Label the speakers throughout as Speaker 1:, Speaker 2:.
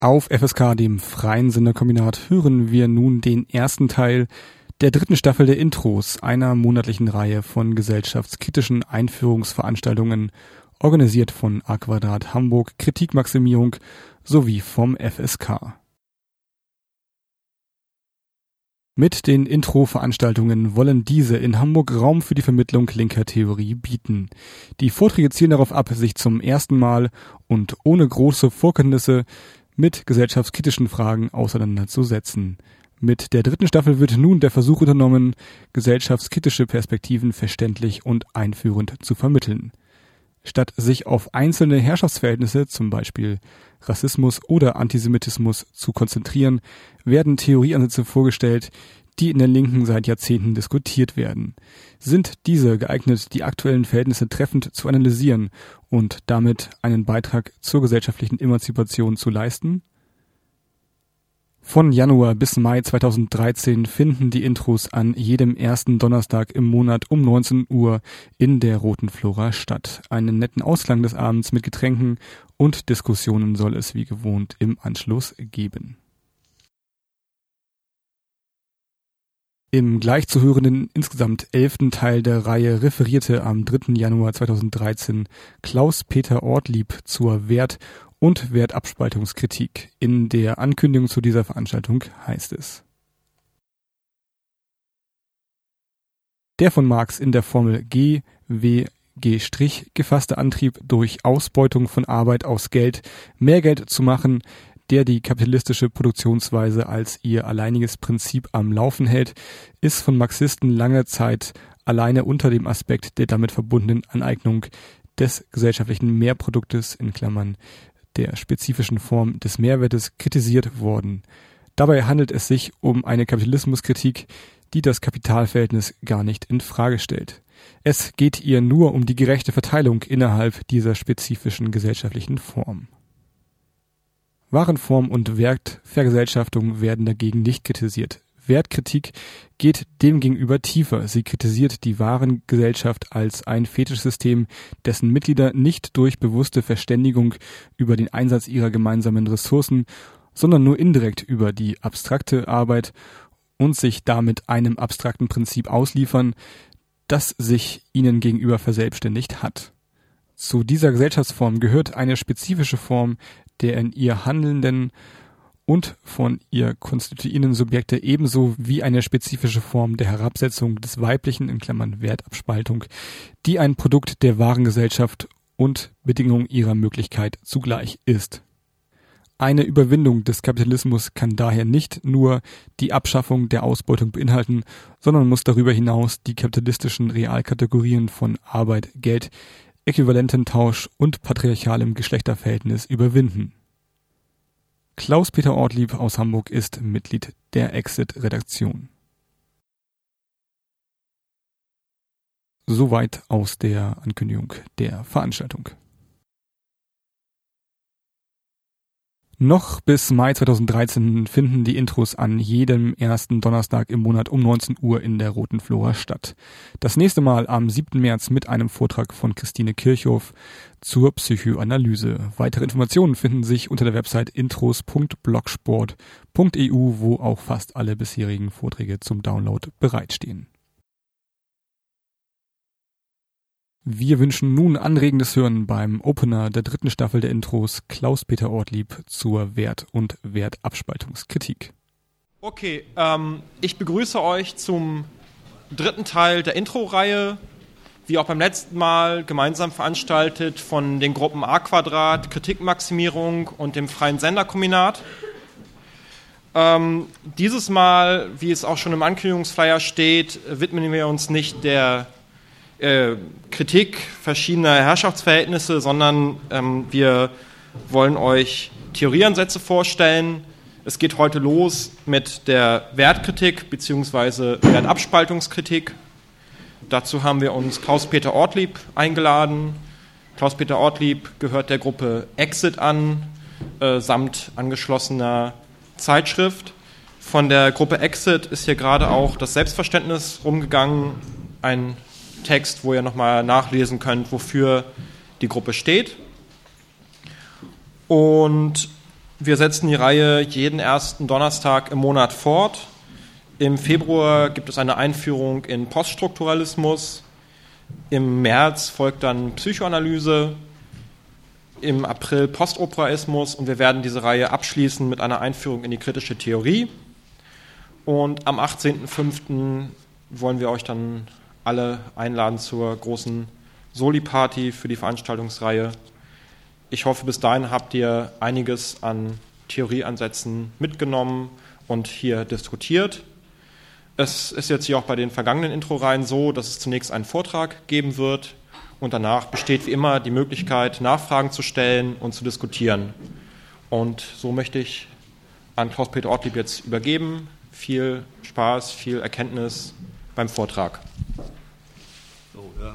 Speaker 1: Auf FSK, dem freien Senderkombinat, hören wir nun den ersten Teil der dritten Staffel der Intros, einer monatlichen Reihe von gesellschaftskritischen Einführungsveranstaltungen, organisiert von A Quadrat Hamburg, Kritikmaximierung sowie vom FSK. Mit den Intro-Veranstaltungen wollen diese in Hamburg Raum für die Vermittlung linker Theorie bieten. Die Vorträge zielen darauf ab, sich zum ersten Mal und ohne große Vorkenntnisse mit gesellschaftskritischen Fragen auseinanderzusetzen. Mit der dritten Staffel wird nun der Versuch unternommen, gesellschaftskritische Perspektiven verständlich und einführend zu vermitteln. Statt sich auf einzelne Herrschaftsverhältnisse, zum Beispiel Rassismus oder Antisemitismus, zu konzentrieren, werden Theorieansätze vorgestellt, die in der Linken seit Jahrzehnten diskutiert werden. Sind diese geeignet, die aktuellen Verhältnisse treffend zu analysieren und damit einen Beitrag zur gesellschaftlichen Emanzipation zu leisten? Von Januar bis Mai 2013 finden die Intros an jedem ersten Donnerstag im Monat um 19 Uhr in der Roten Flora statt. Einen netten Ausklang des Abends mit Getränken und Diskussionen soll es wie gewohnt im Anschluss geben. Im gleich zu hörenden insgesamt 11. Teil der Reihe referierte am 3. Januar 2013 Klaus-Peter Ortlieb zur Wert- und Wertabspaltungskritik. In der Ankündigung zu dieser Veranstaltung heißt es: Der von Marx in der Formel G, W, G' gefasste Antrieb, durch Ausbeutung von Arbeit aus Geld mehr Geld zu machen, der die kapitalistische Produktionsweise als ihr alleiniges Prinzip am Laufen hält, ist von Marxisten lange Zeit alleine unter dem Aspekt der damit verbundenen Aneignung des gesellschaftlichen Mehrproduktes in Klammern der spezifischen Form des Mehrwertes kritisiert worden. Dabei handelt es sich um eine Kapitalismuskritik, die das Kapitalverhältnis gar nicht in Frage stellt. Es geht ihr nur um die gerechte Verteilung innerhalb dieser spezifischen gesellschaftlichen Form. Warenform und Wertvergesellschaftung werden dagegen nicht kritisiert. Wertkritik geht demgegenüber tiefer. Sie kritisiert die Warengesellschaft als ein Fetischsystem, dessen Mitglieder nicht durch bewusste Verständigung über den Einsatz ihrer gemeinsamen Ressourcen, sondern nur indirekt über die abstrakte Arbeit und sich damit einem abstrakten Prinzip ausliefern, das sich ihnen gegenüber verselbstständigt hat. Zu dieser Gesellschaftsform gehört eine spezifische Form der in ihr handelnden und von ihr konstituierenden Subjekte ebenso wie eine spezifische Form der Herabsetzung des Weiblichen in Klammern Wertabspaltung, die ein Produkt der wahren Gesellschaft und Bedingung ihrer Möglichkeit zugleich ist. Eine Überwindung des Kapitalismus kann daher nicht nur die Abschaffung der Ausbeutung beinhalten, sondern muss darüber hinaus die kapitalistischen Realkategorien von Arbeit, Geld, Äquivalententausch und patriarchalem Geschlechterverhältnis überwinden. Klaus-Peter Ortlieb aus Hamburg ist Mitglied der Exit-Redaktion. Soweit aus der Ankündigung der Veranstaltung. Noch bis Mai 2013 finden die Intros an jedem ersten Donnerstag im Monat um 19 Uhr in der Roten Flora statt. Das nächste Mal am 7. März mit einem Vortrag von Christine Kirchhoff zur Psychoanalyse. Weitere Informationen finden sich unter der Website intros.blogsport.eu, wo auch fast alle bisherigen Vorträge zum Download bereitstehen. Wir wünschen nun anregendes Hören beim Opener der dritten Staffel der Intros Klaus-Peter Ortlieb zur Wert- und Wertabspaltungskritik.
Speaker 2: Okay, ich begrüße euch zum dritten Teil der Intro-Reihe, wie auch beim letzten Mal gemeinsam veranstaltet von den Gruppen A Quadrat, Kritikmaximierung und dem freien Senderkombinat. Dieses Mal, wie es auch schon im Ankündigungsflyer steht, widmen wir uns nicht der Kritik verschiedener Herrschaftsverhältnisse, sondern wir wollen euch Theorieansätze vorstellen. Es geht heute los mit der Wertkritik bzw. Wertabspaltungskritik. Dazu haben wir uns Klaus-Peter Ortlieb eingeladen. Klaus-Peter Ortlieb gehört der Gruppe Exit an, samt angeschlossener Zeitschrift. Von der Gruppe Exit ist hier gerade auch das Selbstverständnis rumgegangen, ein Text, wo ihr nochmal nachlesen könnt, wofür die Gruppe steht. Und Wir setzen die Reihe jeden ersten Donnerstag im Monat fort. Im Februar gibt es eine Einführung in Poststrukturalismus. Im März folgt dann Psychoanalyse. Im April Postopraismus. Und wir werden diese Reihe abschließen mit einer Einführung in die kritische Theorie. Und am 18.05. wollen wir euch dann alle einladen zur großen Soli-Party für die Veranstaltungsreihe. Ich hoffe, bis dahin habt ihr einiges an Theorieansätzen mitgenommen und hier diskutiert. Es ist jetzt hier auch bei den vergangenen Intro-Reihen so, dass es zunächst einen Vortrag geben wird und danach besteht wie immer die Möglichkeit, Nachfragen zu stellen und zu diskutieren. Und so möchte ich an Klaus-Peter Ortlieb jetzt übergeben. Viel Spaß, viel Erkenntnis beim Vortrag.
Speaker 3: So, ja.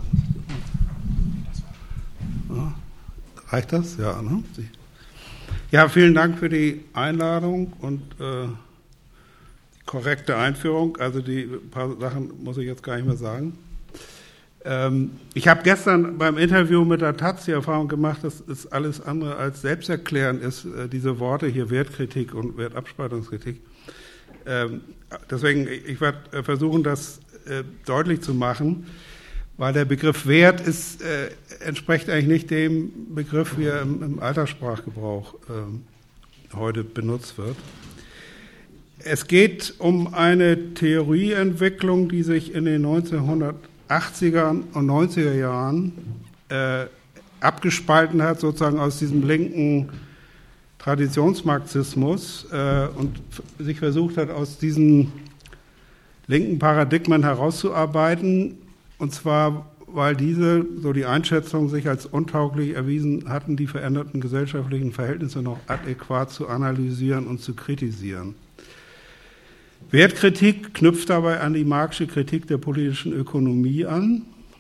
Speaker 3: Reicht das? Ja, ne? Ja, vielen Dank für die Einladung und die korrekte Einführung. Also die paar Sachen muss ich jetzt gar nicht mehr sagen. Ich habe gestern beim Interview mit der Taz die Erfahrung gemacht, dass es alles andere als selbsterklärend ist, diese Worte hier Wertkritik und Wertabspaltungskritik. Deswegen, ich werde versuchen, das deutlich zu machen, weil der Begriff Wert entspricht eigentlich nicht dem Begriff, wie er im Alltagssprachgebrauch heute benutzt wird. Es geht um eine Theorieentwicklung, die sich in den 1980er und 90er Jahren abgespalten hat, sozusagen aus diesem linken Traditionsmarxismus und sich versucht hat, aus diesen linken Paradigmen herauszuarbeiten, und zwar, weil diese, so die Einschätzung, sich als untauglich erwiesen hatten, die veränderten gesellschaftlichen Verhältnisse noch adäquat zu analysieren und zu kritisieren. Wertkritik knüpft dabei an die Marxische Kritik der politischen Ökonomie an.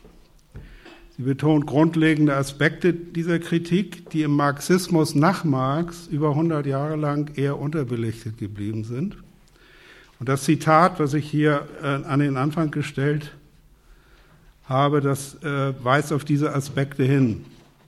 Speaker 3: Sie betont grundlegende Aspekte dieser Kritik, die im Marxismus nach Marx über 100 Jahre lang eher unterbelichtet geblieben sind. Und das Zitat, was ich hier an den Anfang gestellt habe, das weist auf diese Aspekte hin.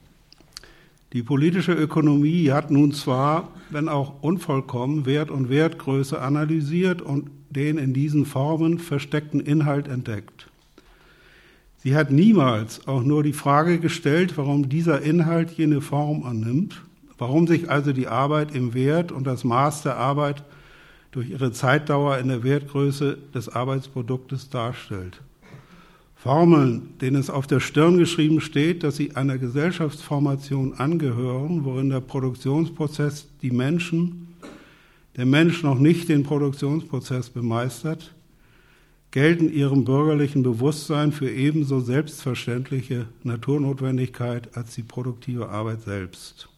Speaker 3: Die politische Ökonomie hat nun zwar, wenn auch unvollkommen, Wert und Wertgröße analysiert und den in diesen Formen versteckten Inhalt entdeckt. Sie hat niemals auch nur die Frage gestellt, warum dieser Inhalt jene Form annimmt, warum sich also die Arbeit im Wert und das Maß der Arbeit durch ihre Zeitdauer in der Wertgröße des Arbeitsproduktes darstellt. Formeln, denen es auf der Stirn geschrieben steht, dass sie einer Gesellschaftsformation angehören, worin der Produktionsprozess der Mensch noch nicht den Produktionsprozess bemeistert, gelten ihrem bürgerlichen Bewusstsein für ebenso selbstverständliche Naturnotwendigkeit als die produktive Arbeit selbst.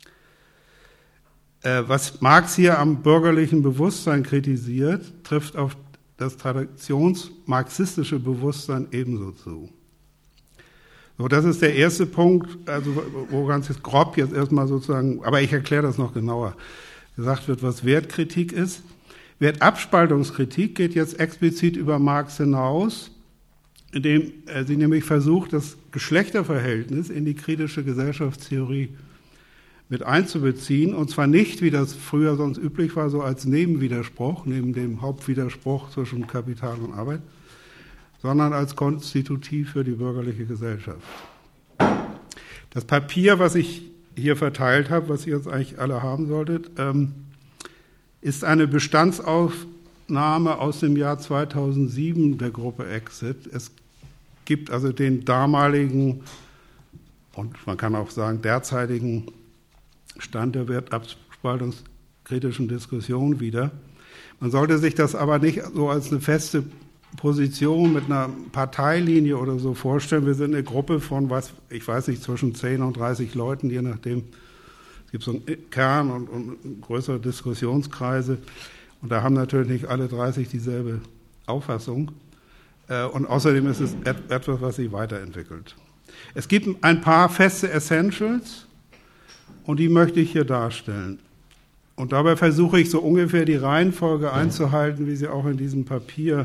Speaker 3: Was Marx hier am bürgerlichen Bewusstsein kritisiert, trifft auf das traditionsmarxistische Bewusstsein ebenso zu. So, das ist der erste Punkt, also wo ganz grob jetzt erstmal sozusagen, aber ich erkläre das noch genauer, gesagt wird, was Wertkritik ist. Wertabspaltungskritik geht jetzt explizit über Marx hinaus, indem sie nämlich versucht, das Geschlechterverhältnis in die kritische Gesellschaftstheorie mit einzubeziehen, und zwar nicht, wie das früher sonst üblich war, so als Nebenwiderspruch, neben dem Hauptwiderspruch zwischen Kapital und Arbeit, sondern als konstitutiv für die bürgerliche Gesellschaft. Das Papier, was ich hier verteilt habe, was ihr jetzt eigentlich alle haben solltet, ist eine Bestandsaufnahme aus dem Jahr 2007 der Gruppe Exit. Es gibt also den damaligen und man kann auch sagen derzeitigen Stand der wertabspaltungskritischen Diskussion wieder. Man sollte sich das aber nicht so als eine feste Position mit einer Parteilinie oder so vorstellen. Wir sind eine Gruppe von, ich weiß nicht, zwischen 10 und 30 Leuten, je nachdem. Es gibt so einen Kern und größere Diskussionskreise. Und da haben natürlich nicht alle 30 dieselbe Auffassung. Und außerdem ist es etwas, was sich weiterentwickelt. Es gibt ein paar feste Essentials, und die möchte ich hier darstellen. Und dabei versuche ich so ungefähr die Reihenfolge einzuhalten, wie sie auch in diesem Papier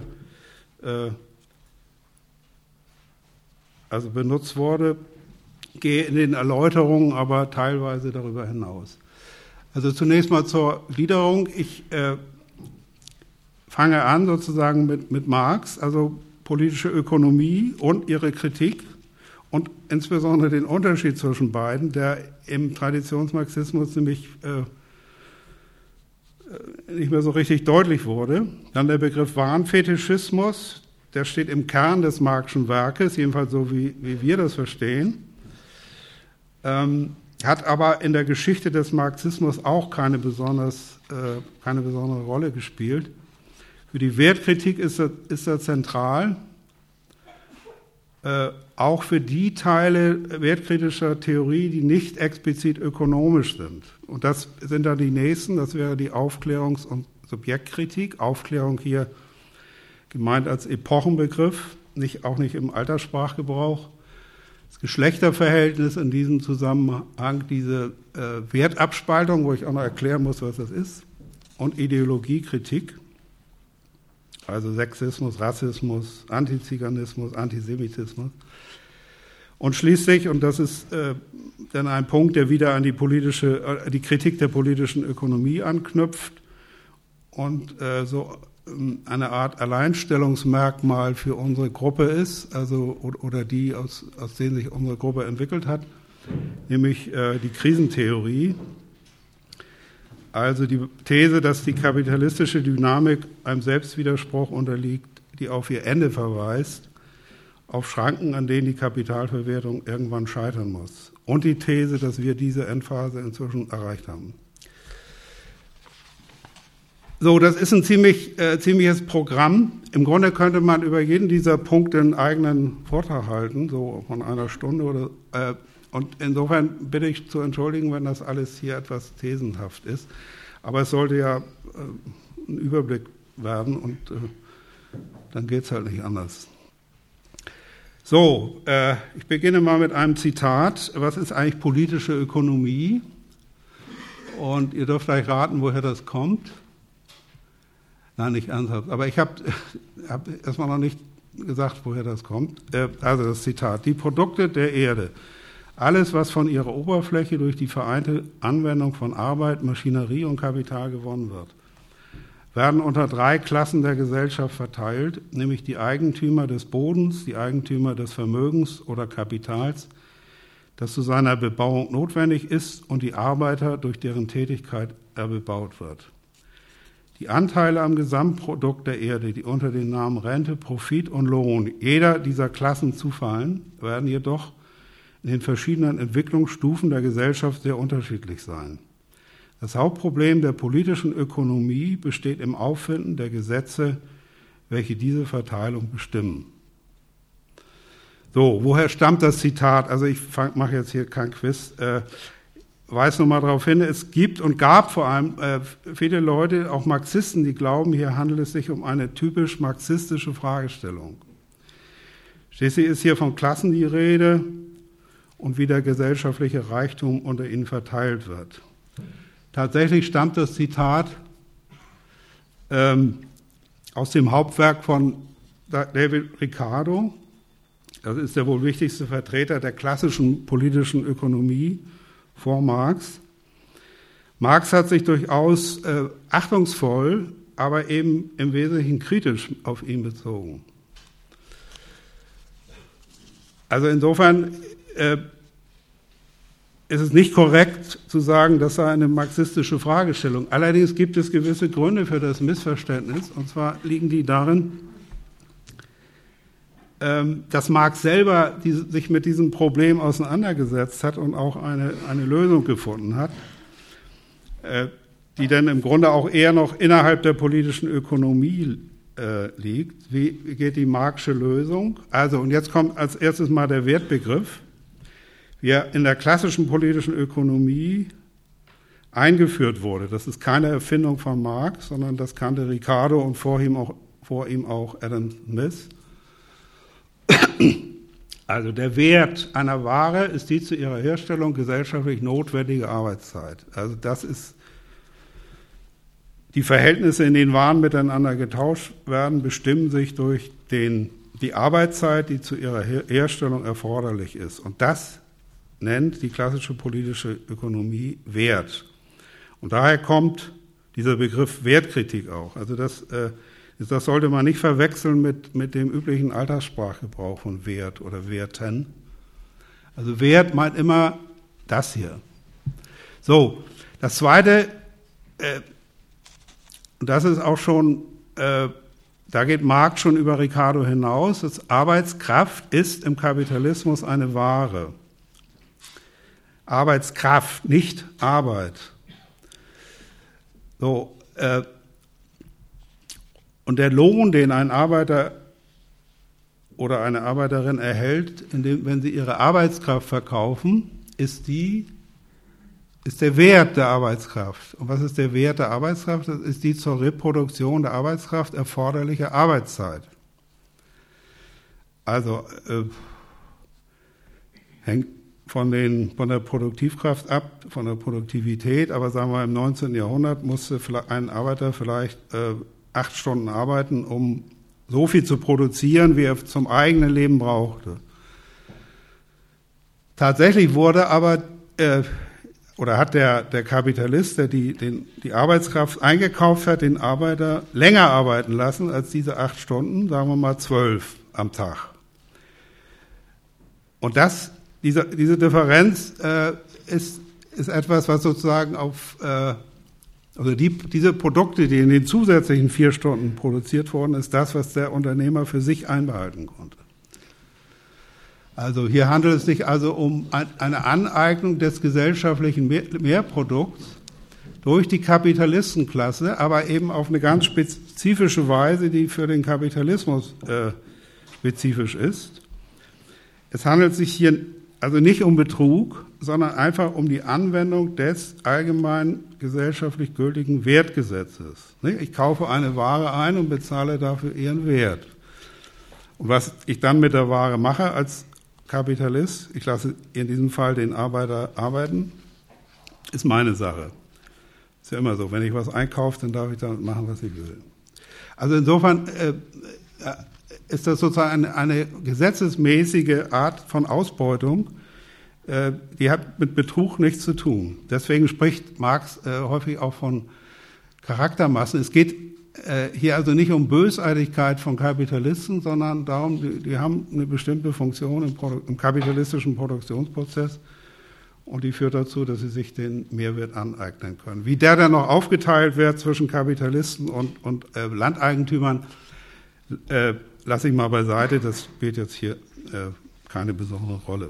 Speaker 3: also benutzt wurde. Gehe in den Erläuterungen aber teilweise darüber hinaus. Also zunächst mal zur Gliederung. Ich fange an sozusagen mit Marx, also politische Ökonomie und ihre Kritik und insbesondere den Unterschied zwischen beiden, der im Traditionsmarxismus nämlich nicht mehr so richtig deutlich wurde. Dann der Begriff Warenfetischismus, der steht im Kern des Marxischen Werkes, jedenfalls so wie wir das verstehen, hat aber in der Geschichte des Marxismus auch keine besondere Rolle gespielt. Für die Wertkritik ist er zentral, auch für die Teile wertkritischer Theorie, die nicht explizit ökonomisch sind. Und das sind dann die nächsten, das wäre die Aufklärungs- und Subjektkritik. Aufklärung hier gemeint als Epochenbegriff, auch nicht im Alterssprachgebrauch. Das Geschlechterverhältnis in diesem Zusammenhang, diese Wertabspaltung, wo ich auch noch erklären muss, was das ist, und Ideologiekritik, also Sexismus, Rassismus, Antiziganismus, Antisemitismus. Und schließlich, und das ist dann ein Punkt, der wieder an die Kritik der politischen Ökonomie anknüpft und so eine Art Alleinstellungsmerkmal für unsere Gruppe ist, also oder die, aus denen sich unsere Gruppe entwickelt hat, nämlich die Krisentheorie. Also die These, dass die kapitalistische Dynamik einem Selbstwiderspruch unterliegt, die auf ihr Ende verweist, auf Schranken, an denen die Kapitalverwertung irgendwann scheitern muss. Und die These, dass wir diese Endphase inzwischen erreicht haben. So, das ist ein ziemliches Programm. Im Grunde könnte man über jeden dieser Punkte einen eigenen Vortrag halten, so von einer Stunde oder. Und insofern bitte ich zu entschuldigen, wenn das alles hier etwas thesenhaft ist. Aber es sollte ja ein Überblick werden und dann geht es halt nicht anders. So, ich beginne mal mit einem Zitat. Was ist eigentlich politische Ökonomie? Und ihr dürft gleich raten, woher das kommt. Nein, nicht ernsthaft. Aber ich habe erstmal noch nicht gesagt, woher das kommt. Also das Zitat. Die Produkte der Erde. Alles, was von ihrer Oberfläche durch die vereinte Anwendung von Arbeit, Maschinerie und Kapital gewonnen wird, werden unter 3 Klassen der Gesellschaft verteilt, nämlich die Eigentümer des Bodens, die Eigentümer des Vermögens oder Kapitals, das zu seiner Bebauung notwendig ist, und die Arbeiter, durch deren Tätigkeit er bebaut wird. Die Anteile am Gesamtprodukt der Erde, die unter den Namen Rente, Profit und Lohn jeder dieser Klassen zufallen, werden jedoch in den verschiedenen Entwicklungsstufen der Gesellschaft sehr unterschiedlich sein. Das Hauptproblem der politischen Ökonomie besteht im Auffinden der Gesetze, welche diese Verteilung bestimmen. So, woher stammt das Zitat? Also ich mache jetzt hier kein Quiz. Weise nur mal darauf hin, es gibt und gab vor allem viele Leute, auch Marxisten, die glauben, hier handelt es sich um eine typisch marxistische Fragestellung. Schließlich ist hier von Klassen die Rede und wie der gesellschaftliche Reichtum unter ihnen verteilt wird. Tatsächlich stammt das Zitat aus dem Hauptwerk von David Ricardo. Das ist der wohl wichtigste Vertreter der klassischen politischen Ökonomie vor Marx. Marx hat sich durchaus achtungsvoll, aber eben im Wesentlichen kritisch auf ihn bezogen. Also insofern ist es nicht korrekt zu sagen, das sei eine marxistische Fragestellung. Allerdings gibt es gewisse Gründe für das Missverständnis, und zwar liegen die darin, dass Marx selber sich mit diesem Problem auseinandergesetzt hat und auch eine Lösung gefunden hat, die dann im Grunde auch eher noch innerhalb der politischen Ökonomie liegt. Wie geht die Marxische Lösung? Also, und jetzt kommt als erstes mal der Wertbegriff, wie er in der klassischen politischen Ökonomie eingeführt wurde. Das ist keine Erfindung von Marx, sondern das kannte Ricardo und vor ihm auch Adam Smith. Also der Wert einer Ware ist die zu ihrer Herstellung gesellschaftlich notwendige Arbeitszeit. Also das ist die Verhältnisse, in denen Waren miteinander getauscht werden, bestimmen sich durch die Arbeitszeit, die zu ihrer Herstellung erforderlich ist. Und das nennt die klassische politische Ökonomie Wert. Und daher kommt dieser Begriff Wertkritik auch. Also das sollte man nicht verwechseln mit dem üblichen Alltagssprachgebrauch von Wert oder Werten. Also Wert meint immer das hier. So, das Zweite, und das ist auch schon, da geht Marx schon über Ricardo hinaus, das Arbeitskraft ist im Kapitalismus eine Ware. Arbeitskraft, nicht Arbeit. So, und der Lohn, den ein Arbeiter oder eine Arbeiterin erhält, wenn sie ihre Arbeitskraft verkaufen, ist der Wert der Arbeitskraft. Und was ist der Wert der Arbeitskraft? Das ist die zur Reproduktion der Arbeitskraft erforderliche Arbeitszeit. Also hängt von der Produktivkraft ab, von der Produktivität, aber sagen wir im 19. Jahrhundert musste ein Arbeiter vielleicht 8 Stunden arbeiten, um so viel zu produzieren, wie er zum eigenen Leben brauchte. Tatsächlich wurde aber hat der Kapitalist, der die Arbeitskraft eingekauft hat, den Arbeiter länger arbeiten lassen als diese 8 Stunden, sagen wir mal 12 am Tag. Und diese Differenz ist etwas, was sozusagen diese Produkte, die in den zusätzlichen 4 Stunden produziert wurden, ist das, was der Unternehmer für sich einbehalten konnte. Also hier handelt es sich also um eine Aneignung des gesellschaftlichen Mehrprodukts durch die Kapitalistenklasse, aber eben auf eine ganz spezifische Weise, die für den Kapitalismus spezifisch ist. Es handelt sich hier also nicht um Betrug, sondern einfach um die Anwendung des allgemein gesellschaftlich gültigen Wertgesetzes. Ich kaufe eine Ware ein und bezahle dafür ihren Wert. Und was ich dann mit der Ware mache als Kapitalist, ich lasse in diesem Fall den Arbeiter arbeiten, ist meine Sache. Ist ja immer so, wenn ich was einkaufe, dann darf ich damit machen, was ich will. Also insofern ist das sozusagen eine gesetzesmäßige Art von Ausbeutung, die hat mit Betrug nichts zu tun. Deswegen spricht Marx häufig auch von Charaktermassen. Es geht hier also nicht um Bösartigkeit von Kapitalisten, sondern darum, die haben eine bestimmte Funktion im kapitalistischen Produktionsprozess und die führt dazu, dass sie sich den Mehrwert aneignen können. Wie der dann noch aufgeteilt wird zwischen Kapitalisten und Landeigentümern, lasse ich mal beiseite, das spielt jetzt hier keine besondere Rolle.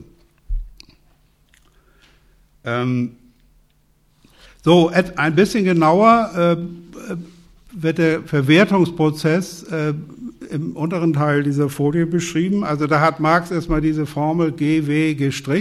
Speaker 3: So, ein bisschen genauer wird der Verwertungsprozess im unteren Teil dieser Folie beschrieben. Also da hat Marx erstmal diese Formel G, W, G'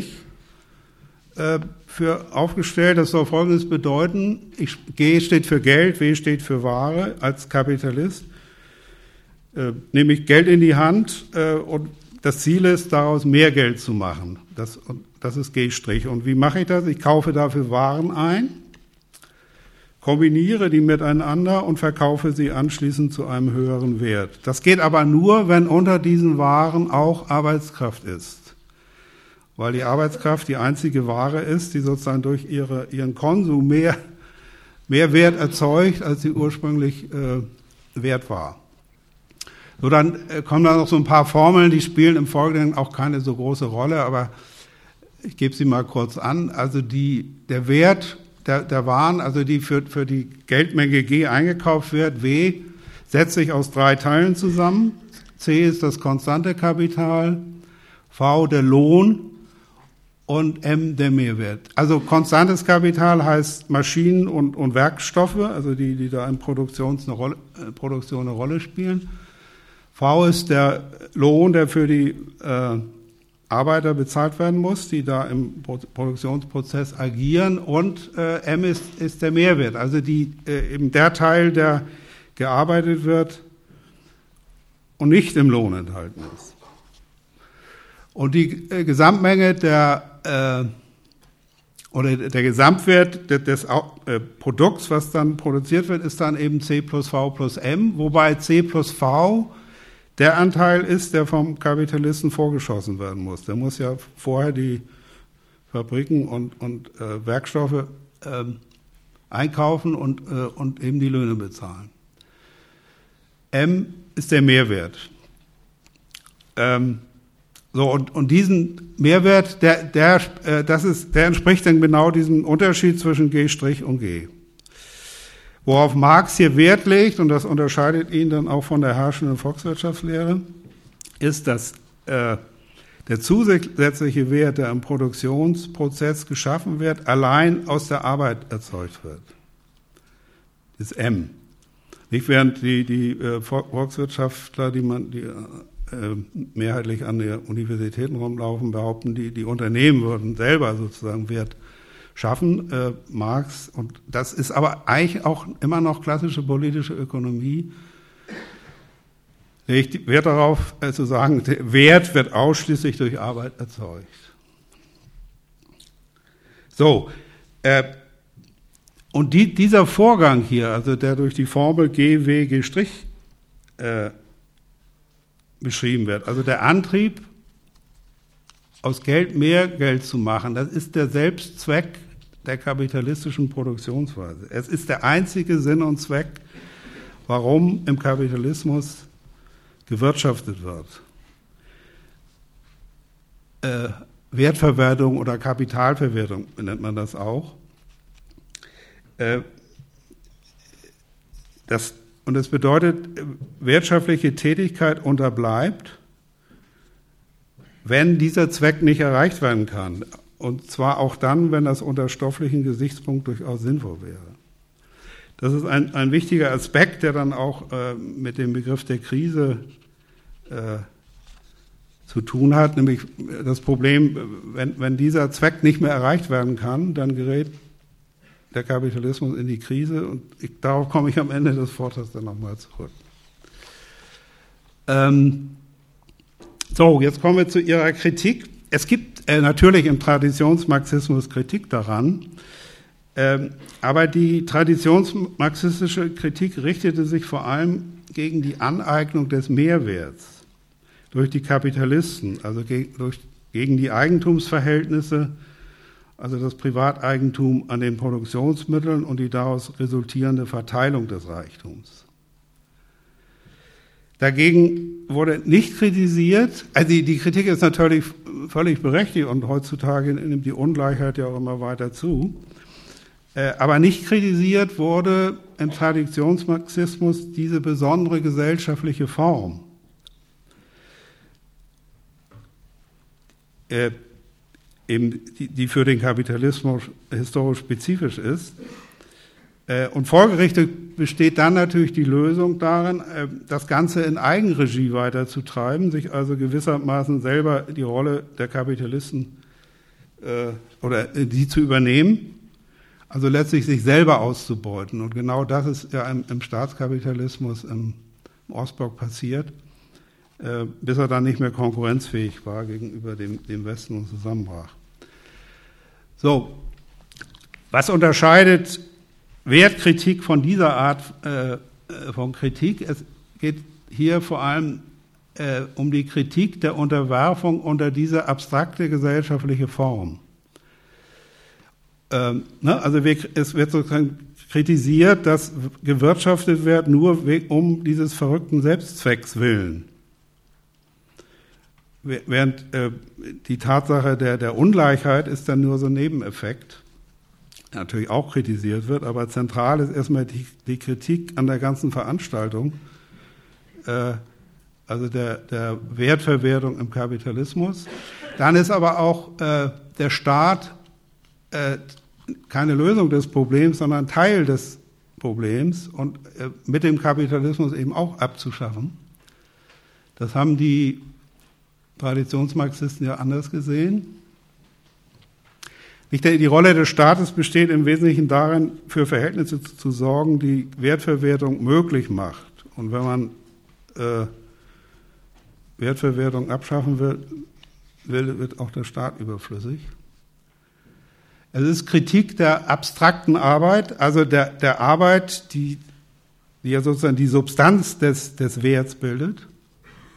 Speaker 3: für aufgestellt. Das soll Folgendes bedeuten. G steht für Geld, W steht für Ware als Kapitalist. Nehme ich Geld in die Hand und das Ziel ist, daraus mehr Geld zu machen. Das ist G'. Und wie mache ich das? Ich kaufe dafür Waren ein, kombiniere die miteinander und verkaufe sie anschließend zu einem höheren Wert. Das geht aber nur, wenn unter diesen Waren auch Arbeitskraft ist. Weil die Arbeitskraft die einzige Ware ist, die sozusagen durch ihren Konsum mehr Wert erzeugt, als sie ursprünglich wert war. So, dann kommen da noch so ein paar Formeln, die spielen im Folgenden auch keine so große Rolle, aber ich gebe sie mal kurz an. Also der Wert der Waren, also die für die Geldmenge G eingekauft wird, W, setzt sich aus 3 Teilen zusammen. C ist das konstante Kapital, V der Lohn und M der Mehrwert. Also konstantes Kapital heißt Maschinen und Werkstoffe, also die da in Produktion eine Rolle spielen. V ist der Lohn, der für die Arbeiter bezahlt werden muss, die da im Produktionsprozess agieren. Und M ist der Mehrwert, also eben der Teil, der gearbeitet wird und nicht im Lohn enthalten ist. Und die Gesamtmenge der Gesamtwert des Produkts, was dann produziert wird, ist dann eben C plus V plus M, wobei C plus V der Anteil ist, der vom Kapitalisten vorgeschossen werden muss. Der muss ja vorher die Fabriken und Werkstoffe einkaufen und eben die Löhne bezahlen. M ist der Mehrwert. Und diesen Mehrwert, der entspricht dann genau diesem Unterschied zwischen G' und G. Worauf Marx hier Wert legt, und das unterscheidet ihn dann auch von der herrschenden Volkswirtschaftslehre, ist, dass der zusätzliche Wert, der im Produktionsprozess geschaffen wird, allein aus der Arbeit erzeugt wird. Das ist M. Nicht während die Volkswirtschaftler, die mehrheitlich an der Universitäten rumlaufen, behaupten, die Unternehmen würden selber sozusagen Wert schaffen, Marx. Und das ist aber eigentlich auch immer noch klassische politische Ökonomie. Legt Wert darauf, zu sagen, der Wert wird ausschließlich durch Arbeit erzeugt. So, und dieser Vorgang hier, also der durch die Formel G, W, G' beschrieben wird, also der Antrieb, aus Geld mehr Geld zu machen, das ist der Selbstzweck der kapitalistischen Produktionsweise. Es ist der einzige Sinn und Zweck, warum im Kapitalismus gewirtschaftet wird. Wertverwertung oder Kapitalverwertung nennt man das auch. Das bedeutet, wirtschaftliche Tätigkeit unterbleibt, wenn dieser Zweck nicht erreicht werden kann. Und zwar auch dann, wenn das unter stofflichen Gesichtspunkt durchaus sinnvoll wäre. Das ist ein wichtiger Aspekt, der dann auch mit dem Begriff der Krise zu tun hat, nämlich das Problem, wenn dieser Zweck nicht mehr erreicht werden kann, dann gerät der Kapitalismus in die Krise, und darauf komme ich am Ende des Vortrags dann nochmal zurück. So, jetzt kommen wir zu Ihrer Kritik. Es gibt natürlich im Traditionsmarxismus Kritik daran, aber die traditionsmarxistische Kritik richtete sich vor allem gegen die Aneignung des Mehrwerts durch die Kapitalisten, also gegen die Eigentumsverhältnisse, also das Privateigentum an den Produktionsmitteln und die daraus resultierende Verteilung des Reichtums. Dagegen wurde nicht kritisiert, also die Kritik ist natürlich völlig berechtigt und heutzutage nimmt die Ungleichheit ja auch immer weiter zu, aber nicht kritisiert wurde im Traditionsmarxismus diese besondere gesellschaftliche Form. Eben die für den Kapitalismus historisch spezifisch ist. Und folgerichtig besteht dann natürlich die Lösung darin, das Ganze in Eigenregie weiterzutreiben, sich also gewissermaßen selber die Rolle der Kapitalisten oder die zu übernehmen, also letztlich sich selber auszubeuten. Und genau das ist ja im Staatskapitalismus im Ostblock passiert, bis er dann nicht mehr konkurrenzfähig war gegenüber dem Westen und zusammenbrach. So, was unterscheidet Wertkritik von dieser Art von Kritik? Es geht hier vor allem um die Kritik der Unterwerfung unter diese abstrakte gesellschaftliche Form. Also es wird sozusagen kritisiert, dass gewirtschaftet wird nur um dieses verrückten Selbstzwecks willen. Während die Tatsache der Ungleichheit ist dann nur so ein Nebeneffekt, der natürlich auch kritisiert wird, aber zentral ist erstmal die Kritik an der ganzen Veranstaltung, also der Wertverwertung im Kapitalismus. Dann ist aber auch der Staat keine Lösung des Problems, sondern Teil des Problems und mit dem Kapitalismus eben auch abzuschaffen. Das haben die Traditionsmarxisten ja anders gesehen. Die Rolle des Staates besteht im Wesentlichen darin, für Verhältnisse zu sorgen, die Wertverwertung möglich macht. Und wenn man Wertverwertung abschaffen will, wird auch der Staat überflüssig. Es ist Kritik der abstrakten Arbeit, also der Arbeit, die ja sozusagen die Substanz des Werts bildet.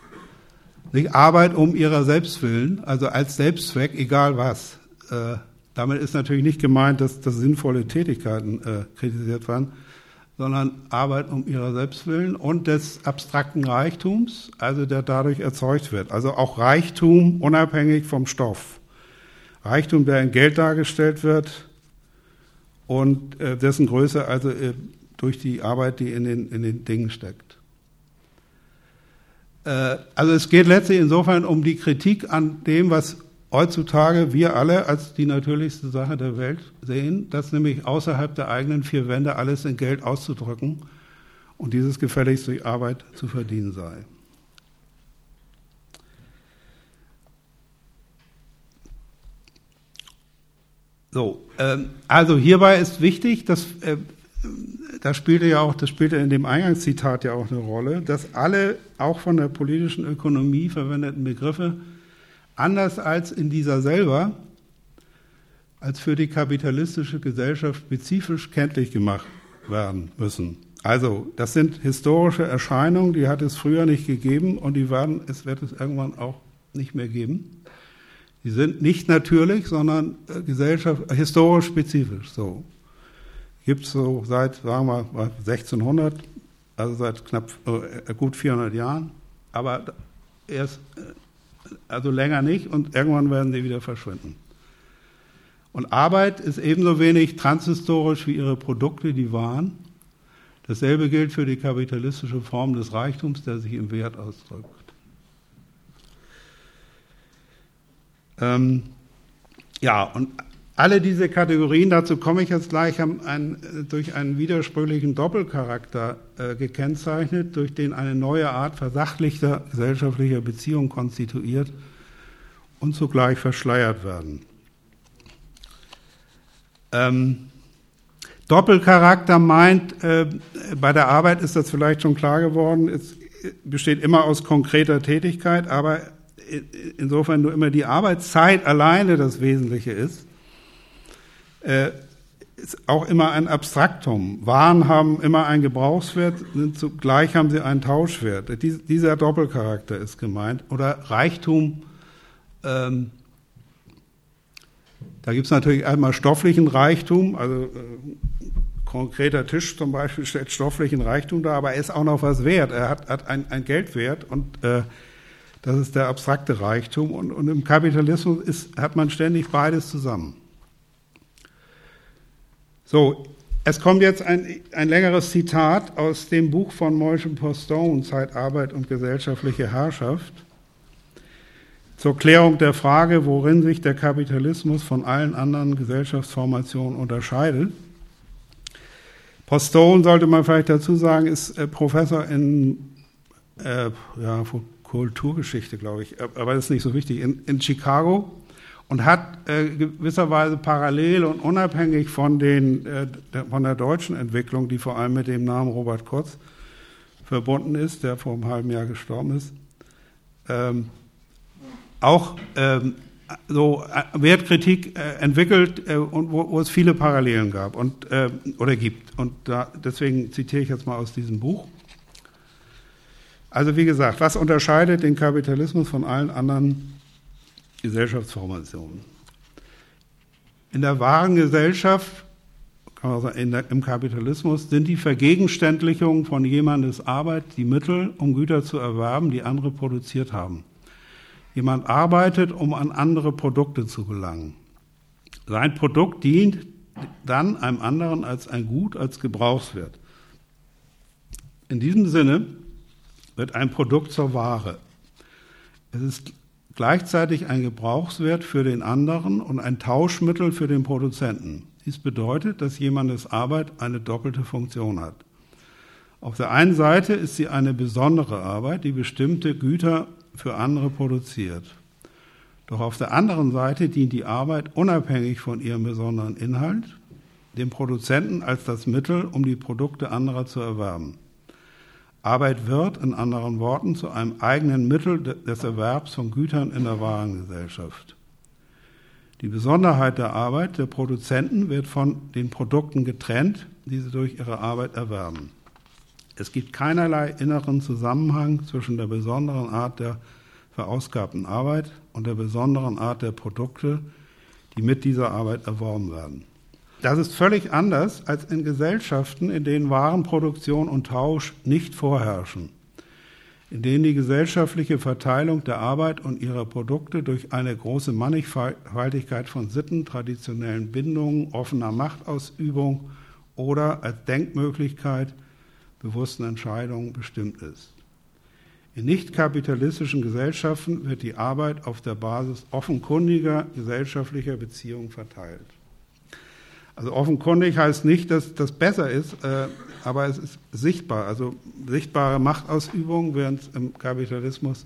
Speaker 3: Nicht Arbeit um ihrer selbst willen, also als Selbstzweck, egal was. Damit ist natürlich nicht gemeint, dass sinnvolle Tätigkeiten kritisiert werden, sondern Arbeit um ihrer selbst willen und des abstrakten Reichtums, also der dadurch erzeugt wird. Also auch Reichtum unabhängig vom Stoff. Reichtum, der in Geld dargestellt wird und dessen Größe also durch die Arbeit, die in den Dingen steckt. Also es geht letztlich insofern um die Kritik an dem, was heutzutage wir alle als die natürlichste Sache der Welt sehen, dass nämlich außerhalb der eigenen vier Wände alles in Geld auszudrücken und dieses gefälligst durch Arbeit zu verdienen sei. So, also hierbei ist wichtig, dass das spielte in dem Eingangszitat ja auch eine Rolle, dass alle auch von der politischen Ökonomie verwendeten Begriffe anders als in dieser selber als für die kapitalistische Gesellschaft spezifisch kenntlich gemacht werden müssen. Also das sind historische Erscheinungen, die hat es früher nicht gegeben und es wird es irgendwann auch nicht mehr geben. Die sind nicht natürlich, sondern historisch spezifisch. So gibt es so seit, sagen wir mal, 1600, also seit gut 400 Jahren, aber erst, also länger nicht und irgendwann werden sie wieder verschwinden. Und Arbeit ist ebenso wenig transhistorisch wie ihre Produkte, die Waren. Dasselbe gilt für die kapitalistische Form des Reichtums, der sich im Wert ausdrückt. Ja, und alle diese Kategorien, dazu komme ich jetzt gleich, haben durch einen widersprüchlichen Doppelcharakter gekennzeichnet, durch den eine neue Art versachlichter gesellschaftlicher Beziehung konstituiert und zugleich verschleiert werden. Doppelcharakter meint, bei der Arbeit ist das vielleicht schon klar geworden, es besteht immer aus konkreter Tätigkeit, aber insofern nur immer die Arbeitszeit alleine das Wesentliche ist auch immer ein Abstraktum. Waren haben immer einen Gebrauchswert, zugleich haben sie einen Tauschwert. Dieser Doppelcharakter ist gemeint. Oder Reichtum, da gibt es natürlich einmal stofflichen Reichtum, also konkreter Tisch zum Beispiel stellt stofflichen Reichtum dar, aber er ist auch noch was wert. Er hat ein Geldwert und das ist der abstrakte Reichtum. Und im Kapitalismus hat man ständig beides zusammen. So, es kommt jetzt ein längeres Zitat aus dem Buch von Moishe Postone, Zeit, Arbeit und gesellschaftliche Herrschaft, zur Klärung der Frage, worin sich der Kapitalismus von allen anderen Gesellschaftsformationen unterscheidet. Postone, sollte man vielleicht dazu sagen, ist Professor in Kulturgeschichte, glaube ich, aber das ist nicht so wichtig, in Chicago. Und hat gewisserweise parallel und unabhängig von der deutschen Entwicklung, die vor allem mit dem Namen Robert Kurz verbunden ist, der vor einem halben Jahr gestorben ist, auch so Wertkritik entwickelt und wo es viele Parallelen gab oder gibt. Und deswegen zitiere ich jetzt mal aus diesem Buch. Also wie gesagt, was unterscheidet den Kapitalismus von allen anderen Gesellschaftsformationen? In der wahren Gesellschaft, kann man sagen, im Kapitalismus, sind die Vergegenständlichungen von jemandes Arbeit die Mittel, um Güter zu erwerben, die andere produziert haben. Jemand arbeitet, um an andere Produkte zu gelangen. Sein Produkt dient dann einem anderen als ein Gut, als Gebrauchswert. In diesem Sinne wird ein Produkt zur Ware. Es ist gleichzeitig ein Gebrauchswert für den anderen und ein Tauschmittel für den Produzenten. Dies bedeutet, dass jemandes Arbeit eine doppelte Funktion hat. Auf der einen Seite ist sie eine besondere Arbeit, die bestimmte Güter für andere produziert. Doch auf der anderen Seite dient die Arbeit unabhängig von ihrem besonderen Inhalt dem Produzenten als das Mittel, um die Produkte anderer zu erwerben. Arbeit wird, in anderen Worten, zu einem eigenen Mittel des Erwerbs von Gütern in der wahren Gesellschaft. Die Besonderheit der Arbeit der Produzenten wird von den Produkten getrennt, die sie durch ihre Arbeit erwerben. Es gibt keinerlei inneren Zusammenhang zwischen der besonderen Art der verausgabten Arbeit und der besonderen Art der Produkte, die mit dieser Arbeit erworben werden. Das ist völlig anders als in Gesellschaften, in denen Warenproduktion und Tausch nicht vorherrschen, in denen die gesellschaftliche Verteilung der Arbeit und ihrer Produkte durch eine große Mannigfaltigkeit von Sitten, traditionellen Bindungen, offener Machtausübung oder als Denkmöglichkeit bewussten Entscheidungen bestimmt ist. In nicht-kapitalistischen Gesellschaften wird die Arbeit auf der Basis offenkundiger gesellschaftlicher Beziehungen verteilt. Also offenkundig heißt nicht, dass das besser ist, aber es ist sichtbar. Also sichtbare Machtausübung, während es im Kapitalismus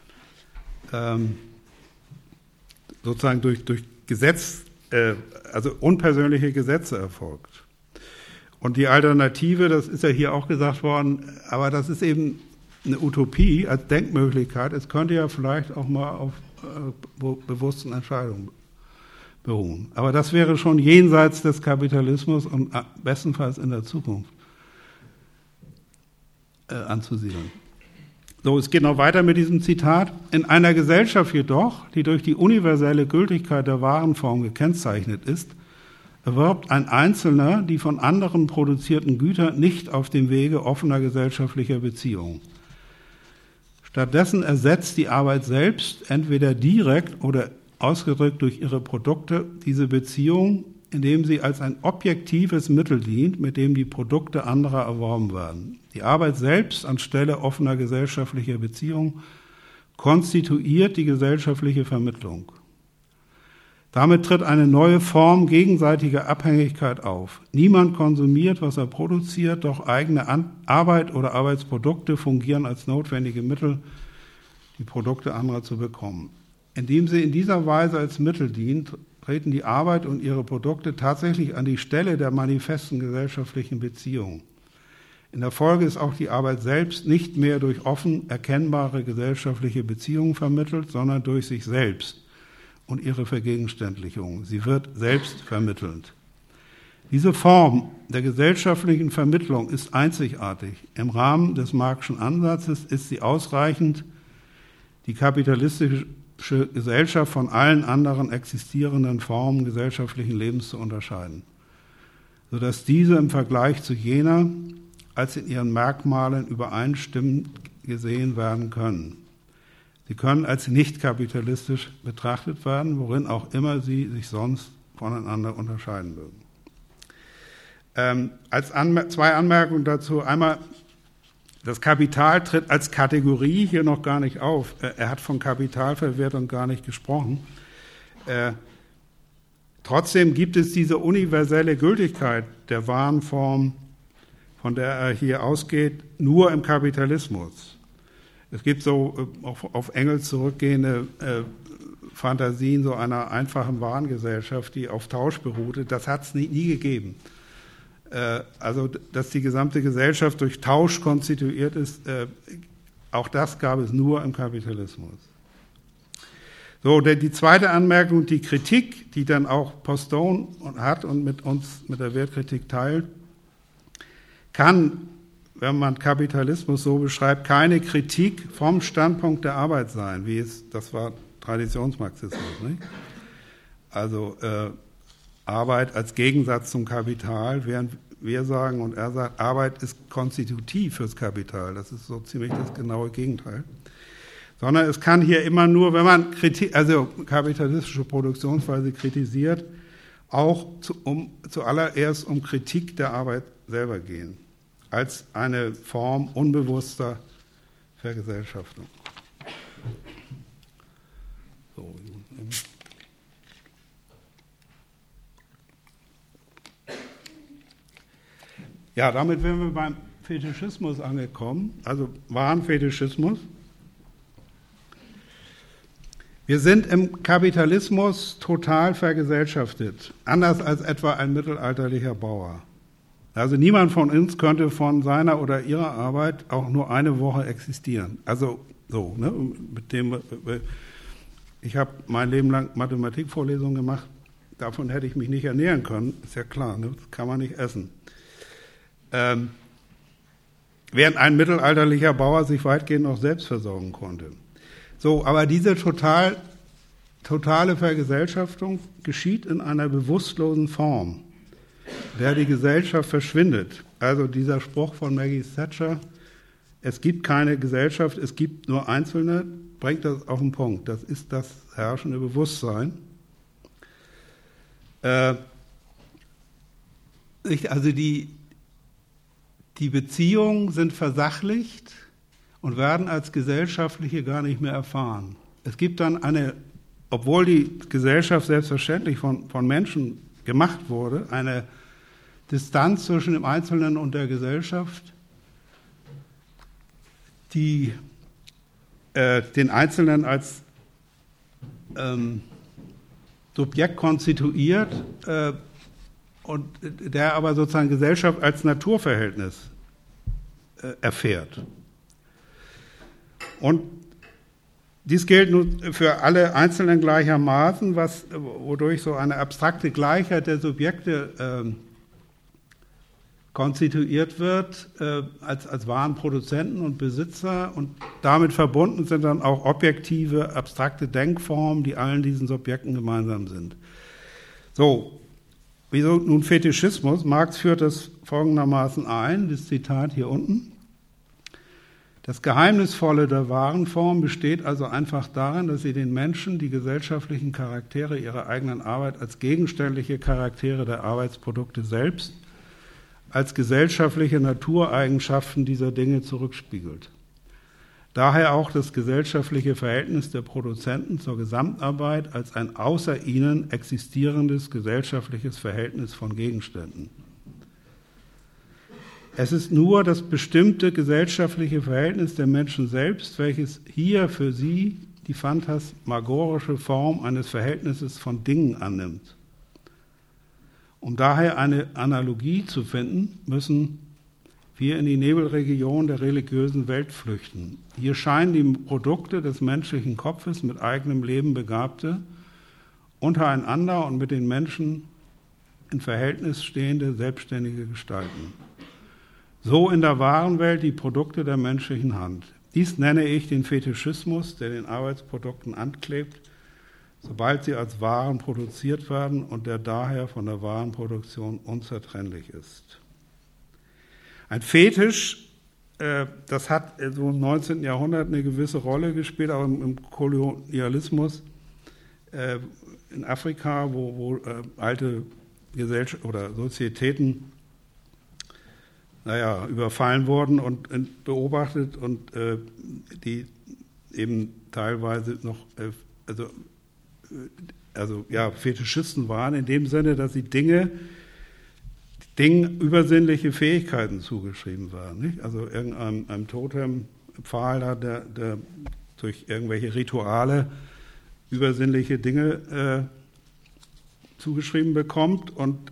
Speaker 3: sozusagen durch Gesetz, also unpersönliche Gesetze erfolgt. Und die Alternative, das ist ja hier auch gesagt worden, aber das ist eben eine Utopie als Denkmöglichkeit. Es könnte ja vielleicht auch mal auf bewussten Entscheidungen beruhen. Aber das wäre schon jenseits des Kapitalismus und bestenfalls in der Zukunft anzusiedeln. So, es geht noch weiter mit diesem Zitat. In einer Gesellschaft jedoch, die durch die universelle Gültigkeit der Warenform gekennzeichnet ist, erwirbt ein Einzelner die von anderen produzierten Güter nicht auf dem Wege offener gesellschaftlicher Beziehungen. Stattdessen ersetzt die Arbeit selbst entweder direkt oder ausgedrückt durch ihre Produkte diese Beziehung, indem sie als ein objektives Mittel dient, mit dem die Produkte anderer erworben werden. Die Arbeit selbst anstelle offener gesellschaftlicher Beziehungen konstituiert die gesellschaftliche Vermittlung. Damit tritt eine neue Form gegenseitiger Abhängigkeit auf. Niemand konsumiert, was er produziert, doch eigene Arbeit oder Arbeitsprodukte fungieren als notwendige Mittel, die Produkte anderer zu bekommen. Indem sie in dieser Weise als Mittel dient, treten die Arbeit und ihre Produkte tatsächlich an die Stelle der manifesten gesellschaftlichen Beziehungen. In der Folge ist auch die Arbeit selbst nicht mehr durch offen erkennbare gesellschaftliche Beziehungen vermittelt, sondern durch sich selbst und ihre Vergegenständlichung. Sie wird selbst vermittelnd. Diese Form der gesellschaftlichen Vermittlung ist einzigartig. Im Rahmen des Marxischen Ansatzes ist sie ausreichend, die kapitalistische Gesellschaft von allen anderen existierenden Formen gesellschaftlichen Lebens zu unterscheiden, sodass diese im Vergleich zu jener als in ihren Merkmalen übereinstimmend gesehen werden können. Sie können als nicht kapitalistisch betrachtet werden, worin auch immer sie sich sonst voneinander unterscheiden würden. Zwei Anmerkungen dazu. Einmal, das Kapital tritt als Kategorie hier noch gar nicht auf. Er hat von Kapitalverwertung gar nicht gesprochen. Trotzdem gibt es diese universelle Gültigkeit der Warenform, von der er hier ausgeht, nur im Kapitalismus. Es gibt so auf Engels zurückgehende Fantasien so einer einfachen Warengesellschaft, die auf Tausch beruhte. Das hat es nie gegeben. Also, dass die gesamte Gesellschaft durch Tausch konstituiert ist, auch das gab es nur im Kapitalismus. So, die zweite Anmerkung, die Kritik, die dann auch Postone hat und mit uns, mit der Wertkritik teilt, kann, wenn man Kapitalismus so beschreibt, keine Kritik vom Standpunkt der Arbeit sein, das war Traditionsmarxismus, nicht? Also Arbeit als Gegensatz zum Kapital, während wir sagen und er sagt, Arbeit ist konstitutiv fürs Kapital. Das ist so ziemlich das genaue Gegenteil. Sondern es kann hier immer nur, wenn man kapitalistische Produktionsweise kritisiert, auch zuallererst um Kritik der Arbeit selber gehen, als eine Form unbewusster Vergesellschaftung. So. Ja, damit wären wir beim Fetischismus angekommen, also Warenfetischismus. Wir sind im Kapitalismus total vergesellschaftet, anders als etwa ein mittelalterlicher Bauer. Also niemand von uns könnte von seiner oder ihrer Arbeit auch nur eine Woche existieren. Also so, ne? Ich habe mein Leben lang Mathematikvorlesungen gemacht, davon hätte ich mich nicht ernähren können, ist ja klar, ne? Das kann man nicht essen. Während ein mittelalterlicher Bauer sich weitgehend noch selbst versorgen konnte. So, aber diese total totale Vergesellschaftung geschieht in einer bewusstlosen Form, der die Gesellschaft verschwindet. Also dieser Spruch von Maggie Thatcher, es gibt keine Gesellschaft, es gibt nur Einzelne, bringt das auf den Punkt. Das ist das herrschende Bewusstsein. Also die Beziehungen sind versachlicht und werden als gesellschaftliche gar nicht mehr erfahren. Es gibt dann obwohl die Gesellschaft selbstverständlich von Menschen gemacht wurde, eine Distanz zwischen dem Einzelnen und der Gesellschaft, die den Einzelnen als Subjekt konstituiert und der aber sozusagen Gesellschaft als Naturverhältnis erfährt. Und dies gilt nun für alle Einzelnen gleichermaßen, wodurch so eine abstrakte Gleichheit der Subjekte konstituiert wird als wahren Produzenten und Besitzer, und damit verbunden sind dann auch objektive, abstrakte Denkformen, die allen diesen Subjekten gemeinsam sind. So, wieso nun Fetischismus? Marx führt das folgendermaßen ein, das Zitat hier unten. Das Geheimnisvolle der wahren Form besteht also einfach darin, dass sie den Menschen die gesellschaftlichen Charaktere ihrer eigenen Arbeit als gegenständliche Charaktere der Arbeitsprodukte selbst, als gesellschaftliche Natureigenschaften dieser Dinge zurückspiegelt. Daher auch das gesellschaftliche Verhältnis der Produzenten zur Gesamtarbeit als ein außer ihnen existierendes gesellschaftliches Verhältnis von Gegenständen. Es ist nur das bestimmte gesellschaftliche Verhältnis der Menschen selbst, welches hier für sie die phantasmagorische Form eines Verhältnisses von Dingen annimmt. Um daher eine Analogie zu finden, müssen wir in die Nebelregion der religiösen Welt flüchten. Hier scheinen die Produkte des menschlichen Kopfes mit eigenem Leben Begabte untereinander und mit den Menschen in Verhältnis stehende, selbstständige Gestalten. So in der wahren Welt die Produkte der menschlichen Hand. Dies nenne ich den Fetischismus, der den Arbeitsprodukten anklebt, sobald sie als Waren produziert werden und der daher von der Warenproduktion unzertrennlich ist. Ein Fetisch, das hat so im 19. Jahrhundert eine gewisse Rolle gespielt, auch im Kolonialismus in Afrika, wo alte Gesellschaften oder Sozietäten überfallen wurden und beobachtet und die eben teilweise noch Fetischisten waren, in dem Sinne, dass sie Dingen übersinnliche Fähigkeiten zugeschrieben waren. Nicht? Also irgendeinem Totempfahl, der durch irgendwelche Rituale übersinnliche Dinge zugeschrieben bekommt und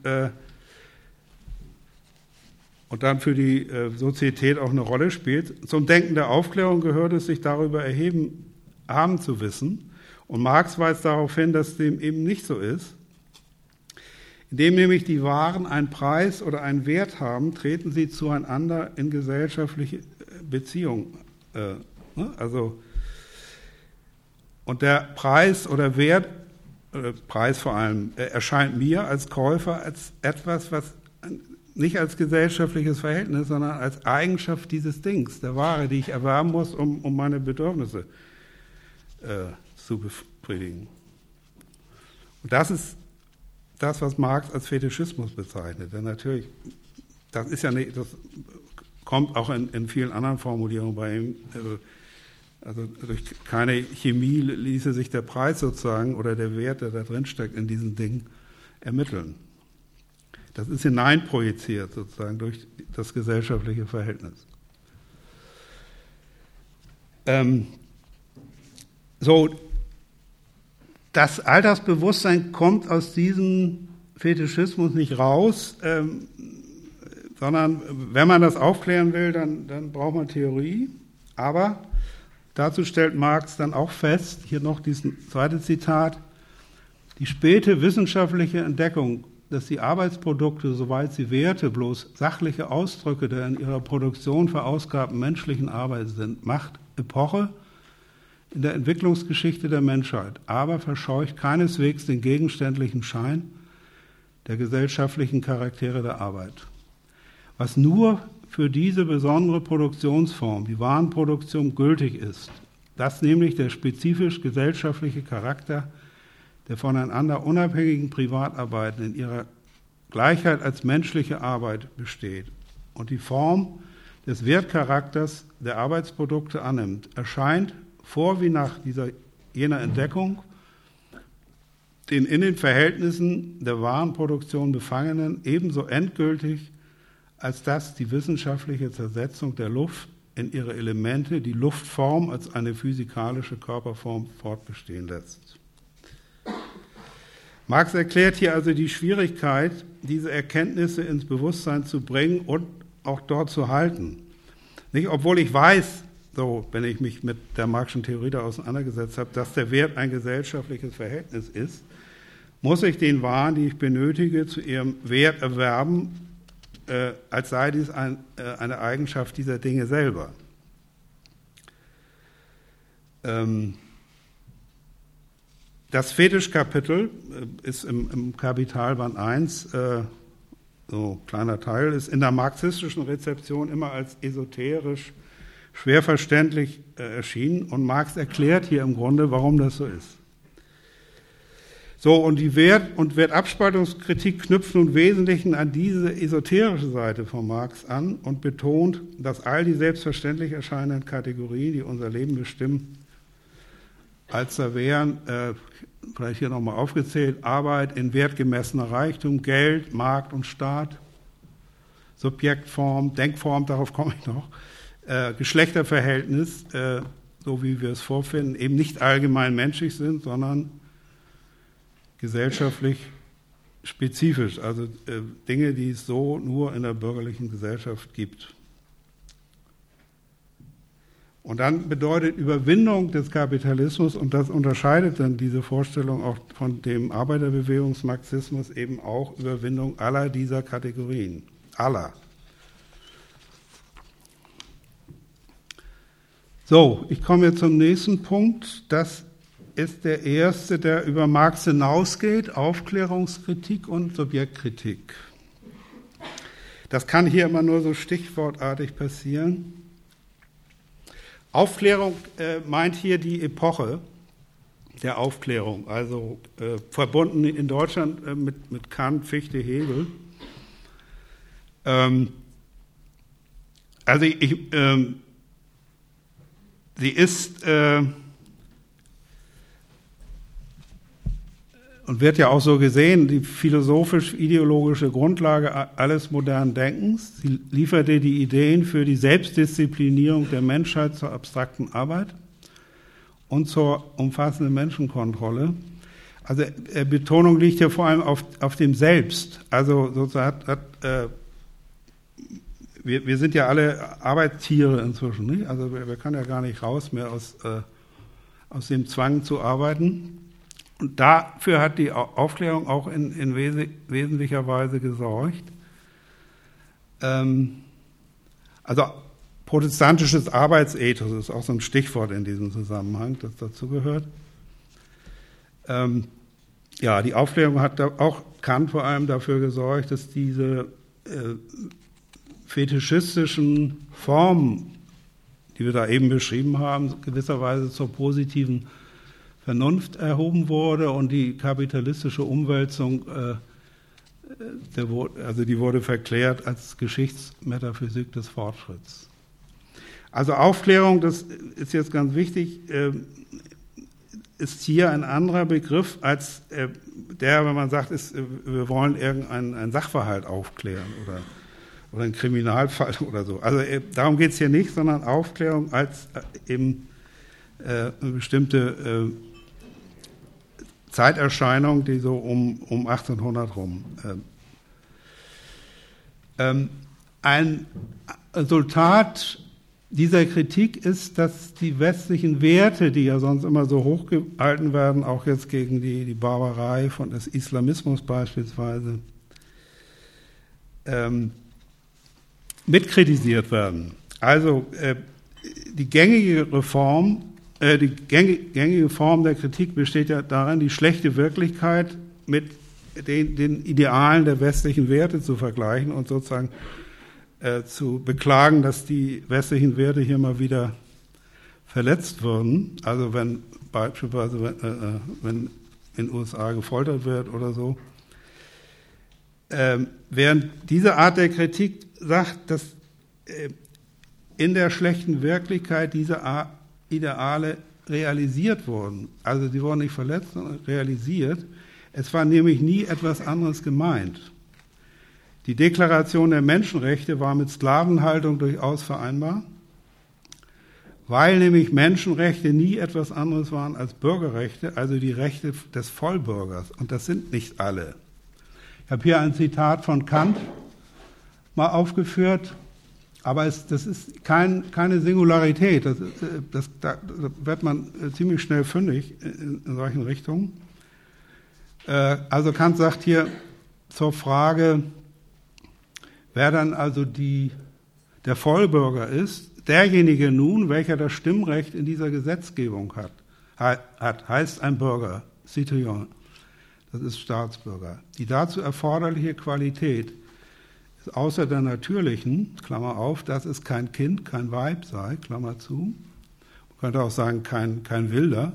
Speaker 3: dann für die Sozietät auch eine Rolle spielt. Zum Denken der Aufklärung gehört es, sich darüber erheben haben zu wissen. Und Marx weist darauf hin, dass dem eben nicht so ist. Indem nämlich die Waren einen Preis oder einen Wert haben, treten sie zueinander in gesellschaftliche Beziehungen. Und der Preis oder Wert, Preis vor allem, erscheint mir als Käufer als etwas, was nicht als gesellschaftliches Verhältnis, sondern als Eigenschaft dieses Dings, der Ware, die ich erwerben muss, um meine Bedürfnisse zu befriedigen. Und das ist das, was Marx als Fetischismus bezeichnet. Denn natürlich, das ist ja nicht, das kommt auch in vielen anderen Formulierungen bei ihm. Also durch keine Chemie ließe sich der Preis sozusagen oder der Wert, der da drin steckt, in diesen Dingen ermitteln. Das ist hineinprojiziert sozusagen durch das gesellschaftliche Verhältnis. Das Alltagsbewusstsein kommt aus diesem Fetischismus nicht raus, sondern wenn man das aufklären will, dann braucht man Theorie. Aber dazu stellt Marx dann auch fest, hier noch dieses zweite Zitat, die späte wissenschaftliche Entdeckung, dass die Arbeitsprodukte, soweit sie Werte, bloß sachliche Ausdrücke der in ihrer Produktion verausgabten menschlichen Arbeit sind, macht Epoche, in der Entwicklungsgeschichte der Menschheit, aber verscheucht keineswegs den gegenständlichen Schein der gesellschaftlichen Charaktere der Arbeit. Was nur für diese besondere Produktionsform, die Warenproduktion, gültig ist, dass nämlich der spezifisch gesellschaftliche Charakter der voneinander unabhängigen Privatarbeiten in ihrer Gleichheit als menschliche Arbeit besteht und die Form des Wertcharakters der Arbeitsprodukte annimmt, erscheint vor wie nach jener Entdeckung den in den Verhältnissen der Warenproduktion Befangenen ebenso endgültig, als dass die wissenschaftliche Zersetzung der Luft in ihre Elemente die Luftform als eine physikalische Körperform fortbestehen lässt. Marx erklärt hier also die Schwierigkeit, diese Erkenntnisse ins Bewusstsein zu bringen und auch dort zu halten. Nicht, obwohl ich weiß, so, wenn ich mich mit der Marxischen Theorie da auseinandergesetzt habe, dass der Wert ein gesellschaftliches Verhältnis ist, muss ich den Waren, die ich benötige, zu ihrem Wert erwerben, als sei dies eine Eigenschaft dieser Dinge selber. Das Fetischkapitel ist im Kapitalband 1, so kleiner Teil, ist in der marxistischen Rezeption immer als esoterisch schwer verständlich erschienen und Marx erklärt hier im Grunde, warum das so ist. So, und die Wert- und Wertabspaltungskritik knüpft nun im Wesentlichen an diese esoterische Seite von Marx an und betont, dass all die selbstverständlich erscheinenden Kategorien, die unser Leben bestimmen, als da wären, vielleicht hier nochmal aufgezählt, Arbeit in wertgemessener Reichtum, Geld, Markt und Staat, Subjektform, Denkform, darauf komme ich noch, Geschlechterverhältnis, so wie wir es vorfinden, eben nicht allgemein menschlich sind, sondern gesellschaftlich spezifisch, also Dinge, die es so nur in der bürgerlichen Gesellschaft gibt. Und dann bedeutet Überwindung des Kapitalismus, und das unterscheidet dann diese Vorstellung auch von dem Arbeiterbewegungsmarxismus, eben auch Überwindung aller dieser Kategorien. Aller. So, ich komme jetzt zum nächsten Punkt. Das ist der erste, der über Marx hinausgeht, Aufklärungskritik und Subjektkritik. Das kann hier immer nur so stichwortartig passieren. Aufklärung meint hier die Epoche der Aufklärung, also verbunden in Deutschland mit Kant, Fichte, Hegel. Also sie ist und wird ja auch so gesehen, die philosophisch-ideologische Grundlage alles modernen Denkens. Sie lieferte die Ideen für die Selbstdisziplinierung der Menschheit zur abstrakten Arbeit und zur umfassenden Menschenkontrolle. Also Betonung liegt ja vor allem auf dem Selbst. Also sozusagen wir sind ja alle Arbeitstiere inzwischen, nicht? Also wir können ja gar nicht raus mehr aus dem Zwang zu arbeiten. Und dafür hat die Aufklärung auch in wesentlicher Weise gesorgt. Also protestantisches Arbeitsethos ist auch so ein Stichwort in diesem Zusammenhang, das dazu gehört. Ja, die Aufklärung hat auch Kant vor allem dafür gesorgt, dass diese fetischistischen Formen, die wir da eben beschrieben haben, gewisserweise zur positiven Vernunft erhoben wurde und die kapitalistische Umwälzung, die wurde verklärt als Geschichtsmetaphysik des Fortschritts. Also Aufklärung, das ist jetzt ganz wichtig, ist hier ein anderer Begriff als der, wenn man sagt, wir wollen irgendeinen Sachverhalt aufklären oder einen Kriminalfall oder so. Also darum geht es hier nicht, sondern Aufklärung als eben eine bestimmte Zeiterscheinung, die so um 1800 rum. Ein Resultat dieser Kritik ist, dass die westlichen Werte, die ja sonst immer so hochgehalten werden, auch jetzt gegen die Barbarei des Islamismus beispielsweise, mitkritisiert werden. Also die gängige Reform die gängige Form der Kritik besteht ja darin, die schlechte Wirklichkeit mit den Idealen der westlichen Werte zu vergleichen und sozusagen zu beklagen, dass die westlichen Werte hier mal wieder verletzt wurden. Also wenn beispielsweise wenn in den USA gefoltert wird oder so. Während diese Art der Kritik sagt, dass in der schlechten Wirklichkeit diese Ideale realisiert wurden. Also sie wurden nicht verletzt, sondern realisiert. Es war nämlich nie etwas anderes gemeint. Die Deklaration der Menschenrechte war mit Sklavenhaltung durchaus vereinbar, weil nämlich Menschenrechte nie etwas anderes waren als Bürgerrechte, also die Rechte des Vollbürgers. Und das sind nicht alle. Ich habe hier ein Zitat von Kant mal aufgeführt, aber das ist keine Singularität. Da wird man ziemlich schnell fündig in solchen Richtungen. Also Kant sagt hier zur Frage, wer dann also der Vollbürger ist, derjenige nun, welcher das Stimmrecht in dieser Gesetzgebung hat, heißt ein Bürger, Citoyen, das ist Staatsbürger. Die dazu erforderliche Qualität ist außer der natürlichen, Klammer auf, dass es kein Kind, kein Weib sei, Klammer zu, man könnte auch sagen, kein Wilder,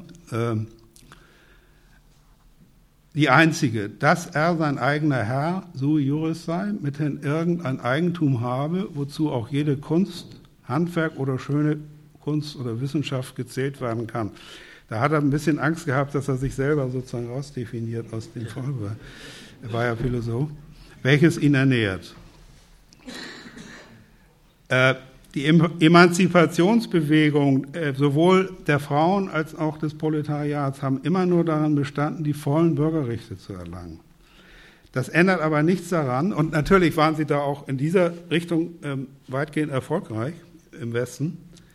Speaker 3: die einzige, dass er sein eigener Herr, sui juris sei, mithin irgendein Eigentum habe, wozu auch jede Kunst, Handwerk oder schöne Kunst oder Wissenschaft gezählt werden kann. Da hat er ein bisschen Angst gehabt, dass er sich selber sozusagen rausdefiniert aus dem Vollbürger. Er war ja Philosoph, welches ihn ernährt. Die Emanzipationsbewegung sowohl der Frauen als auch des Proletariats haben immer nur daran bestanden, die vollen Bürgerrechte zu erlangen. Das ändert aber nichts daran, und natürlich waren sie da auch in dieser Richtung weitgehend erfolgreich im Westen.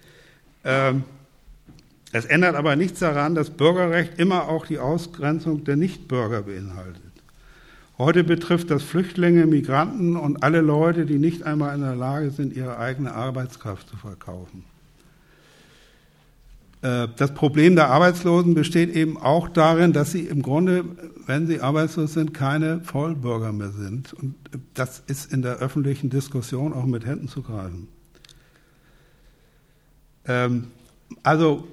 Speaker 3: Es ändert aber nichts daran, dass Bürgerrecht immer auch die Ausgrenzung der Nichtbürger beinhaltet. Heute betrifft das Flüchtlinge, Migranten und alle Leute, die nicht einmal in der Lage sind, ihre eigene Arbeitskraft zu verkaufen. Das Problem der Arbeitslosen besteht eben auch darin, dass sie im Grunde, wenn sie arbeitslos sind, keine Vollbürger mehr sind. Und das ist in der öffentlichen Diskussion auch mit Händen zu greifen. Also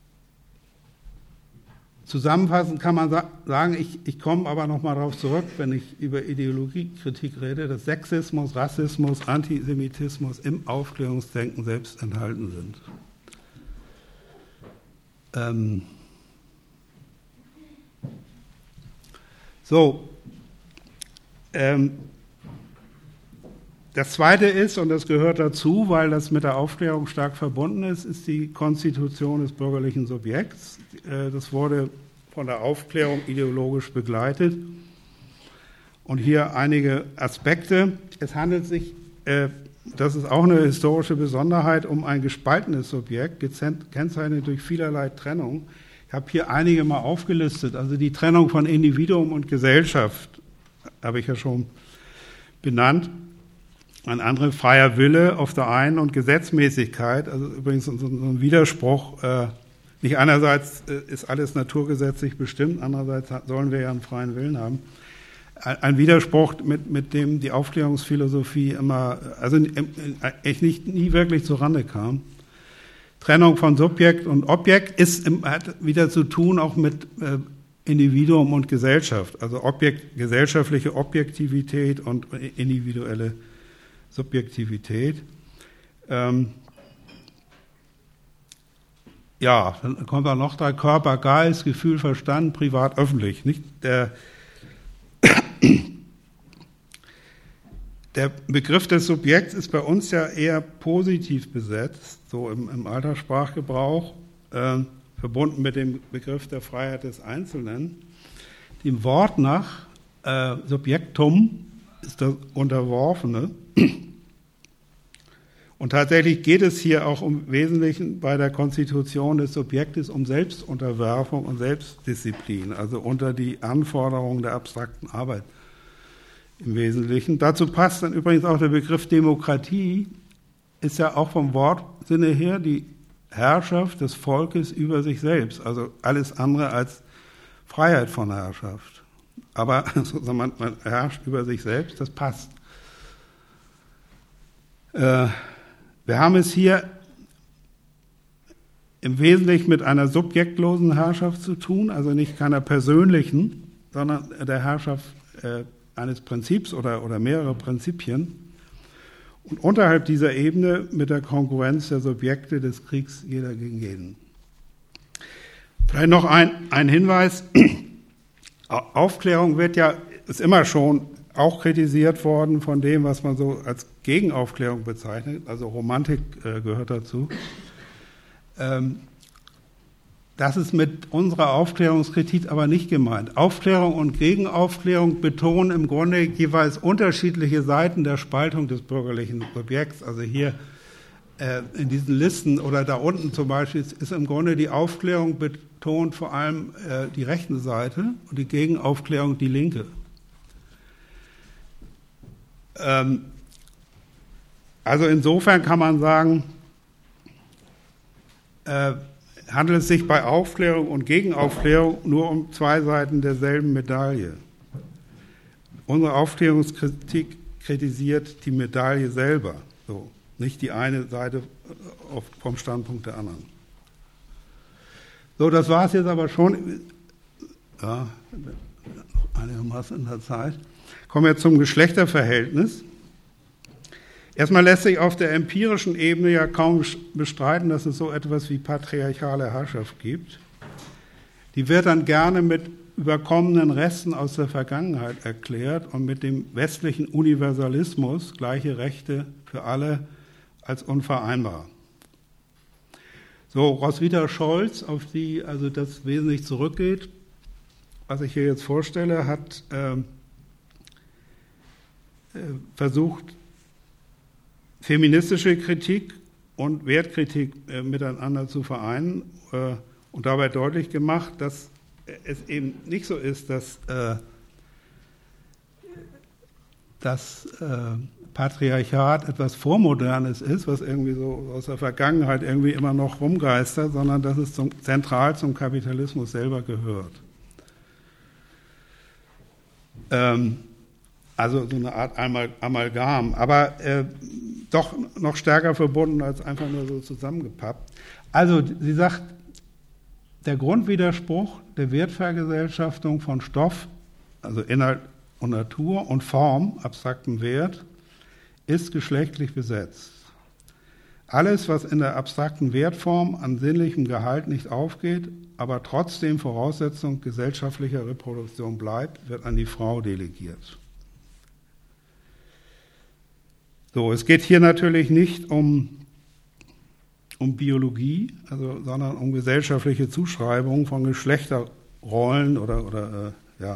Speaker 3: zusammenfassend kann man sagen, ich komme aber nochmal darauf zurück, wenn ich über Ideologiekritik rede, dass Sexismus, Rassismus, Antisemitismus im Aufklärungsdenken selbst enthalten sind. Das Zweite ist, und das gehört dazu, weil das mit der Aufklärung stark verbunden ist die Konstitution des bürgerlichen Subjekts. Das wurde von der Aufklärung ideologisch begleitet. Und hier einige Aspekte. Es handelt sich, das ist auch eine historische Besonderheit, um ein gespaltenes Subjekt, gekennzeichnet durch vielerlei Trennung. Ich habe hier einige mal aufgelistet. Also die Trennung von Individuum und Gesellschaft habe ich ja schon benannt. Ein anderer freier Wille auf der einen und Gesetzmäßigkeit, also übrigens so ein Widerspruch. Nicht einerseits ist alles naturgesetzlich bestimmt, andererseits sollen wir ja einen freien Willen haben. Ein Widerspruch, mit dem die Aufklärungsphilosophie immer, also echt nie wirklich zurande kam. Trennung von Subjekt und Objekt hat wieder zu tun auch mit Individuum und Gesellschaft, also gesellschaftliche Objektivität und individuelle Subjektivität. Ja, dann kommt da noch da Körper, Geist, Gefühl, Verstand, privat, öffentlich. Nicht? Der Begriff des Subjekts ist bei uns ja eher positiv besetzt, so im Alltagssprachgebrauch, verbunden mit dem Begriff der Freiheit des Einzelnen. Dem Wort nach, Subjektum ist das Unterworfene. Und tatsächlich geht es hier auch im Wesentlichen bei der Konstitution des Subjektes um Selbstunterwerfung und Selbstdisziplin, also unter die Anforderungen der abstrakten Arbeit im Wesentlichen. Dazu passt dann übrigens auch der Begriff Demokratie, ist ja auch vom Wortsinne her die Herrschaft des Volkes über sich selbst, also alles andere als Freiheit von Herrschaft. Aber man herrscht über sich selbst, das passt. Wir haben es hier im Wesentlichen mit einer subjektlosen Herrschaft zu tun, also nicht keiner persönlichen, sondern der Herrschaft eines Prinzips oder mehrere Prinzipien. Und unterhalb dieser Ebene mit der Konkurrenz der Subjekte des Kriegs jeder gegen jeden. Vielleicht noch ein Hinweis. Aufklärung ist immer schon auch kritisiert worden von dem, was man so als Gegenaufklärung bezeichnet. Also Romantik gehört dazu. Das ist mit unserer Aufklärungskritik aber nicht gemeint. Aufklärung und Gegenaufklärung betonen im Grunde jeweils unterschiedliche Seiten der Spaltung des bürgerlichen Subjekts. Also hier in diesen Listen oder da unten zum Beispiel ist im Grunde die Aufklärung betont vor allem die rechte Seite und die Gegenaufklärung die linke. Also insofern kann man sagen, handelt es sich bei Aufklärung und Gegenaufklärung nur um zwei Seiten derselben Medaille. Unsere Aufklärungskritik kritisiert die Medaille selber, so, nicht die eine Seite vom Standpunkt der anderen. So, das war es jetzt aber schon. Ja, einigermaßen in der Zeit. Kommen wir zum Geschlechterverhältnis. Erstmal lässt sich auf der empirischen Ebene ja kaum bestreiten, dass es so etwas wie patriarchale Herrschaft gibt. Die wird dann gerne mit überkommenen Resten aus der Vergangenheit erklärt und mit dem westlichen Universalismus, gleiche Rechte für alle, als unvereinbar. So, Roswitha Scholz, auf die also das wesentlich zurückgeht, was ich hier jetzt vorstelle, hat versucht, feministische Kritik und Wertkritik miteinander zu vereinen und dabei deutlich gemacht, dass es eben nicht so ist, dass das Patriarchat etwas Vormodernes ist, was irgendwie so aus der Vergangenheit irgendwie immer noch rumgeistert, sondern dass es zentral zum Kapitalismus selber gehört. Also so eine Art Amalgam, aber doch noch stärker verbunden als einfach nur so zusammengepappt. Also sie sagt, der Grundwiderspruch der Wertvergesellschaftung von Stoff, also Inhalt und Natur und Form, abstraktem Wert, ist geschlechtlich besetzt. Alles, was in der abstrakten Wertform an sinnlichem Gehalt nicht aufgeht, aber trotzdem Voraussetzung gesellschaftlicher Reproduktion bleibt, wird an die Frau delegiert. So, es geht hier natürlich nicht um Biologie, sondern um gesellschaftliche Zuschreibungen von Geschlechterrollen oder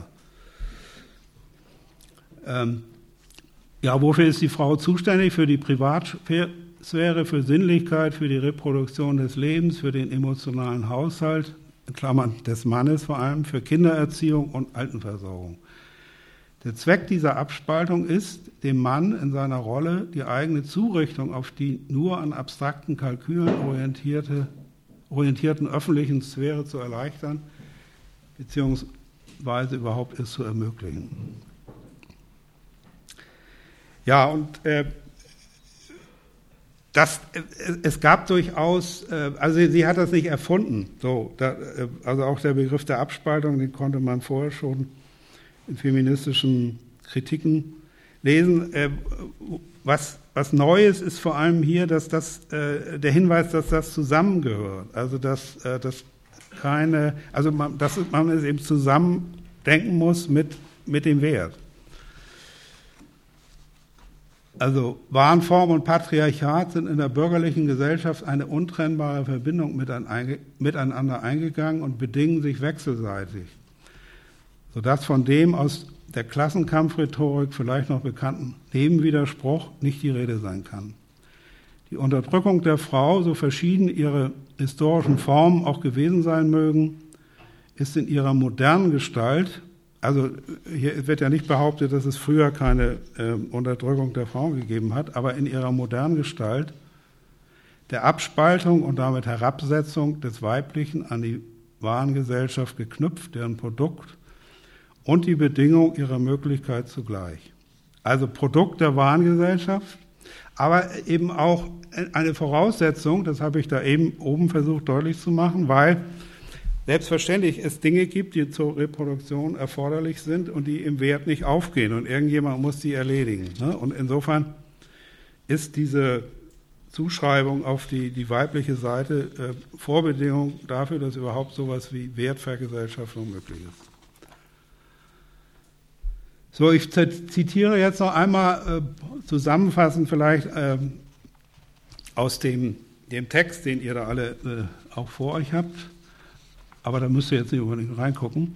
Speaker 3: wofür ist die Frau zuständig? Für die Privatsphäre, für Sinnlichkeit, für die Reproduktion des Lebens, für den emotionalen Haushalt, in Klammern des Mannes vor allem, für Kindererziehung und Altenversorgung. Der Zweck dieser Abspaltung ist, dem Mann in seiner Rolle die eigene Zurichtung auf die nur an abstrakten Kalkülen orientierten öffentlichen Sphäre zu erleichtern, beziehungsweise überhaupt es zu ermöglichen. Ja, und es gab durchaus, also sie hat das nicht erfunden, also auch der Begriff der Abspaltung, den konnte man vorher schon in feministischen Kritiken lesen. Was Neues ist vor allem hier, dass der Hinweis, dass das zusammengehört. Also dass man es eben zusammen denken muss mit dem Wert. Also Warenform und Patriarchat sind in der bürgerlichen Gesellschaft eine untrennbare Verbindung miteinander eingegangen und bedingen sich wechselseitig, sodass von dem aus der Klassenkampfrhetorik vielleicht noch bekannten Nebenwiderspruch nicht die Rede sein kann. Die Unterdrückung der Frau, so verschieden ihre historischen Formen auch gewesen sein mögen, ist in ihrer modernen Gestalt, also hier wird ja nicht behauptet, dass es früher keine Unterdrückung der Frauen gegeben hat, aber in ihrer modernen Gestalt der Abspaltung und damit Herabsetzung des Weiblichen an die Warengesellschaft geknüpft, deren Produkt und die Bedingung ihrer Möglichkeit zugleich. Also Produkt der Warengesellschaft, aber eben auch eine Voraussetzung, das habe ich da eben oben versucht deutlich zu machen, weil selbstverständlich es Dinge gibt, die zur Reproduktion erforderlich sind und die im Wert nicht aufgehen und irgendjemand muss die erledigen. Und insofern ist diese Zuschreibung auf die weibliche Seite Vorbedingung dafür, dass überhaupt sowas wie Wertvergesellschaftung möglich ist. So, ich zitiere jetzt noch einmal zusammenfassend vielleicht aus dem Text, den ihr da alle auch vor euch habt, aber da müsst ihr jetzt nicht unbedingt reingucken.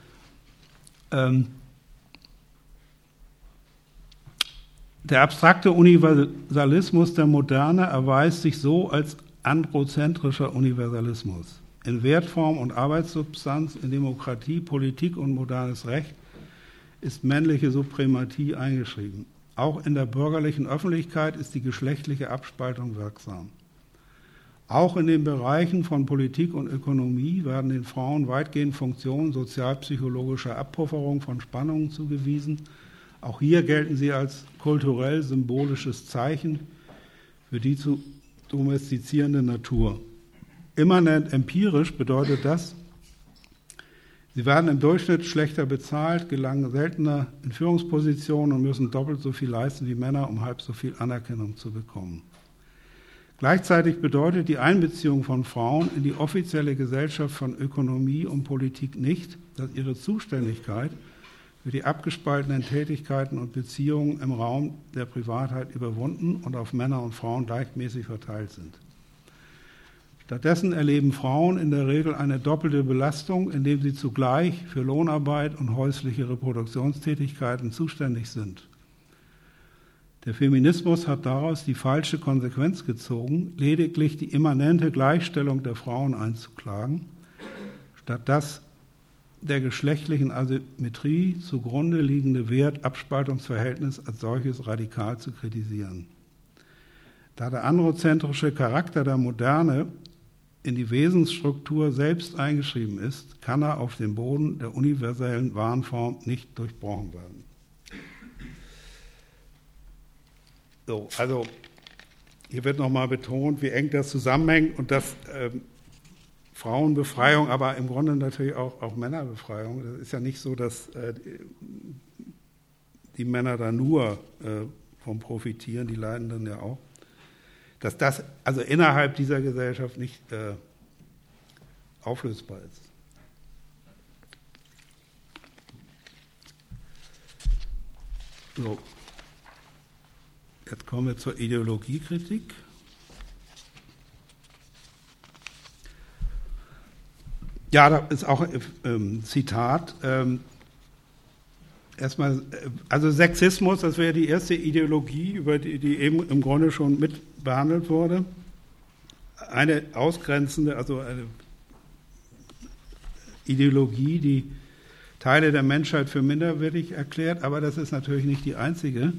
Speaker 3: Der abstrakte Universalismus der Moderne erweist sich so als androzentrischer Universalismus. In Wertform und Arbeitssubstanz, in Demokratie, Politik und modernes Recht ist männliche Suprematie eingeschrieben. Auch in der bürgerlichen Öffentlichkeit ist die geschlechtliche Abspaltung wirksam. Auch in den Bereichen von Politik und Ökonomie werden den Frauen weitgehend Funktionen sozialpsychologischer Abpufferung von Spannungen zugewiesen. Auch hier gelten sie als kulturell symbolisches Zeichen für die zu domestizierende Natur. Immanent empirisch bedeutet das, sie werden im Durchschnitt schlechter bezahlt, gelangen seltener in Führungspositionen und müssen doppelt so viel leisten wie Männer, um halb so viel Anerkennung zu bekommen. Gleichzeitig bedeutet die Einbeziehung von Frauen in die offizielle Gesellschaft von Ökonomie und Politik nicht, dass ihre Zuständigkeit für die abgespaltenen Tätigkeiten und Beziehungen im Raum der Privatheit überwunden und auf Männer und Frauen gleichmäßig verteilt sind. Stattdessen erleben Frauen in der Regel eine doppelte Belastung, indem sie zugleich für Lohnarbeit und häusliche Reproduktionstätigkeiten zuständig sind. Der Feminismus hat daraus die falsche Konsequenz gezogen, lediglich die immanente Gleichstellung der Frauen einzuklagen, statt das der geschlechtlichen Asymmetrie zugrunde liegende Wert-Abspaltungsverhältnis als solches radikal zu kritisieren. Da der androzentrische Charakter der Moderne in die Wesensstruktur selbst eingeschrieben ist, kann er auf dem Boden der universellen Warenform nicht durchbrochen werden. So, also hier wird nochmal betont, wie eng das zusammenhängt und dass Frauenbefreiung, aber im Grunde natürlich auch Männerbefreiung. Das ist ja nicht so, dass die Männer da nur vom profitieren, die leiden dann ja auch. Dass das also innerhalb dieser Gesellschaft nicht auflösbar ist. So. Jetzt kommen wir zur Ideologiekritik. Ja, da ist auch ein Zitat. Erstmal, also Sexismus, das wäre die erste Ideologie, über die eben im Grunde schon mit behandelt wurde. Eine ausgrenzende, also eine Ideologie, die Teile der Menschheit für minderwertig erklärt, aber das ist natürlich nicht die einzige.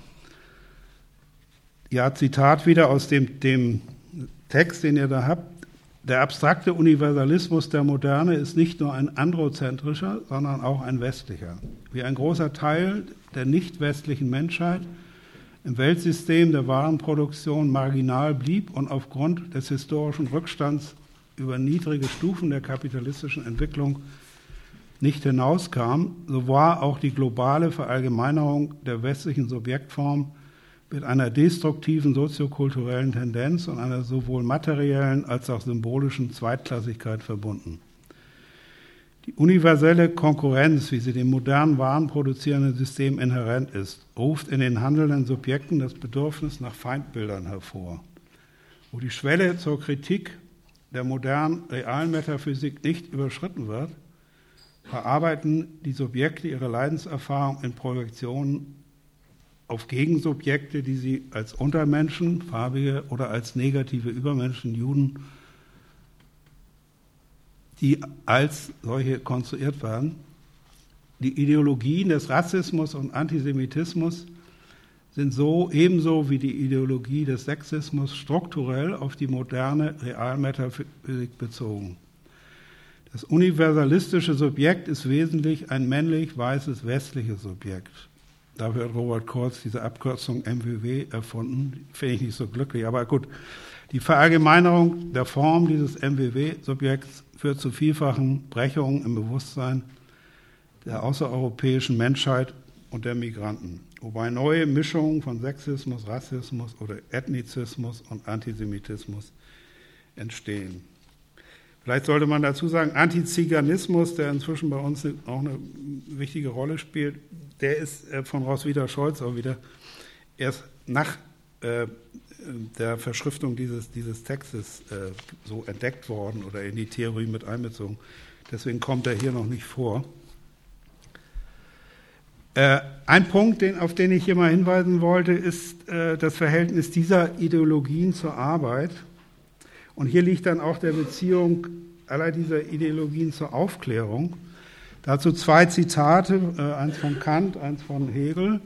Speaker 3: Ja, Zitat wieder aus dem Text, den ihr da habt. Der abstrakte Universalismus der Moderne ist nicht nur ein androzentrischer, sondern auch ein westlicher. Wie ein großer Teil der nicht westlichen Menschheit im Weltsystem der Warenproduktion marginal blieb und aufgrund des historischen Rückstands über niedrige Stufen der kapitalistischen Entwicklung nicht hinauskam, so war auch die globale Verallgemeinerung der westlichen Subjektform mit einer destruktiven soziokulturellen Tendenz und einer sowohl materiellen als auch symbolischen Zweitklassigkeit verbunden. Die universelle Konkurrenz, wie sie dem modernen warenproduzierenden System inhärent ist, ruft in den handelnden Subjekten das Bedürfnis nach Feindbildern hervor. Wo die Schwelle zur Kritik der modernen realen Metaphysik nicht überschritten wird, verarbeiten die Subjekte ihre Leidenserfahrung in Projektionen auf Gegensubjekte, die sie als Untermenschen, farbige oder als negative Übermenschen, Juden, die als solche konstruiert werden. Die Ideologien des Rassismus und Antisemitismus sind ebenso wie die Ideologie des Sexismus strukturell auf die moderne Realmetaphysik bezogen. Das universalistische Subjekt ist wesentlich ein männlich-weißes westliches Subjekt. Dafür hat Robert Kurz diese Abkürzung MWW erfunden. Finde ich nicht so glücklich, aber gut. Die Verallgemeinerung der Form dieses MWW-Subjekts führt zu vielfachen Brechungen im Bewusstsein der außereuropäischen Menschheit und der Migranten, wobei neue Mischungen von Sexismus, Rassismus oder Ethnizismus und Antisemitismus entstehen. Vielleicht sollte man dazu sagen, Antiziganismus, der inzwischen bei uns auch eine wichtige Rolle spielt, der ist von Roswitha Scholz auch wieder erst nach der Verschriftung dieses Textes so entdeckt worden oder in die Theorie mit einbezogen. Deswegen kommt er hier noch nicht vor. Ein Punkt, auf den ich hier mal hinweisen wollte, ist das Verhältnis dieser Ideologien zur Arbeit. Und hier liegt dann auch der Beziehung aller dieser Ideologien zur Aufklärung. Dazu 2 Zitate, eins von Kant, eins von Hegel.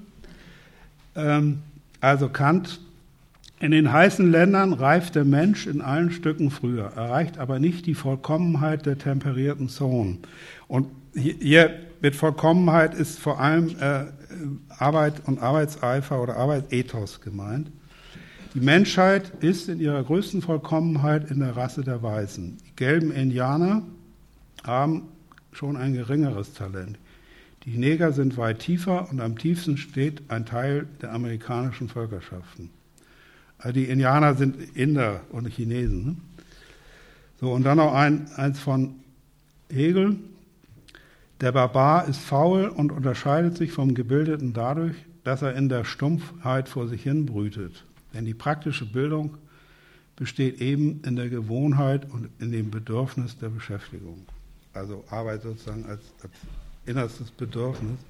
Speaker 3: Also Kant: In den heißen Ländern reift der Mensch in allen Stücken früher, erreicht aber nicht die Vollkommenheit der temperierten Zonen. Und hier mit Vollkommenheit ist vor allem Arbeit und Arbeitseifer oder Arbeitsethos gemeint. Die Menschheit ist in ihrer größten Vollkommenheit in der Rasse der Weißen. Die gelben Indianer haben schon ein geringeres Talent. Die Neger sind weit tiefer und am tiefsten steht ein Teil der amerikanischen Völkerschaften. Also die Indianer sind Inder und Chinesen. Ne? So, und dann noch eins von Hegel. Der Barbar ist faul und unterscheidet sich vom Gebildeten dadurch, dass er in der Stumpfheit vor sich hin brütet. Denn die praktische Bildung besteht eben in der Gewohnheit und in dem Bedürfnis der Beschäftigung. Also Arbeit sozusagen als innerstes Bedürfnis.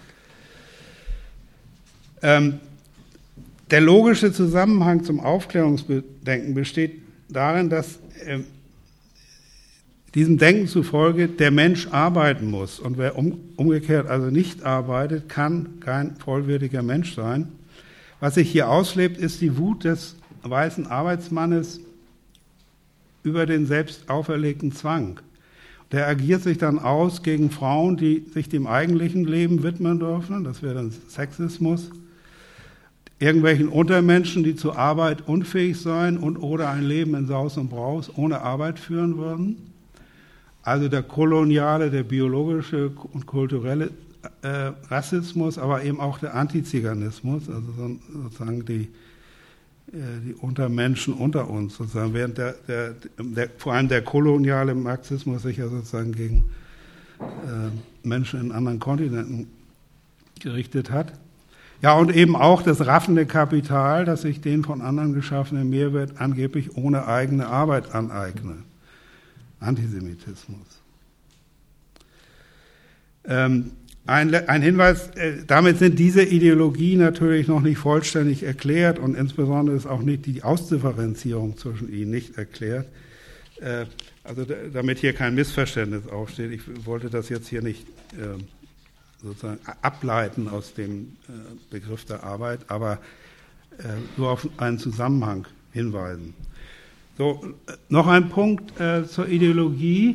Speaker 3: Der logische Zusammenhang zum Aufklärungsdenken besteht darin, dass diesem Denken zufolge der Mensch arbeiten muss. Und wer umgekehrt also nicht arbeitet, kann kein vollwertiger Mensch sein. Was sich hier auslebt, ist die Wut des weißen Arbeitsmannes über den selbst auferlegten Zwang. Der agiert sich dann aus gegen Frauen, die sich dem eigentlichen Leben widmen dürfen. Das wäre dann Sexismus. Irgendwelchen Untermenschen, die zur Arbeit unfähig seien und oder ein Leben in Saus und Braus ohne Arbeit führen würden. Also der koloniale, der biologische und kulturelle Rassismus, aber eben auch der Antiziganismus, also sozusagen die Untermenschen unter uns, sozusagen, während vor allem der koloniale Marxismus sich ja sozusagen gegen Menschen in anderen Kontinenten gerichtet hat. Ja, und eben auch das raffende Kapital, das sich den von anderen geschaffenen Mehrwert angeblich ohne eigene Arbeit aneigne. Antisemitismus. Ein Hinweis, damit sind diese Ideologien natürlich noch nicht vollständig erklärt und insbesondere ist auch nicht die Ausdifferenzierung zwischen ihnen nicht erklärt. Also damit hier kein Missverständnis aufsteht. Ich wollte das jetzt hier nicht sozusagen ableiten aus dem Begriff der Arbeit, aber nur auf einen Zusammenhang hinweisen. So, noch ein Punkt zur Ideologie.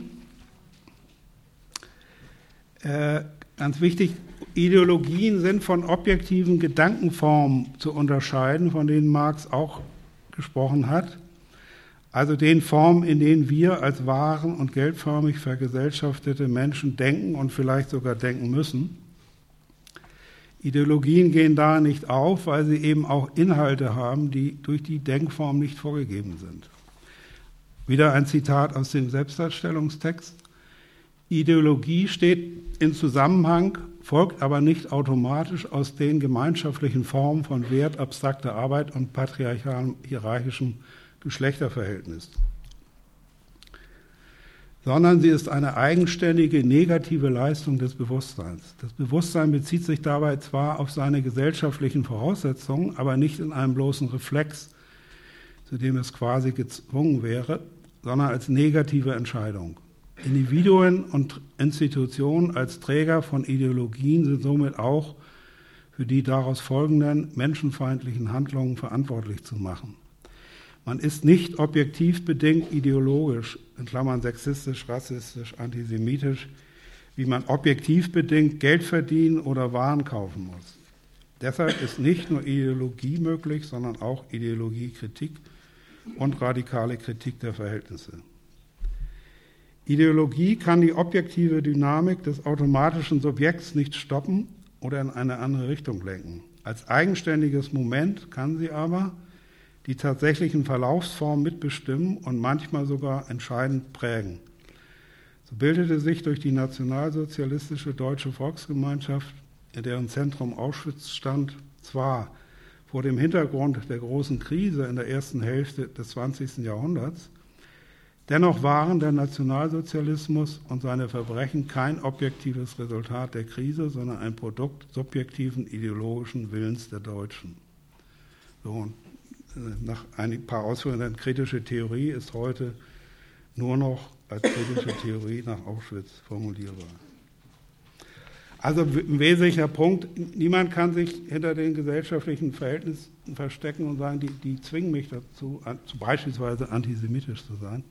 Speaker 3: Ganz wichtig, Ideologien sind von objektiven Gedankenformen zu unterscheiden, von denen Marx auch gesprochen hat. Also den Formen, in denen wir als waren- und geldförmig vergesellschaftete Menschen denken und vielleicht sogar denken müssen. Ideologien gehen da nicht auf, weil sie eben auch Inhalte haben, die durch die Denkform nicht vorgegeben sind. Wieder ein Zitat aus dem Selbstdarstellungstext. Ideologie steht in Zusammenhang, folgt aber nicht automatisch aus den gemeinschaftlichen Formen von Wert, abstrakter Arbeit und patriarchalem, hierarchischem Geschlechterverhältnis, sondern sie ist eine eigenständige negative Leistung des Bewusstseins. Das Bewusstsein bezieht sich dabei zwar auf seine gesellschaftlichen Voraussetzungen, aber nicht in einem bloßen Reflex, zu dem es quasi gezwungen wäre, sondern als negative Entscheidung. Individuen und Institutionen als Träger von Ideologien sind somit auch für die daraus folgenden menschenfeindlichen Handlungen verantwortlich zu machen. Man ist nicht objektiv bedingt ideologisch, in Klammern sexistisch, rassistisch, antisemitisch, wie man objektiv bedingt Geld verdienen oder Waren kaufen muss. Deshalb ist nicht nur Ideologie möglich, sondern auch Ideologiekritik und radikale Kritik der Verhältnisse. Ideologie kann die objektive Dynamik des automatischen Subjekts nicht stoppen oder in eine andere Richtung lenken. Als eigenständiges Moment kann sie aber die tatsächlichen Verlaufsformen mitbestimmen und manchmal sogar entscheidend prägen. So bildete sich durch die nationalsozialistische Deutsche Volksgemeinschaft, in deren Zentrum Auschwitz stand, zwar vor dem Hintergrund der großen Krise in der ersten Hälfte des 20. Jahrhunderts, dennoch waren der Nationalsozialismus und seine Verbrechen kein objektives Resultat der Krise, sondern ein Produkt subjektiven ideologischen Willens der Deutschen. So, und nach ein paar Ausführungen, kritische Theorie ist heute nur noch als kritische Theorie nach Auschwitz formulierbar. Also ein wesentlicher Punkt, niemand kann sich hinter den gesellschaftlichen Verhältnissen verstecken und sagen, die zwingen mich dazu, beispielsweise antisemitisch zu sein.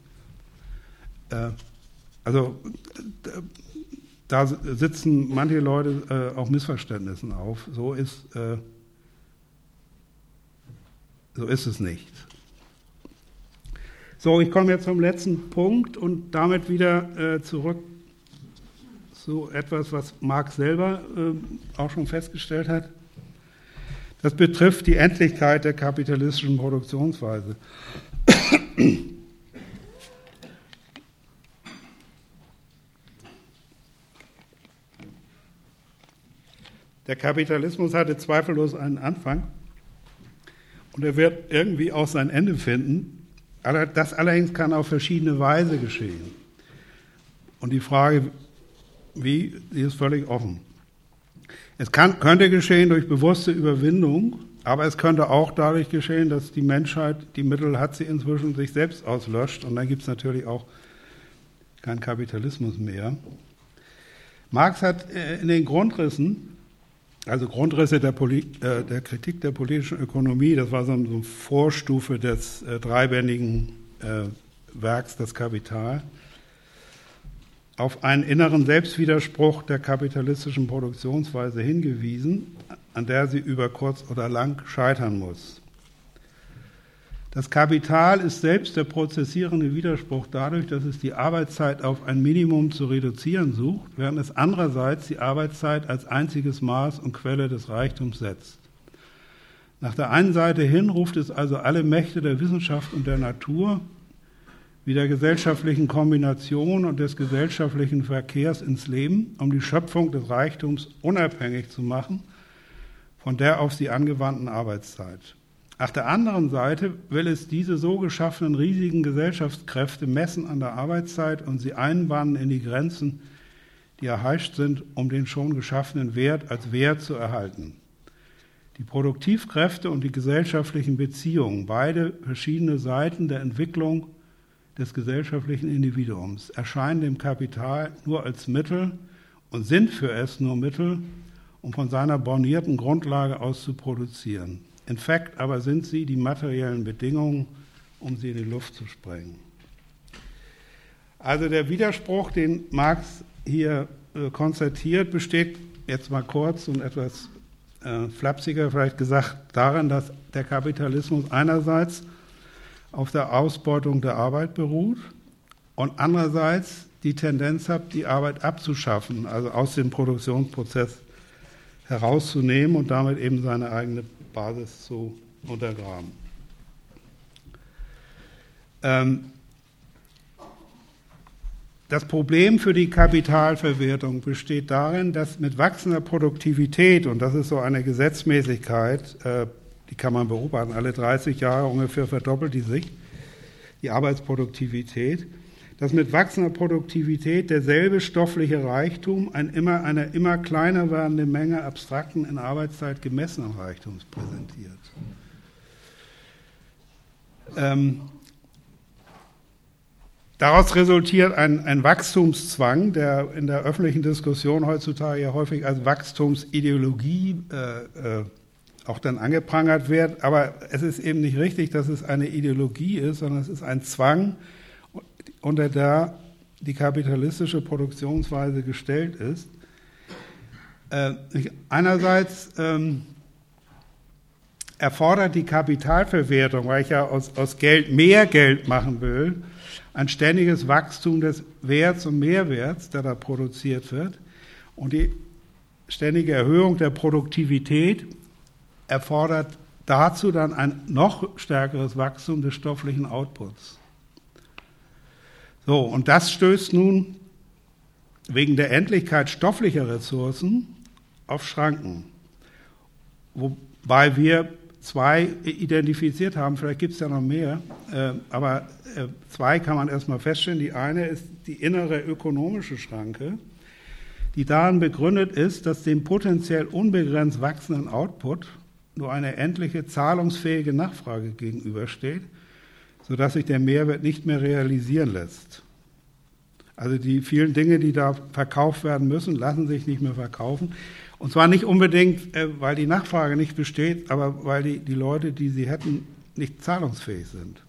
Speaker 3: Also da sitzen manche Leute auf Missverständnissen auf. So ist es nicht. So, ich komme jetzt zum letzten Punkt und damit wieder zurück zu etwas, was Marx selber auch schon festgestellt hat. Das betrifft die Endlichkeit der kapitalistischen Produktionsweise. Der Kapitalismus hatte zweifellos einen Anfang und er wird irgendwie auch sein Ende finden. Das allerdings kann auf verschiedene Weise geschehen. Und die Frage, wie, die ist völlig offen. Es könnte geschehen durch bewusste Überwindung, aber es könnte auch dadurch geschehen, dass die Menschheit die Mittel hat, sie inzwischen sich selbst auslöscht und dann gibt es natürlich auch keinen Kapitalismus mehr. Marx hat in den Grundrissen, also Grundrisse der Kritik der politischen Ökonomie, das war so eine Vorstufe des dreibändigen Werks Das Kapital, auf einen inneren Selbstwiderspruch der kapitalistischen Produktionsweise hingewiesen, an der sie über kurz oder lang scheitern muss. Das Kapital ist selbst der prozessierende Widerspruch dadurch, dass es die Arbeitszeit auf ein Minimum zu reduzieren sucht, während es andererseits die Arbeitszeit als einziges Maß und Quelle des Reichtums setzt. Nach der einen Seite hin ruft es also alle Mächte der Wissenschaft und der Natur, wie der gesellschaftlichen Kombination und des gesellschaftlichen Verkehrs ins Leben, um die Schöpfung des Reichtums unabhängig zu machen von der auf sie angewandten Arbeitszeit. Auf der anderen Seite will es diese so geschaffenen riesigen Gesellschaftskräfte messen an der Arbeitszeit und sie einbannen in die Grenzen, die erheischt sind, um den schon geschaffenen Wert als Wert zu erhalten. Die Produktivkräfte und die gesellschaftlichen Beziehungen, beide verschiedene Seiten der Entwicklung des gesellschaftlichen Individuums, erscheinen dem Kapital nur als Mittel und sind für es nur Mittel, um von seiner bornierten Grundlage aus zu produzieren. In fact aber sind sie die materiellen Bedingungen, um sie in die Luft zu sprengen. Also der Widerspruch, den Marx hier konstatiert, besteht jetzt mal kurz und etwas flapsiger vielleicht gesagt darin, dass der Kapitalismus einerseits auf der Ausbeutung der Arbeit beruht und andererseits die Tendenz hat, die Arbeit abzuschaffen, also aus dem Produktionsprozess herauszunehmen und damit eben seine eigene Basis zu untergraben. Das Problem für die Kapitalverwertung besteht darin, dass mit wachsender Produktivität, und das ist so eine Gesetzmäßigkeit, die kann man beobachten, alle 30 Jahre ungefähr verdoppelt die sich, die Arbeitsproduktivität, dass mit wachsender Produktivität derselbe stoffliche Reichtum einer immer kleiner werdende Menge abstrakten, in Arbeitszeit gemessenen Reichtums präsentiert. Daraus resultiert ein Wachstumszwang, der in der öffentlichen Diskussion heutzutage ja häufig als Wachstumsideologie auch dann angeprangert wird. Aber es ist eben nicht richtig, dass es eine Ideologie ist, sondern es ist ein Zwang, unter der die kapitalistische Produktionsweise gestellt ist. Einerseits erfordert die Kapitalverwertung, weil ich ja aus Geld mehr Geld machen will, ein ständiges Wachstum des Werts und Mehrwerts, der da produziert wird. Und die ständige Erhöhung der Produktivität erfordert dazu dann ein noch stärkeres Wachstum des stofflichen Outputs. So, und das stößt nun wegen der Endlichkeit stofflicher Ressourcen auf Schranken. Wobei wir zwei identifiziert haben, vielleicht gibt es ja noch mehr, aber zwei kann man erstmal feststellen. Die eine ist die innere ökonomische Schranke, die darin begründet ist, dass dem potenziell unbegrenzt wachsenden Output nur eine endliche zahlungsfähige Nachfrage gegenübersteht, sodass sich der Mehrwert nicht mehr realisieren lässt. Also die vielen Dinge, die da verkauft werden müssen, lassen sich nicht mehr verkaufen. Und zwar nicht unbedingt, weil die Nachfrage nicht besteht, aber weil die Leute, die sie hätten, nicht zahlungsfähig sind.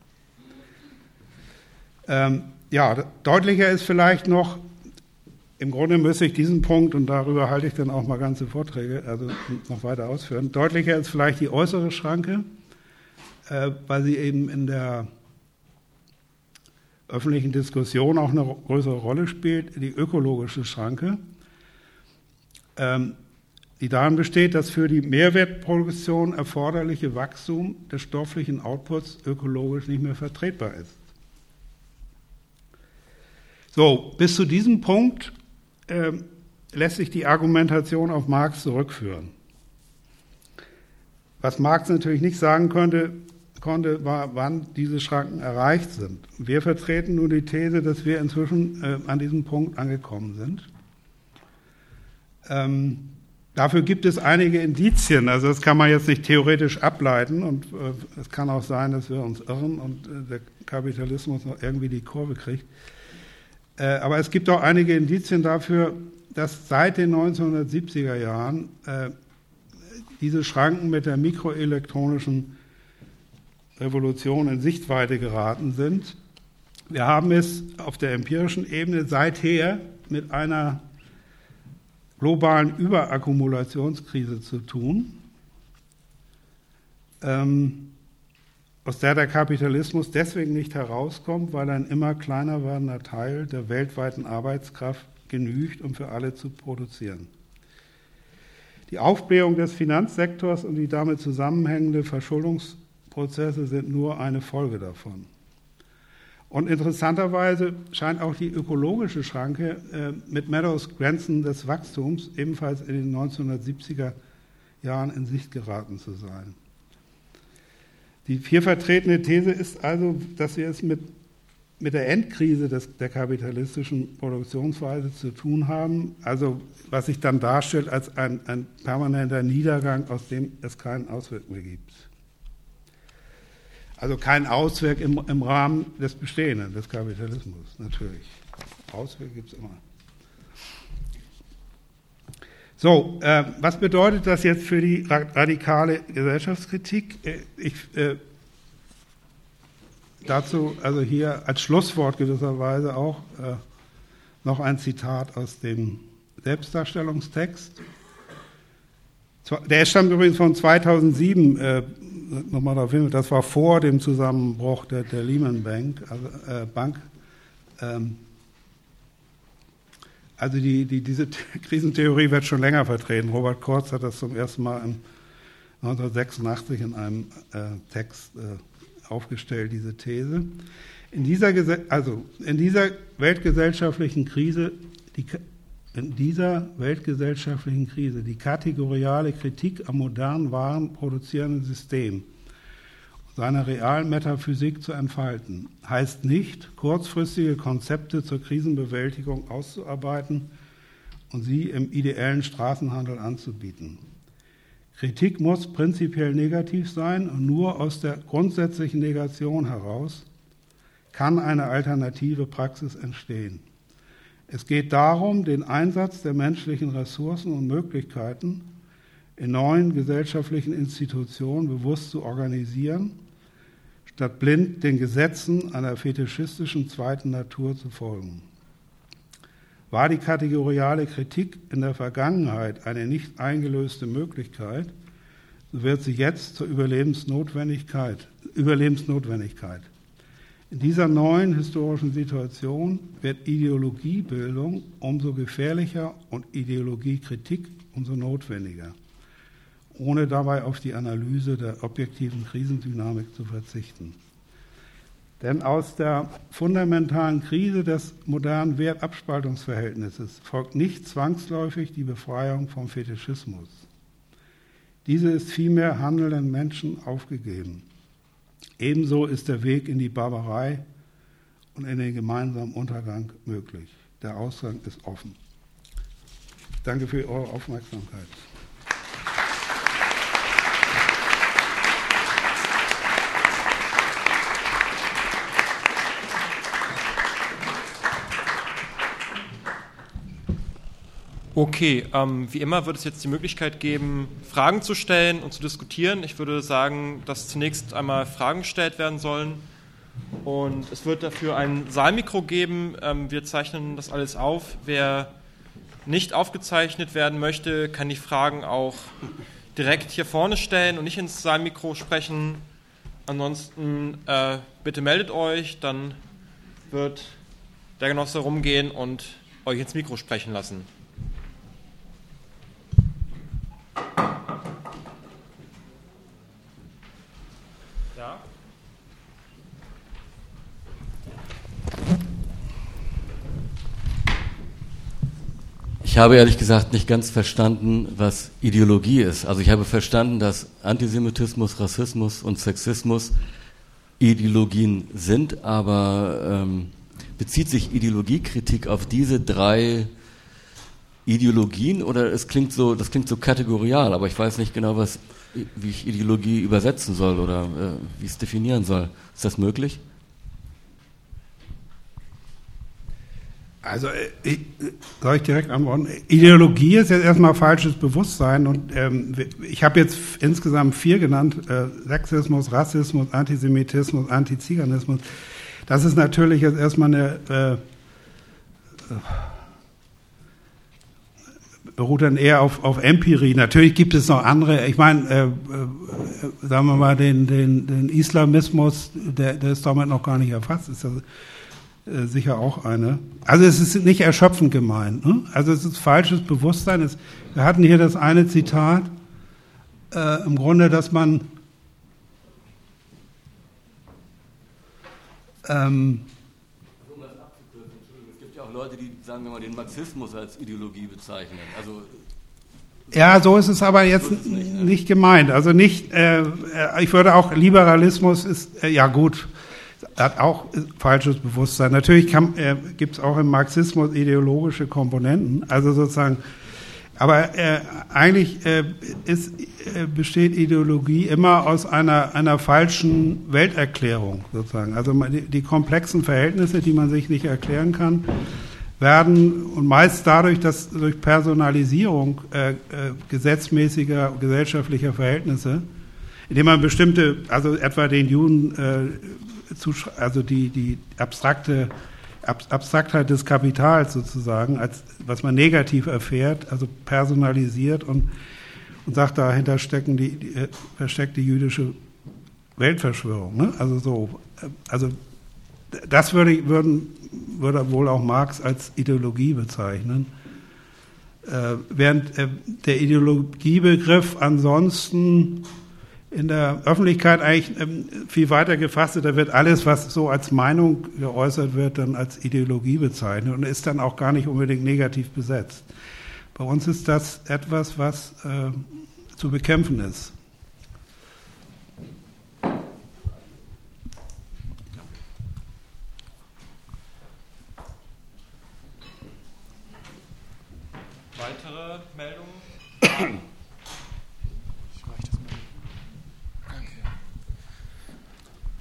Speaker 3: Deutlicher ist vielleicht noch, im Grunde müsste ich diesen Punkt, und darüber halte ich dann auch mal ganze Vorträge, also noch weiter ausführen, deutlicher ist vielleicht die äußere Schranke, weil sie eben in der öffentlichen Diskussion auch eine größere Rolle spielt, die ökologische Schranke, die darin besteht, dass für die Mehrwertproduktion erforderliche Wachstum des stofflichen Outputs ökologisch nicht mehr vertretbar ist. So, bis zu diesem Punkt lässt sich die Argumentation auf Marx zurückführen. Was Marx natürlich nicht sagen konnte, war, wann diese Schranken erreicht sind. Wir vertreten nun die These, dass wir inzwischen an diesem Punkt angekommen sind. Dafür gibt es einige Indizien, also das kann man jetzt nicht theoretisch ableiten und es kann auch sein, dass wir uns irren und der Kapitalismus noch irgendwie die Kurve kriegt. Aber es gibt auch einige Indizien dafür, dass seit den 1970er Jahren diese Schranken mit der mikroelektronischen Revolution in Sichtweite geraten sind. Wir haben es auf der empirischen Ebene seither mit einer globalen Überakkumulationskrise zu tun, aus der Kapitalismus deswegen nicht herauskommt, weil ein immer kleiner werdender Teil der weltweiten Arbeitskraft genügt, um für alle zu produzieren. Die Aufblähung des Finanzsektors und die damit zusammenhängende Verschuldungsprozesse sind nur eine Folge davon. Und interessanterweise scheint auch die ökologische Schranke mit Meadows Grenzen des Wachstums ebenfalls in den 1970er Jahren in Sicht geraten zu sein. Die hier vertretene These ist also, dass wir es mit der Endkrise der kapitalistischen Produktionsweise zu tun haben, also was sich dann darstellt als ein permanenter Niedergang, aus dem es keinen Ausweg mehr gibt. Also kein Ausweg im Rahmen des Bestehenden, des Kapitalismus, natürlich. Ausweg gibt es immer. So, was bedeutet das jetzt für die radikale Gesellschaftskritik? Dazu, also hier als Schlusswort gewisserweise auch noch ein Zitat aus dem Selbstdarstellungstext. Der stammt übrigens von 2007, nochmal darauf hin, das war vor dem Zusammenbruch der Lehman Bank. Also diese Krisentheorie wird schon länger vertreten. Robert Kurz hat das zum ersten Mal 1986 in einem Text aufgestellt, diese These. In dieser weltgesellschaftlichen Krise, die kategoriale Kritik am modernen, Waren produzierenden System, seiner realen Metaphysik zu entfalten, heißt nicht, kurzfristige Konzepte zur Krisenbewältigung auszuarbeiten und sie im ideellen Straßenhandel anzubieten. Kritik muss prinzipiell negativ sein und nur aus der grundsätzlichen Negation heraus kann eine alternative Praxis entstehen. Es geht darum, den Einsatz der menschlichen Ressourcen und Möglichkeiten in neuen gesellschaftlichen Institutionen bewusst zu organisieren, statt blind den Gesetzen einer fetischistischen zweiten Natur zu folgen. War die kategoriale Kritik in der Vergangenheit eine nicht eingelöste Möglichkeit, so wird sie jetzt zur Überlebensnotwendigkeit. In dieser neuen historischen Situation wird Ideologiebildung umso gefährlicher und Ideologiekritik umso notwendiger, ohne dabei auf die Analyse der objektiven Krisendynamik zu verzichten. Denn aus der fundamentalen Krise des modernen Wertabspaltungsverhältnisses folgt nicht zwangsläufig die Befreiung vom Fetischismus. Diese ist vielmehr handelnden Menschen aufgegeben. Ebenso ist der Weg in die Barbarei und in den gemeinsamen Untergang möglich. Der Ausgang ist offen. Danke für eure Aufmerksamkeit.
Speaker 2: Okay, wie immer wird es jetzt die Möglichkeit geben, Fragen zu stellen und zu diskutieren. Ich würde sagen, dass zunächst einmal Fragen gestellt werden sollen und es wird dafür ein Saalmikro geben. Wir zeichnen das alles auf. Wer nicht aufgezeichnet werden möchte, kann die Fragen auch direkt hier vorne stellen und nicht ins Saalmikro sprechen. Ansonsten bitte meldet euch, dann wird der Genosse rumgehen und euch ins Mikro sprechen lassen.
Speaker 4: Ich habe ehrlich gesagt nicht ganz verstanden, was Ideologie ist. Also ich habe verstanden, dass Antisemitismus, Rassismus und Sexismus Ideologien sind, aber bezieht sich Ideologiekritik auf diese drei Ideologien oder das klingt so kategorial, aber ich weiß nicht genau, wie ich Ideologie übersetzen soll oder wie ich es definieren soll. Ist das möglich?
Speaker 3: Also, soll ich direkt antworten? Ideologie ist jetzt erstmal falsches Bewusstsein und ich habe jetzt insgesamt 4 genannt, Sexismus, Rassismus, Antisemitismus, Antiziganismus. Das ist natürlich jetzt erstmal eine, beruht dann eher auf Empirie. Natürlich gibt es noch andere, ich meine, sagen wir mal, den Islamismus, der ist damit noch gar nicht erfasst, ist das sicher auch eine. Also es ist nicht erschöpfend gemeint. Ne? Also es ist falsches Bewusstsein. Wir hatten hier das eine Zitat, im Grunde, dass man
Speaker 4: Um das abzukürzen, Entschuldigung, es gibt ja auch Leute, die, sagen wir mal, den Marxismus als Ideologie bezeichnen. Also
Speaker 3: ja, so ist es aber jetzt nicht gemeint. Also nicht, ich würde auch, Liberalismus ist, ja gut, hat auch falsches Bewusstsein. Natürlich gibt es auch im Marxismus ideologische Komponenten, also sozusagen, aber eigentlich besteht Ideologie immer aus einer falschen Welterklärung sozusagen. Also die komplexen Verhältnisse, die man sich nicht erklären kann, werden und meist dadurch, dass durch Personalisierung gesetzmäßiger gesellschaftlicher Verhältnisse, indem man bestimmte, also etwa den Juden also die Abstraktheit des Kapitals sozusagen, als was man negativ erfährt, also personalisiert und sagt, dahinter stecken versteckt die jüdische Weltverschwörung. Ne? Also das würde wohl auch Marx als Ideologie bezeichnen. Während der Ideologiebegriff ansonsten in der Öffentlichkeit eigentlich viel weiter gefasst ist. Da wird alles, was so als Meinung geäußert wird, dann als Ideologie bezeichnet und ist dann auch gar nicht unbedingt negativ besetzt. Bei uns ist das etwas, was zu bekämpfen ist.
Speaker 2: Weitere Meldungen?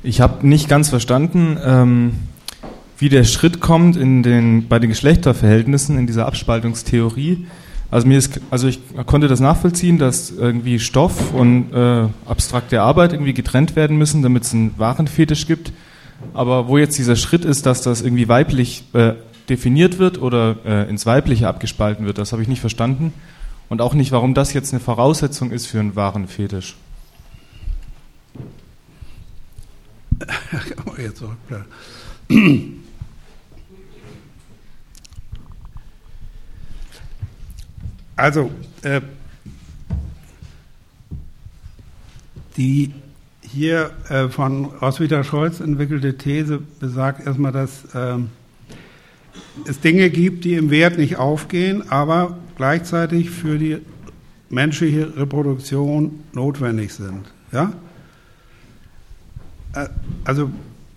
Speaker 5: Ich habe nicht ganz verstanden, wie der Schritt kommt bei den Geschlechterverhältnissen in dieser Abspaltungstheorie. Also ich konnte das nachvollziehen, dass irgendwie Stoff und abstrakte Arbeit irgendwie getrennt werden müssen, damit es einen Warenfetisch gibt. Aber wo jetzt dieser Schritt ist, dass das irgendwie weiblich definiert wird oder ins Weibliche abgespalten wird, das habe ich nicht verstanden. Und auch nicht, warum das jetzt eine Voraussetzung ist für einen Warenfetisch.
Speaker 3: Jetzt auch klar. Also, die hier von Roswitha-Scholz entwickelte These besagt erstmal, dass es Dinge gibt, die im Wert nicht aufgehen, aber gleichzeitig für die menschliche Reproduktion notwendig sind. Ja? Also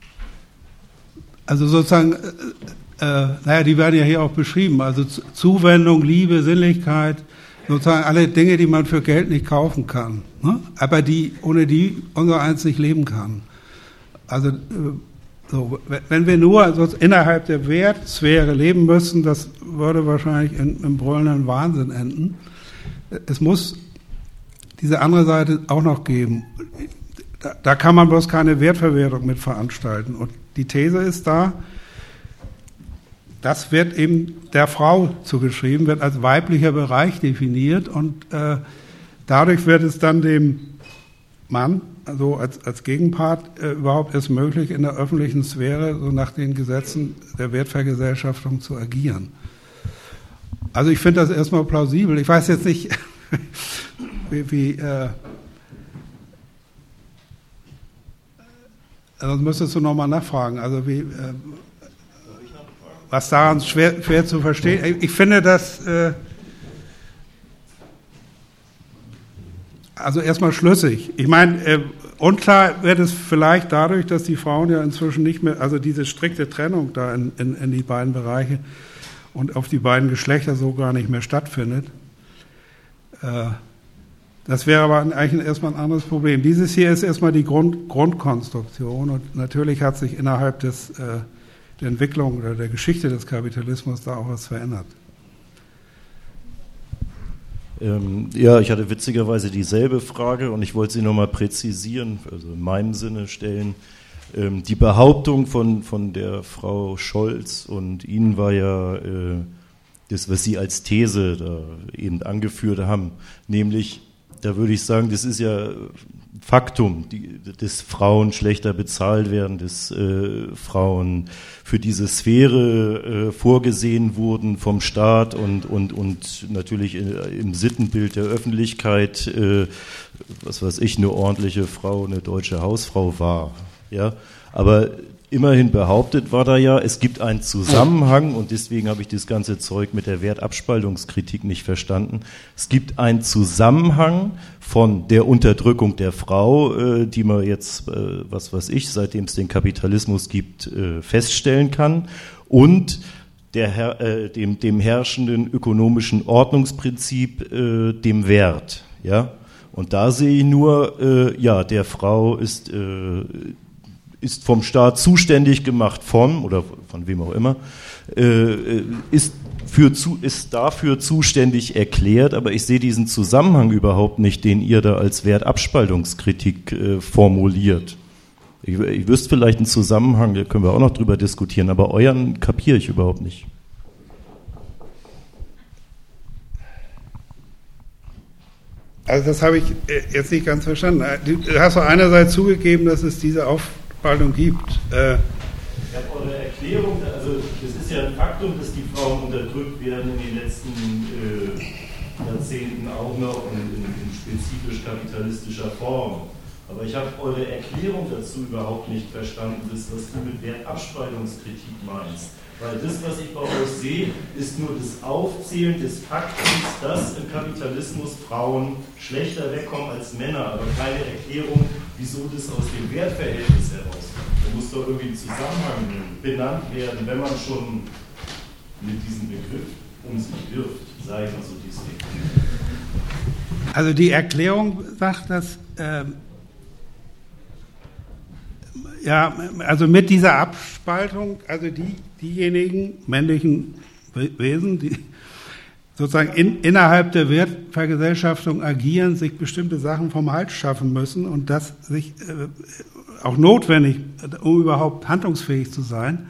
Speaker 3: sozusagen, die werden ja hier auch beschrieben, also Zuwendung, Liebe, Sinnlichkeit, sozusagen alle Dinge, die man für Geld nicht kaufen kann, ne? Aber ohne die unser eins nicht leben kann. Also so, wenn wir nur innerhalb der Wertsphäre leben müssen, das würde wahrscheinlich im brüllenden Wahnsinn enden. Es muss diese andere Seite auch noch geben. Da kann man bloß keine Wertverwertung mit veranstalten. Und die These ist da, das wird eben der Frau zugeschrieben, wird als weiblicher Bereich definiert und dadurch wird es dann dem Mann, also als Gegenpart, überhaupt erst möglich, in der öffentlichen Sphäre so nach den Gesetzen der Wertvergesellschaftung zu agieren. Also ich finde das erstmal plausibel. Ich weiß jetzt nicht, sonst müsstest du nochmal nachfragen. Also was daran schwer zu verstehen. Ich finde das also erstmal schlüssig. Ich meine, unklar wird es vielleicht dadurch, dass die Frauen ja inzwischen nicht mehr, also diese strikte Trennung da in die beiden Bereiche und auf die beiden Geschlechter so gar nicht mehr stattfindet. Das wäre aber eigentlich erstmal ein anderes Problem. Dieses hier ist erstmal die Grundkonstruktion und natürlich hat sich innerhalb der Entwicklung oder der Geschichte des Kapitalismus da auch was verändert.
Speaker 6: Ja, ich hatte witzigerweise dieselbe Frage und ich wollte sie nochmal präzisieren, also in meinem Sinne stellen. Die Behauptung von der Frau Scholz und Ihnen war ja das, was Sie als These da eben angeführt haben, nämlich, da würde ich sagen, das ist ja Faktum, dass Frauen schlechter bezahlt werden, dass Frauen für diese Sphäre vorgesehen wurden vom Staat und natürlich im Sittenbild der Öffentlichkeit, was weiß ich, eine ordentliche Frau, eine deutsche Hausfrau war. Ja? Aber immerhin behauptet war da ja, es gibt einen Zusammenhang und deswegen habe ich das ganze Zeug mit der Wertabspaltungskritik nicht verstanden. Es gibt einen Zusammenhang von der Unterdrückung der Frau, die man jetzt, was weiß ich, seitdem es den Kapitalismus gibt, feststellen kann und dem herrschenden ökonomischen Ordnungsprinzip, dem Wert. Ja? Und da sehe ich nur, der Frau ist vom Staat zuständig gemacht oder von wem auch immer, ist dafür zuständig erklärt, aber ich sehe diesen Zusammenhang überhaupt nicht, den ihr da als Wertabspaltungskritik formuliert. Ich wüsste vielleicht einen Zusammenhang, da können wir auch noch drüber diskutieren, aber euren kapiere ich überhaupt nicht.
Speaker 3: Also das habe ich jetzt nicht ganz verstanden. Du hast doch einerseits zugegeben, dass es diese Aufspaltung gibt.
Speaker 6: Ich habe eure Erklärung, also es ist ja ein Faktum, dass die Frauen unterdrückt werden in den letzten Jahrzehnten auch noch in spezifisch kapitalistischer Form. Aber ich habe eure Erklärung dazu überhaupt nicht verstanden, was du mit Wertabspaltungskritik meinst. Weil das, was ich bei euch sehe, ist nur das Aufzählen des Faktums, dass im Kapitalismus Frauen schlechter wegkommen als Männer, aber keine Erklärung, wieso das aus dem Wertverhältnis herauskommt. Da muss doch irgendwie ein Zusammenhang benannt werden, wenn man schon mit diesem Begriff um sich wirft, sei mal so dieses Ding.
Speaker 3: Also die Erklärung sagt, dass Ja, also mit dieser Abspaltung, also diejenigen männlichen Wesen, die sozusagen innerhalb der Wertvergesellschaftung agieren, sich bestimmte Sachen vom Hals schaffen müssen und das sich auch notwendig, um überhaupt handlungsfähig zu sein.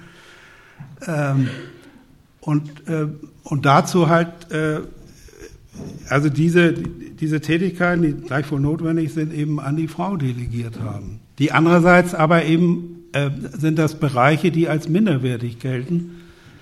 Speaker 3: Und dazu halt, also diese Tätigkeiten, die gleichwohl notwendig sind, eben an die Frau delegiert haben. Die andererseits aber eben sind das Bereiche, die als minderwertig gelten.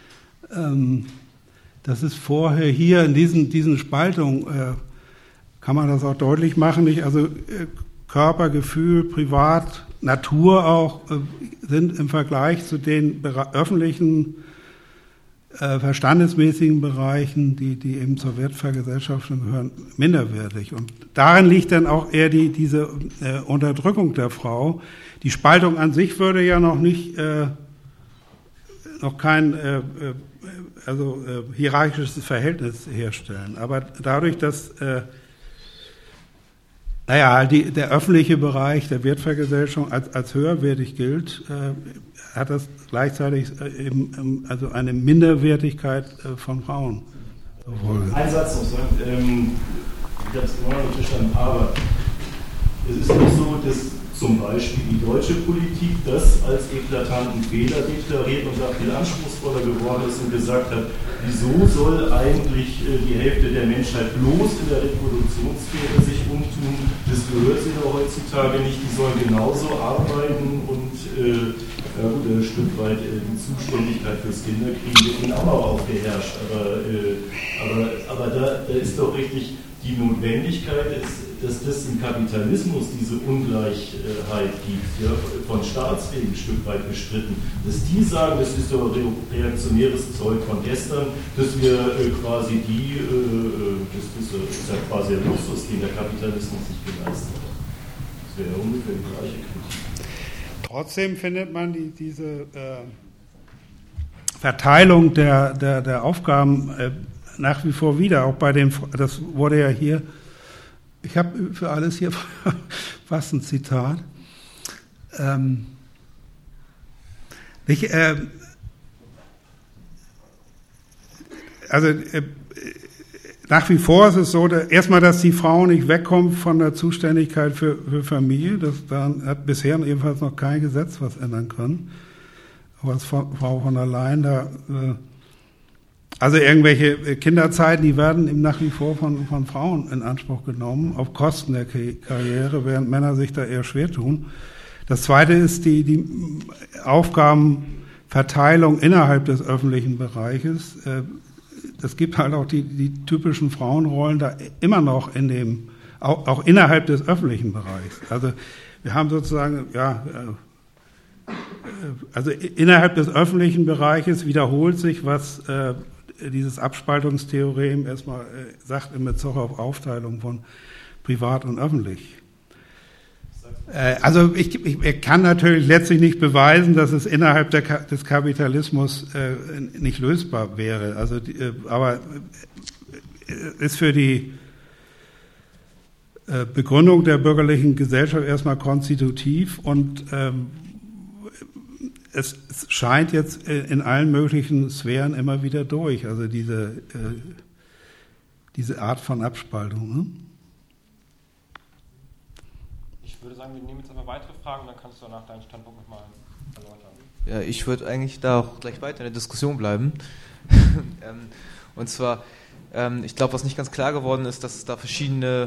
Speaker 3: Das ist vorher hier in diesen Spaltungen, kann man das auch deutlich machen. Also Körper, Gefühl, Privat, Natur auch, sind im Vergleich zu den öffentlichen, verstandesmäßigen Bereichen, die eben zur Wertvergesellschaftung gehören, minderwertig. Und darin liegt dann auch eher diese Unterdrückung der Frau. Die Spaltung an sich würde ja noch kein hierarchisches Verhältnis herstellen. Aber dadurch, dass der öffentliche Bereich der Wertvergesellschaftung als höherwertig gilt, hat das gleichzeitig eben also eine Minderwertigkeit von Frauen.
Speaker 6: Ein Satz noch, ich habe es immer noch nicht verstanden, aber es ist nicht so, dass zum Beispiel die deutsche Politik das als eklatanten Fehler deklariert und da viel anspruchsvoller geworden ist und gesagt hat, wieso soll eigentlich die Hälfte der Menschheit bloß in der Reproduktionssphäre sich umtun, das gehört sie doch heutzutage nicht, die sollen genauso arbeiten und ein Stück weit die Zuständigkeit fürs Kinderkriegen wird ihnen auch noch aufgeherrscht, aber da ist doch richtig die Notwendigkeit, dass das im Kapitalismus diese Ungleichheit gibt, ja, von Staatswegen ein Stück weit bestritten, dass die sagen, das ist doch reaktionäres Zeug von gestern, dass wir quasi das ist ja quasi ein Luxus, den der Kapitalismus sich geleistet hat. Das wäre ja ungefähr die gleiche Kritik.
Speaker 3: Trotzdem findet man diese Verteilung der Aufgaben nach wie vor wieder, auch bei das wurde ja hier, ich habe für alles hier fast ein Zitat. Nach wie vor ist es so, erstmal, dass die Frau nicht wegkommt von der Zuständigkeit für Familie. Daran hat bisher jedenfalls noch kein Gesetz was ändern können. Aber als Frau von allein also irgendwelche Kinderzeiten, die werden eben nach wie vor von Frauen in Anspruch genommen, auf Kosten der Karriere, während Männer sich da eher schwer tun. Das Zweite ist die Aufgabenverteilung innerhalb des öffentlichen Bereiches. Es gibt halt auch die typischen Frauenrollen da immer noch auch innerhalb des öffentlichen Bereichs. Also wir haben sozusagen, also innerhalb des öffentlichen Bereiches wiederholt sich, was dieses Abspaltungstheorem erstmal sagt in Bezug auf Aufteilung von privat und öffentlich. Also ich kann natürlich letztlich nicht beweisen, dass es innerhalb des Kapitalismus nicht lösbar wäre. Also, aber ist für die Begründung der bürgerlichen Gesellschaft erstmal konstitutiv und es scheint jetzt in allen möglichen Sphären immer wieder durch, also diese Art von Abspaltung. Ne?
Speaker 2: Ich würde sagen, wir nehmen jetzt aber weitere Fragen, dann kannst du danach deinen Standpunkt nochmal erläutern.
Speaker 7: Ja, ich würde eigentlich da auch gleich weiter in der Diskussion bleiben. Und zwar, ich glaube, was nicht ganz klar geworden ist, dass es da verschiedene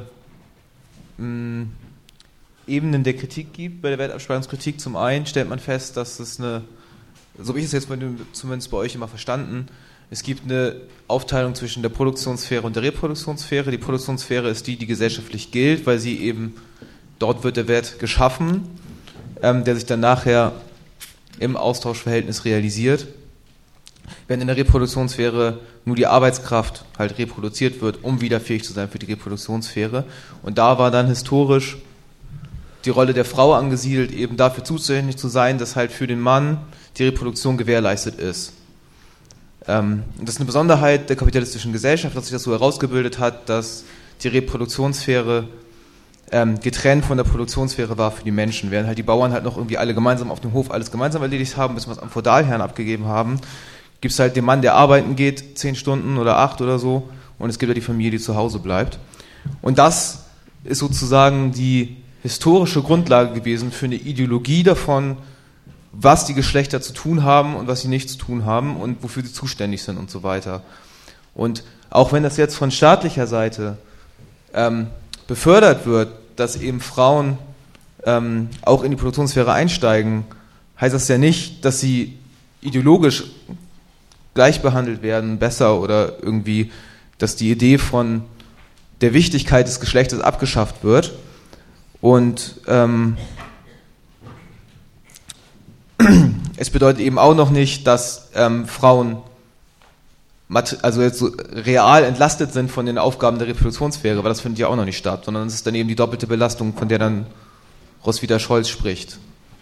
Speaker 7: Ebenen der Kritik gibt, bei der Wertabspaltungskritik. Zum einen stellt man fest, dass es so habe ich es jetzt zumindest bei euch immer verstanden, es gibt eine Aufteilung zwischen der Produktionssphäre und der Reproduktionssphäre. Die Produktionssphäre ist die gesellschaftlich gilt, weil sie eben, dort wird der Wert geschaffen, der sich dann nachher im Austauschverhältnis realisiert. Während in der Reproduktionssphäre nur die Arbeitskraft halt reproduziert wird, um wieder fähig zu sein für die Reproduktionssphäre. Und da war dann historisch die Rolle der Frau angesiedelt, eben dafür zuständig zu sein, dass halt für den Mann die Reproduktion gewährleistet ist. Das ist eine Besonderheit der kapitalistischen Gesellschaft, dass sich das so herausgebildet hat, dass die Reproduktionssphäre getrennt von der Produktionssphäre war für die Menschen. Während halt die Bauern halt noch irgendwie alle gemeinsam auf dem Hof alles gemeinsam erledigt haben, bis wir es am Feudalherrn abgegeben haben, gibt es halt den Mann, der arbeiten geht, 10 Stunden oder 8 oder so, und es gibt ja die Familie, die zu Hause bleibt. Und das ist sozusagen die historische Grundlage gewesen für eine Ideologie davon, was die Geschlechter zu tun haben und was sie nicht zu tun haben und wofür sie zuständig sind und so weiter. Und auch wenn das jetzt von staatlicher Seite befördert wird, dass eben Frauen auch in die Produktionssphäre einsteigen, heißt das ja nicht, dass sie ideologisch gleich behandelt werden, besser oder irgendwie, dass die Idee von der Wichtigkeit des Geschlechtes abgeschafft wird. Und es bedeutet eben auch noch nicht, dass Frauen also jetzt so real entlastet sind von den Aufgaben der Reproduktionssphäre, weil das findet ja auch noch nicht statt, sondern es ist dann eben die doppelte Belastung, von der dann Roswitha Scholz spricht.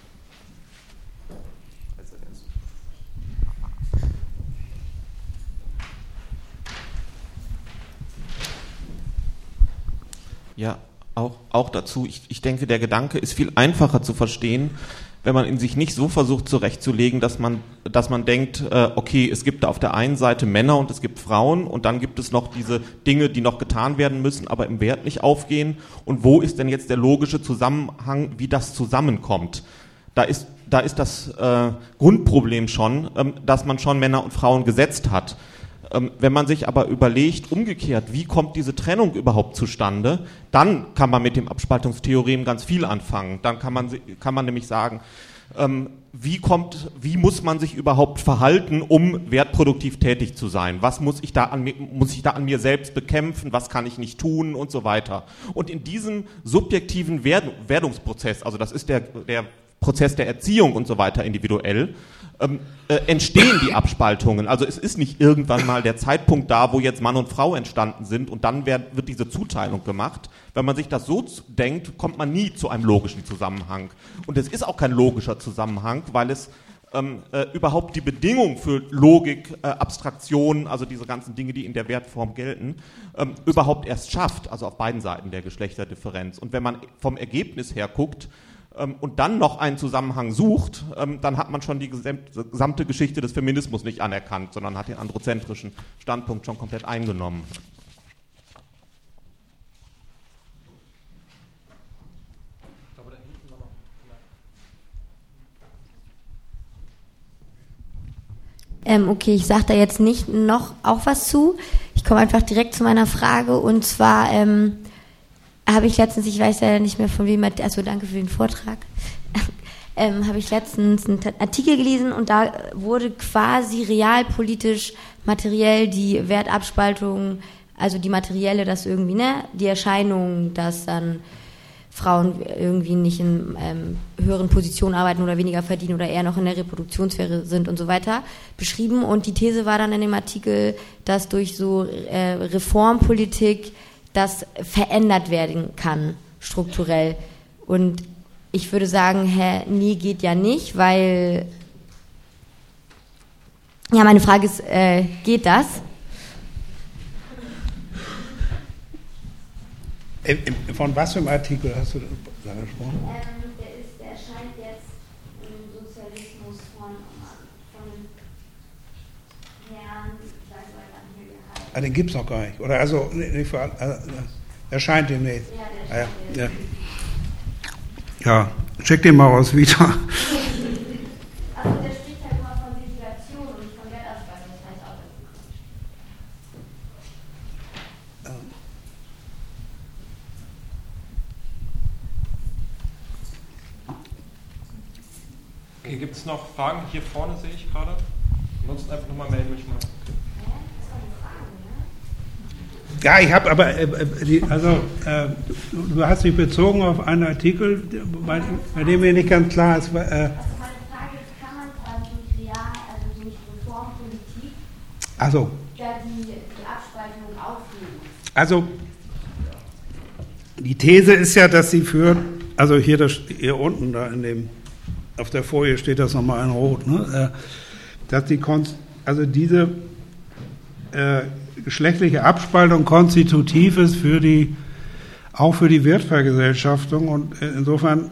Speaker 8: Ja, auch dazu. Ich denke, der Gedanke ist viel einfacher zu verstehen, wenn man in sich nicht so versucht zurechtzulegen, dass man denkt, okay, es gibt da auf der einen Seite Männer und es gibt Frauen und dann gibt es noch diese Dinge, die noch getan werden müssen, aber im Wert nicht aufgehen. Und wo ist denn jetzt der logische Zusammenhang, wie das zusammenkommt? Da ist das Grundproblem schon, dass man schon Männer und Frauen gesetzt hat. Wenn man sich aber überlegt, umgekehrt, wie kommt diese Trennung überhaupt zustande, dann kann man mit dem Abspaltungstheorem ganz viel anfangen. Dann kann man nämlich sagen, wie muss man sich überhaupt verhalten, um wertproduktiv tätig zu sein? Was muss ich da an mir selbst bekämpfen? Was kann ich nicht tun? Und so weiter. Und in diesem subjektiven Werdungsprozess, also das ist der Prozess der Erziehung und so weiter individuell, entstehen die Abspaltungen. Also es ist nicht irgendwann mal der Zeitpunkt da, wo jetzt Mann und Frau entstanden sind und dann wird diese Zuteilung gemacht. Wenn man sich das so denkt, kommt man nie zu einem logischen Zusammenhang. Und es ist auch kein logischer Zusammenhang, weil es überhaupt die Bedingung für Logik, Abstraktion, also diese ganzen Dinge, die in der Wertform gelten, überhaupt erst schafft, also auf beiden Seiten der Geschlechterdifferenz. Und wenn man vom Ergebnis her guckt, und dann noch einen Zusammenhang sucht, dann hat man schon die gesamte Geschichte des Feminismus nicht anerkannt, sondern hat den androzentrischen Standpunkt schon komplett eingenommen.
Speaker 9: Okay, ich sage da jetzt nicht noch auch was zu. Ich komme einfach direkt zu meiner Frage und zwar habe ich letztens, ich weiß ja nicht mehr von wem, also danke für den Vortrag, habe ich letztens einen Artikel gelesen und da wurde quasi realpolitisch materiell die Wertabspaltung, also die materielle, dass irgendwie, die Erscheinung, dass dann Frauen irgendwie nicht in höheren Positionen arbeiten oder weniger verdienen oder eher noch in der Reproduktionssphäre sind und so weiter, beschrieben. Und die These war dann in dem Artikel, dass durch so Reformpolitik das verändert werden kann, strukturell. Und ich würde sagen, nee, geht ja nicht, weil, ja, meine Frage ist, geht das?
Speaker 3: Von was für einem Artikel hast du da gesprochen?
Speaker 9: Der erscheint jetzt im Sozialismus von Herrn, ich weiß aber gar nicht mehr, wie er heißt.
Speaker 3: Ah, den gibt es noch gar nicht. Oder also, nicht für, erscheint demnächst.
Speaker 9: Ja, der erscheint
Speaker 3: jetzt. Ja, check den mal aus wieder.
Speaker 9: Also der spricht halt immer von Segregation und nicht von Wertabspaltung, das heißt auch dazu.
Speaker 2: Okay, gibt es noch Fragen? Hier vorne sehe ich gerade. Ansonsten einfach nochmal melden mich mal.
Speaker 3: Ja, ich habe aber, du hast dich bezogen auf einen Artikel, bei dem mir nicht ganz klar ist.
Speaker 9: Also meine Frage ist, kann man quasi durch Reformpolitik die Abspaltung aufheben?
Speaker 3: Also, die These ist ja, dass sie führt, also hier unten da auf der Folie steht das nochmal in Rot, dass diese geschlechtliche Abspaltung konstitutiv ist für die auch für die Wertvergesellschaftung. Und insofern,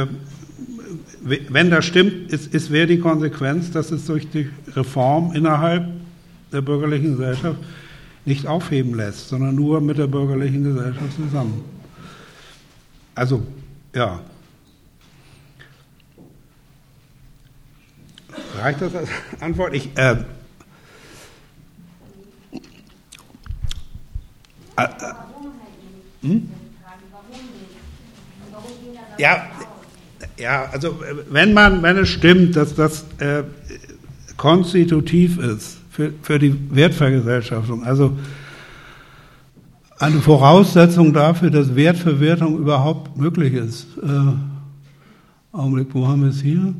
Speaker 3: wenn das stimmt, wäre die Konsequenz, dass es durch die Reform innerhalb der bürgerlichen Gesellschaft nicht aufheben lässt, sondern nur mit der bürgerlichen Gesellschaft zusammen. Also, ja. Reicht das als Antwort? Ja, also wenn es stimmt, dass das konstitutiv ist für die Wertvergesellschaftung, also eine Voraussetzung dafür, dass Wertverwertung überhaupt möglich ist. Augenblick, wo haben wir es hier?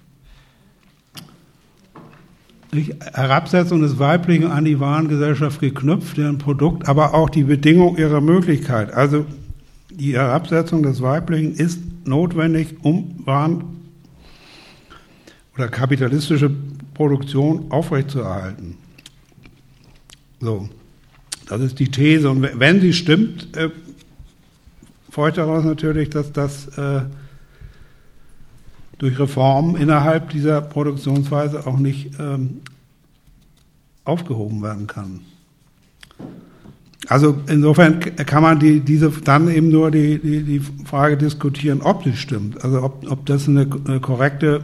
Speaker 3: Herabsetzung des Weiblichen an die Warengesellschaft geknüpft, deren Produkt, aber auch die Bedingung ihrer Möglichkeit. Also die Herabsetzung des Weiblichen ist notwendig, um Waren oder kapitalistische Produktion aufrechtzuerhalten. So, das ist die These. Und wenn sie stimmt, folgt daraus natürlich, dass das durch Reformen innerhalb dieser Produktionsweise auch nicht aufgehoben werden kann. Also insofern kann man diese dann eben nur die Frage diskutieren, ob sie stimmt. Also ob das eine korrekte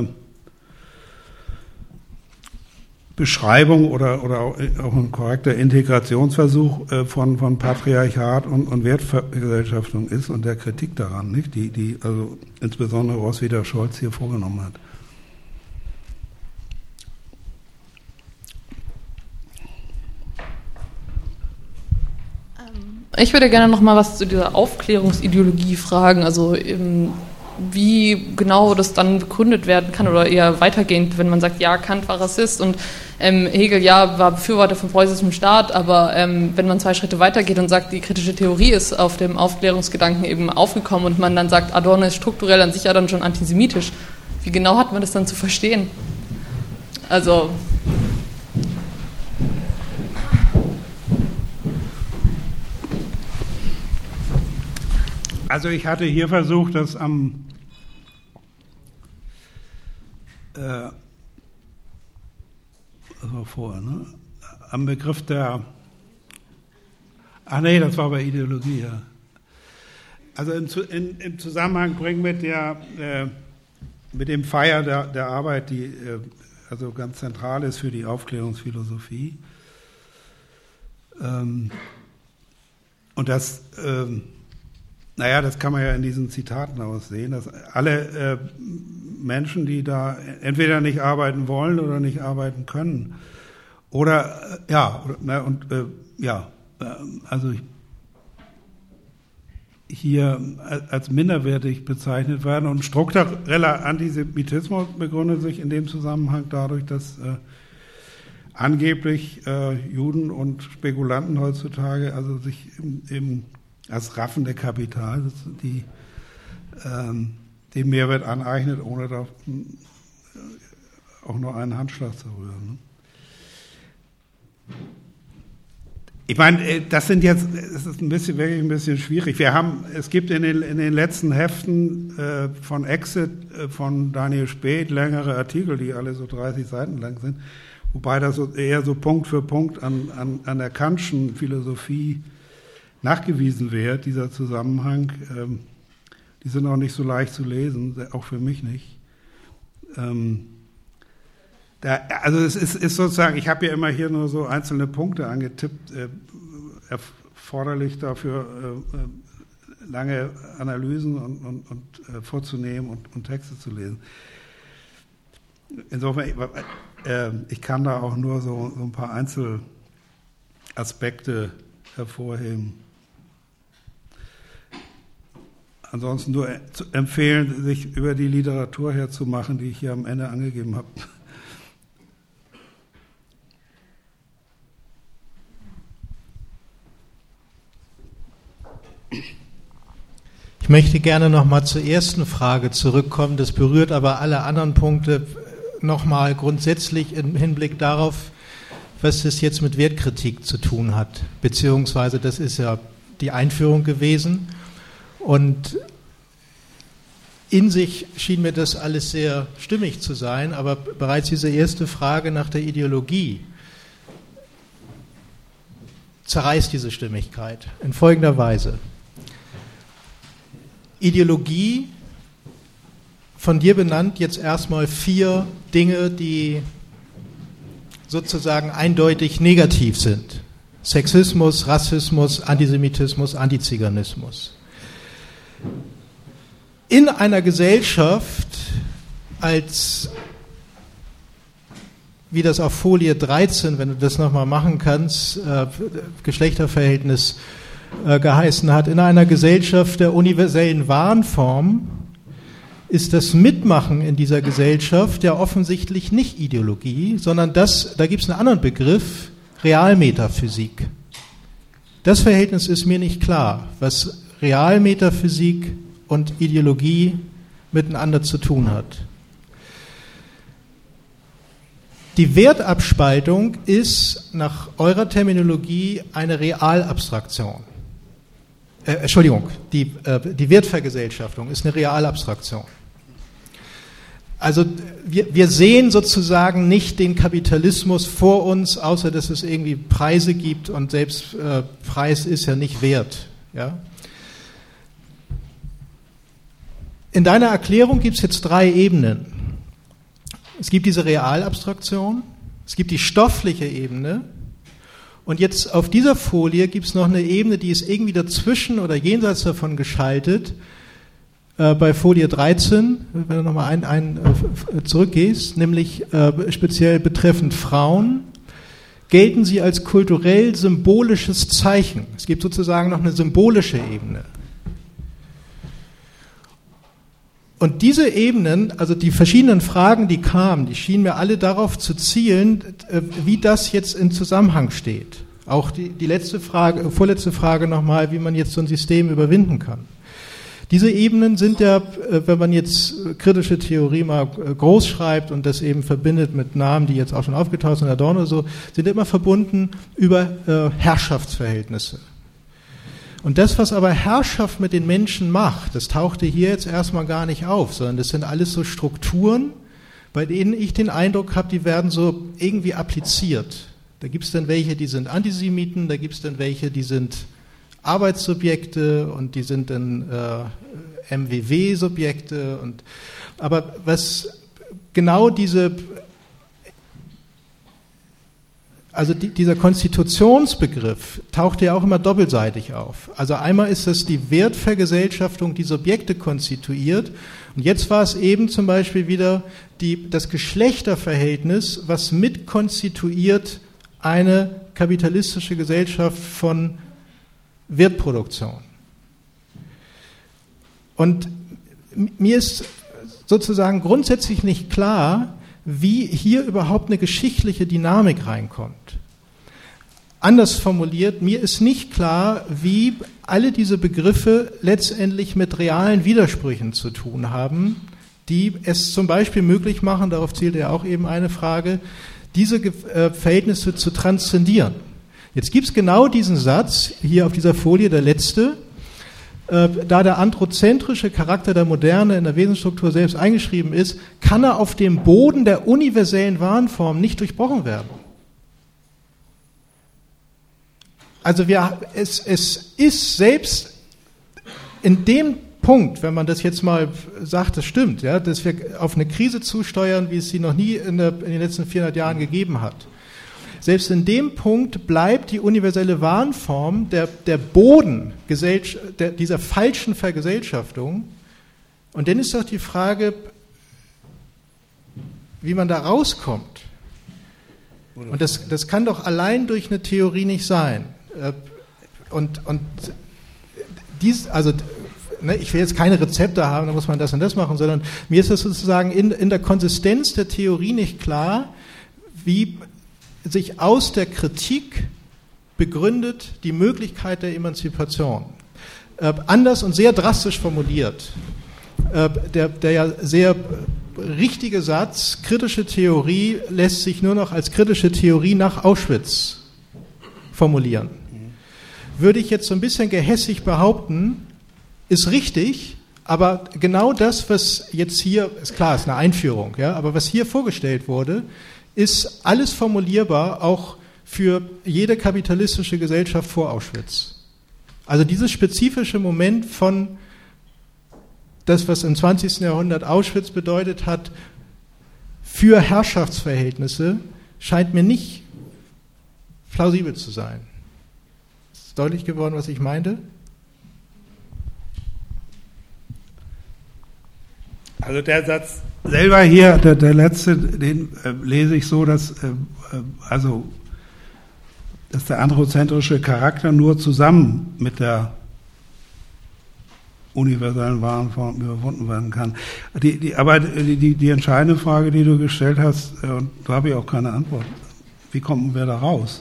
Speaker 3: Beschreibung oder auch ein korrekter Integrationsversuch von Patriarchat und Wertvergesellschaftung ist und der Kritik daran, nicht? Die also insbesondere Roswitha Scholz hier vorgenommen hat.
Speaker 10: Ich würde gerne noch mal was zu dieser Aufklärungsideologie fragen, also wie genau das dann begründet werden kann oder eher weitergehend, wenn man sagt, ja, Kant war Rassist und Hegel, ja, war Befürworter von preußischem Staat, aber wenn man 2 Schritte weitergeht und sagt, die kritische Theorie ist auf dem Aufklärungsgedanken eben aufgekommen und man dann sagt, Adorno ist strukturell an sich ja dann schon antisemitisch, wie genau hat man das dann zu verstehen? Also...
Speaker 3: Also ich hatte hier versucht, das am am Begriff der das war bei Ideologie, ja. Also im Zusammenhang bringen mit dem Feier der Arbeit, die also ganz zentral ist für die Aufklärungsphilosophie. Und das das kann man ja in diesen Zitaten aussehen, dass alle Menschen, die da entweder nicht arbeiten wollen oder nicht arbeiten können, also hier als minderwertig bezeichnet werden. Und struktureller Antisemitismus begründet sich in dem Zusammenhang dadurch, dass angeblich Juden und Spekulanten heutzutage also sich eben als raffende Kapital, die dem Mehrwert aneignet, ohne da auch nur einen Handschlag zu rühren. Ich meine, das ist wirklich ein bisschen schwierig. Es gibt in den letzten Heften von Exit, von Daniel Späth, längere Artikel, die alle so 30 Seiten lang sind, wobei das eher so Punkt für Punkt an der Kantschen Philosophie nachgewiesen wird, dieser Zusammenhang. Die sind auch nicht so leicht zu lesen, auch für mich nicht. Also es ist sozusagen, ich habe ja immer hier nur so einzelne Punkte angetippt, erforderlich dafür lange Analysen und vorzunehmen und Texte zu lesen. Insofern, ich kann da auch nur so ein paar Einzelaspekte hervorheben. Ansonsten nur zu empfehlen, sich über die Literatur herzumachen, die ich hier am Ende angegeben habe.
Speaker 11: Ich möchte gerne nochmal zur ersten Frage zurückkommen. Das berührt aber alle anderen Punkte nochmal grundsätzlich im Hinblick darauf, was das jetzt mit Wertkritik zu tun hat. Beziehungsweise das ist ja die Einführung gewesen. Und in sich schien mir das alles sehr stimmig zu sein, aber bereits diese erste Frage nach der Ideologie zerreißt diese Stimmigkeit in folgender Weise. Ideologie, von dir benannt jetzt erstmal 4 Dinge, die sozusagen eindeutig negativ sind. Sexismus, Rassismus, Antisemitismus, Antiziganismus. In einer Gesellschaft, als, wie das auf Folie 13, wenn du das nochmal machen kannst, Geschlechterverhältnis geheißen hat, in einer Gesellschaft der universellen Warenform ist das Mitmachen in dieser Gesellschaft ja offensichtlich nicht Ideologie, sondern da gibt es einen anderen Begriff, Realmetaphysik. Das Verhältnis ist mir nicht klar, was Realmetaphysik und Ideologie miteinander zu tun hat. Die Wertabspaltung ist nach eurer Terminologie eine Realabstraktion. Die Wertvergesellschaftung ist eine Realabstraktion. Also wir sehen sozusagen nicht den Kapitalismus vor uns, außer dass es irgendwie Preise gibt und selbst Preis ist ja nicht Wert. Ja? In deiner Erklärung gibt es jetzt 3 Ebenen. Es gibt diese Realabstraktion, es gibt die stoffliche Ebene und jetzt auf dieser Folie gibt es noch eine Ebene, die ist irgendwie dazwischen oder jenseits davon geschaltet. Bei Folie 13, wenn du nochmal zurückgehst, nämlich speziell betreffend Frauen, gelten sie als kulturell symbolisches Zeichen. Es gibt sozusagen noch eine symbolische Ebene. Und diese Ebenen, also die verschiedenen Fragen, die kamen, die schienen mir alle darauf zu zielen, wie das jetzt in Zusammenhang steht. Auch die vorletzte Frage nochmal, wie man jetzt so ein System überwinden kann. Diese Ebenen sind ja, wenn man jetzt kritische Theorie mal groß schreibt und das eben verbindet mit Namen, die jetzt auch schon aufgetaucht sind, Adorno oder so, sind immer verbunden über Herrschaftsverhältnisse. Und das, was aber Herrschaft mit den Menschen macht, das tauchte hier jetzt erstmal gar nicht auf, sondern das sind alles so Strukturen, bei denen ich den Eindruck habe, die werden so irgendwie appliziert. Da gibt es dann welche, die sind Antisemiten, da gibt es dann welche, die sind Arbeitssubjekte und die sind dann MWW-Subjekte. Aber was genau dieser Konstitutionsbegriff taucht ja auch immer doppelseitig auf. Also einmal ist das die Wertvergesellschaftung, die Subjekte konstituiert. Und jetzt war es eben zum Beispiel wieder das Geschlechterverhältnis, was mit konstituiert eine kapitalistische Gesellschaft von Wertproduktion. Und mir ist sozusagen grundsätzlich nicht klar, wie hier überhaupt eine geschichtliche Dynamik reinkommt. Anders formuliert, mir ist nicht klar, wie alle diese Begriffe letztendlich mit realen Widersprüchen zu tun haben, die es zum Beispiel möglich machen, darauf zielte ja auch eben eine Frage, diese Verhältnisse zu transzendieren. Jetzt gibt es genau diesen Satz, hier auf dieser Folie, der letzte, da der androzentrische Charakter der Moderne in der Wesensstruktur selbst eingeschrieben ist, kann er auf dem Boden der universellen Warenform nicht durchbrochen werden. Also es ist selbst in dem Punkt, wenn man das jetzt mal sagt, das stimmt, ja, dass wir auf eine Krise zusteuern, wie es sie noch nie in den letzten 400 Jahren gegeben hat. Selbst in dem Punkt bleibt die universelle Warenform der Boden dieser falschen Vergesellschaftung. Und dann ist doch die Frage, wie man da rauskommt. Und das kann doch allein durch eine Theorie nicht sein. Ich will jetzt keine Rezepte haben, da muss man das und das machen, sondern mir ist das sozusagen in der Konsistenz der Theorie nicht klar, wie sich aus der Kritik begründet die Möglichkeit der Emanzipation. Anders und sehr drastisch formuliert. Der ja sehr richtige Satz, kritische Theorie lässt sich nur noch als kritische Theorie nach Auschwitz formulieren. würde ich jetzt so ein bisschen gehässig behaupten, ist richtig, aber genau das, was jetzt hier, ist klar, ist eine Einführung, ja, aber was hier vorgestellt wurde, ist alles formulierbar auch für jede kapitalistische Gesellschaft vor Auschwitz. Also dieses spezifische Moment von das, was im 20. Jahrhundert Auschwitz bedeutet hat, für Herrschaftsverhältnisse, scheint mir nicht plausibel zu sein. Ist deutlich geworden, was ich meinte?
Speaker 3: Also der Satz selber hier, der letzte, den lese ich so, dass der androzentrische Charakter nur zusammen mit der universellen Warenform überwunden werden kann. Aber die entscheidende Frage, die du gestellt hast, und da habe ich auch keine Antwort. Wie kommen wir da raus?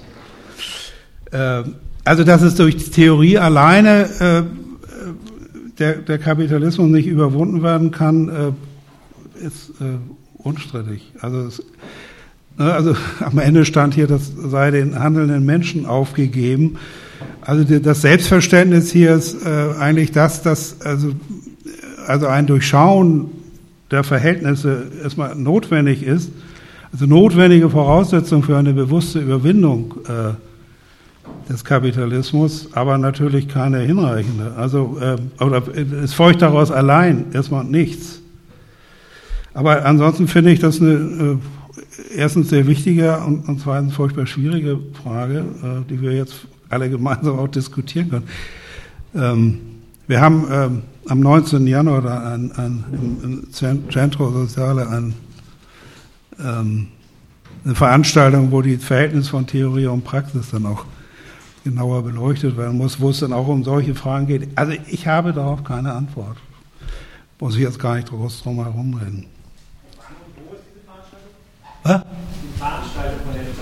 Speaker 3: Also, dass es durch die Theorie alleine der Kapitalismus nicht überwunden werden kann, ist unstrittig. Also am Ende stand hier, das sei den handelnden Menschen aufgegeben. Also das Selbstverständnis hier ist eigentlich dass also ein Durchschauen der Verhältnisse erstmal notwendig ist. Also notwendige Voraussetzung für eine bewusste Überwindung des Kapitalismus, aber natürlich keine hinreichende. Also oder es folgt daraus allein erstmal nichts. Aber ansonsten finde ich das eine erstens sehr wichtige und zweitens furchtbar schwierige Frage, die wir jetzt alle gemeinsam auch diskutieren können. Wir haben am 19. Januar im Centro Sociale eine Veranstaltung, wo die Verhältnisse von Theorie und Praxis dann auch genauer beleuchtet werden muss, wo es dann auch um solche Fragen geht. Also ich habe darauf keine Antwort. Muss ich jetzt gar nicht groß drum herum reden. Wo ist diese Veranstaltung? Was? Die Veranstaltung von der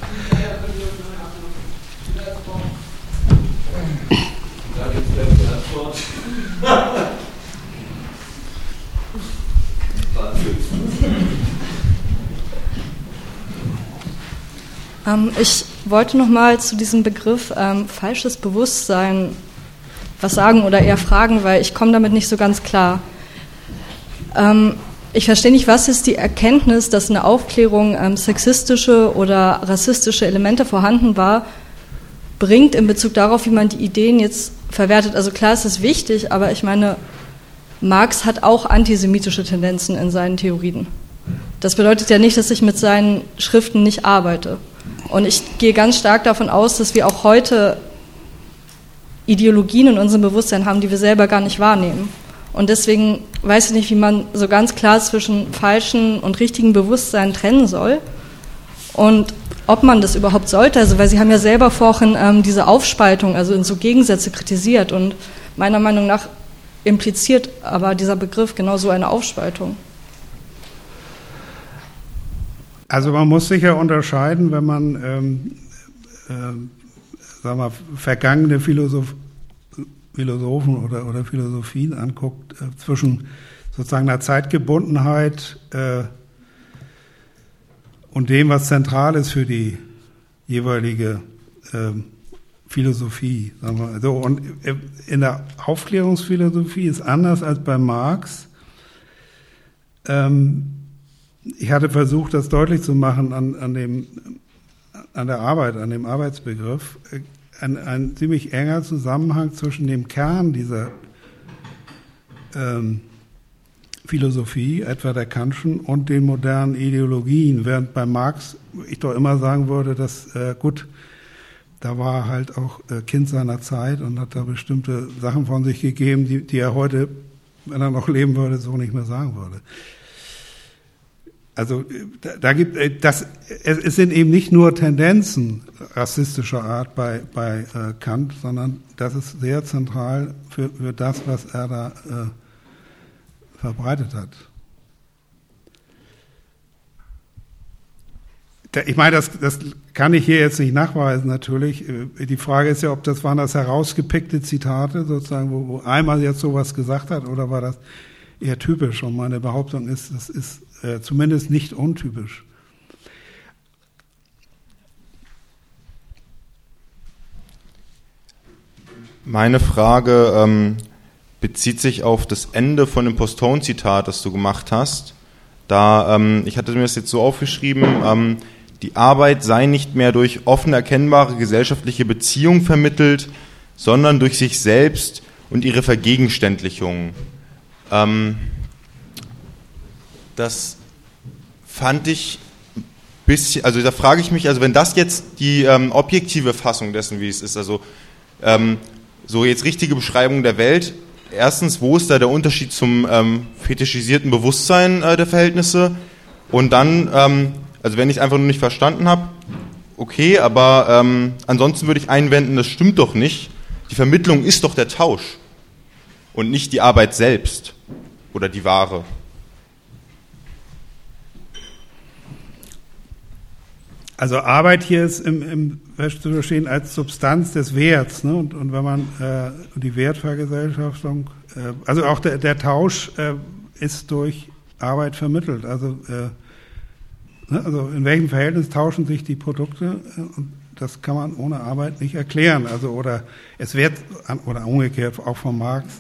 Speaker 12: Ich wollte noch mal zu diesem Begriff falsches Bewusstsein was sagen oder eher fragen, weil ich komme damit nicht so ganz klar. Ich verstehe nicht, was ist die Erkenntnis, dass in der Aufklärung sexistische oder rassistische Elemente vorhanden war, bringt in Bezug darauf, wie man die Ideen jetzt verwertet. Also klar, es ist wichtig, aber ich meine, Marx hat auch antisemitische Tendenzen in seinen Theorien. Das bedeutet ja nicht, dass ich mit seinen Schriften nicht arbeite. Und ich gehe ganz stark davon aus, dass wir auch heute Ideologien in unserem Bewusstsein haben, die wir selber gar nicht wahrnehmen. Und deswegen weiß ich nicht, wie man so ganz klar zwischen falschen und richtigen Bewusstsein trennen soll und ob man das überhaupt sollte. Also, weil Sie haben ja selber vorhin diese Aufspaltung, also in so Gegensätze kritisiert und meiner Meinung nach impliziert aber dieser Begriff genau so eine Aufspaltung.
Speaker 3: Also man muss sicher unterscheiden, wenn man sagen wir, vergangene Philosophen oder Philosophien anguckt, zwischen sozusagen einer Zeitgebundenheit und dem, was zentral ist für die jeweilige Philosophie. Sagen wir so. Und in der Aufklärungsphilosophie ist anders als bei Marx. Ich hatte versucht, das deutlich zu machen an der Arbeit, an dem Arbeitsbegriff, ein ziemlich enger Zusammenhang zwischen dem Kern dieser Philosophie, etwa der Kantschen, und den modernen Ideologien, während bei Marx ich doch immer sagen würde, dass gut, da war er halt auch Kind seiner Zeit und hat da bestimmte Sachen von sich gegeben, die er heute, wenn er noch leben würde, so nicht mehr sagen würde. Also da gibt es sind eben nicht nur Tendenzen rassistischer Art bei Kant, sondern das ist sehr zentral für das, was er da verbreitet hat. Ich meine, das kann ich hier jetzt nicht nachweisen, natürlich. Die Frage ist ja, waren das herausgepickte Zitate, sozusagen, wo einmal jetzt sowas gesagt hat, oder war das eher typisch? Und meine Behauptung ist, das ist zumindest nicht untypisch.
Speaker 13: Meine Frage bezieht sich auf das Ende von dem Postone-Zitat, das du gemacht hast. Da, ich hatte mir das jetzt so aufgeschrieben, die Arbeit sei nicht mehr durch offen erkennbare gesellschaftliche Beziehungen vermittelt, sondern durch sich selbst und ihre Vergegenständlichung. Das fand ich ein bisschen, also da frage ich mich, also wenn das jetzt die objektive Fassung dessen, wie es ist, also so jetzt richtige Beschreibung der Welt, erstens, wo ist da der Unterschied zum fetischisierten Bewusstsein der Verhältnisse? Und dann, also wenn ich es einfach nur nicht verstanden habe, okay, aber ansonsten würde ich einwenden, das stimmt doch nicht. Die Vermittlung ist doch der Tausch und nicht die Arbeit selbst oder die Ware.
Speaker 3: Also Arbeit hier ist im zu verstehen als Substanz des Werts, ne? Und wenn man die Wertvergesellschaftung, also auch der Tausch ist durch Arbeit vermittelt. Also in welchem Verhältnis tauschen sich die Produkte? Und das kann man ohne Arbeit nicht erklären. Also oder es wird oder umgekehrt auch von Marx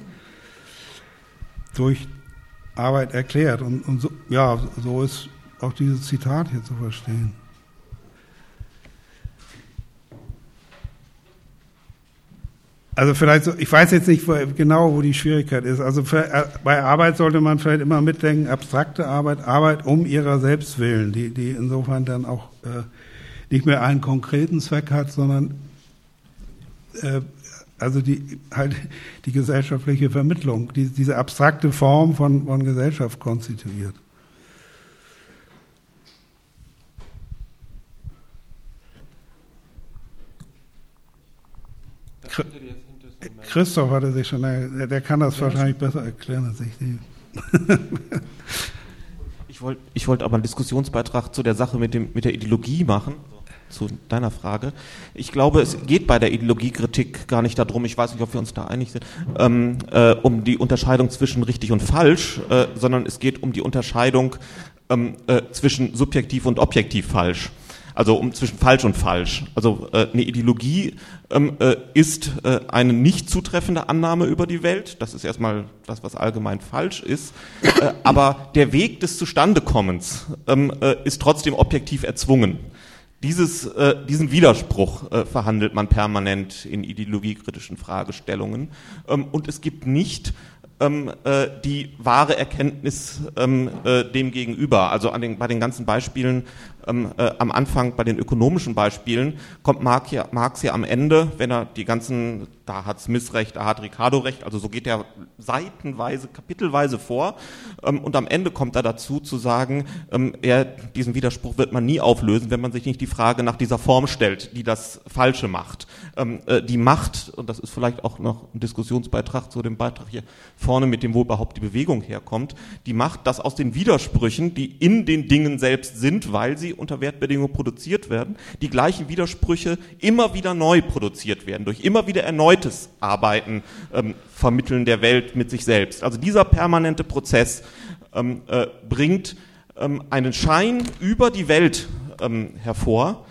Speaker 3: durch Arbeit erklärt. Und so, ja, so ist auch dieses Zitat hier zu verstehen. Also vielleicht so, ich weiß jetzt nicht genau, wo die Schwierigkeit ist. Also bei Arbeit sollte man vielleicht immer mitdenken, abstrakte Arbeit um ihrer selbst willen, die insofern dann auch nicht mehr einen konkreten Zweck hat, sondern also die gesellschaftliche Vermittlung, diese abstrakte Form von Gesellschaft konstituiert. Christoph hatte sich schon, der kann das wahrscheinlich besser erklären als ich.
Speaker 8: Ich wollte aber einen Diskussionsbeitrag zu der Sache mit der Ideologie machen, zu deiner Frage. Ich glaube, es geht bei der Ideologiekritik gar nicht darum, ich weiß nicht, ob wir uns da einig sind, um die Unterscheidung zwischen richtig und falsch, sondern es geht um die Unterscheidung zwischen subjektiv und objektiv falsch. Also zwischen falsch und falsch. Also eine Ideologie ist eine nicht zutreffende Annahme über die Welt. Das ist erstmal das, was allgemein falsch ist. Aber der Weg des Zustandekommens ist trotzdem objektiv erzwungen. Diesen Widerspruch verhandelt man permanent in ideologiekritischen Fragestellungen. Und es gibt nicht die wahre Erkenntnis dem gegenüber. Also bei den ganzen Beispielen am Anfang, bei den ökonomischen Beispielen, kommt Marx ja am Ende, wenn er die ganzen, da hat Smith recht, da hat Ricardo recht, also so geht er seitenweise, kapitelweise vor, und am Ende kommt er dazu zu sagen, diesen Widerspruch wird man nie auflösen, wenn man sich nicht die Frage nach dieser Form stellt, die das Falsche macht. Die Macht, und das ist vielleicht auch noch ein Diskussionsbeitrag zu dem Beitrag hier vorne, mit dem wo überhaupt die Bewegung herkommt, die Macht, dass aus den Widersprüchen, die in den Dingen selbst sind, weil sie unter Wertbedingungen produziert werden, die gleichen Widersprüche immer wieder neu produziert werden, durch immer wieder erneutes Arbeiten, Vermitteln der Welt mit sich selbst. Also dieser permanente Prozess bringt einen Schein über die Welt hervor,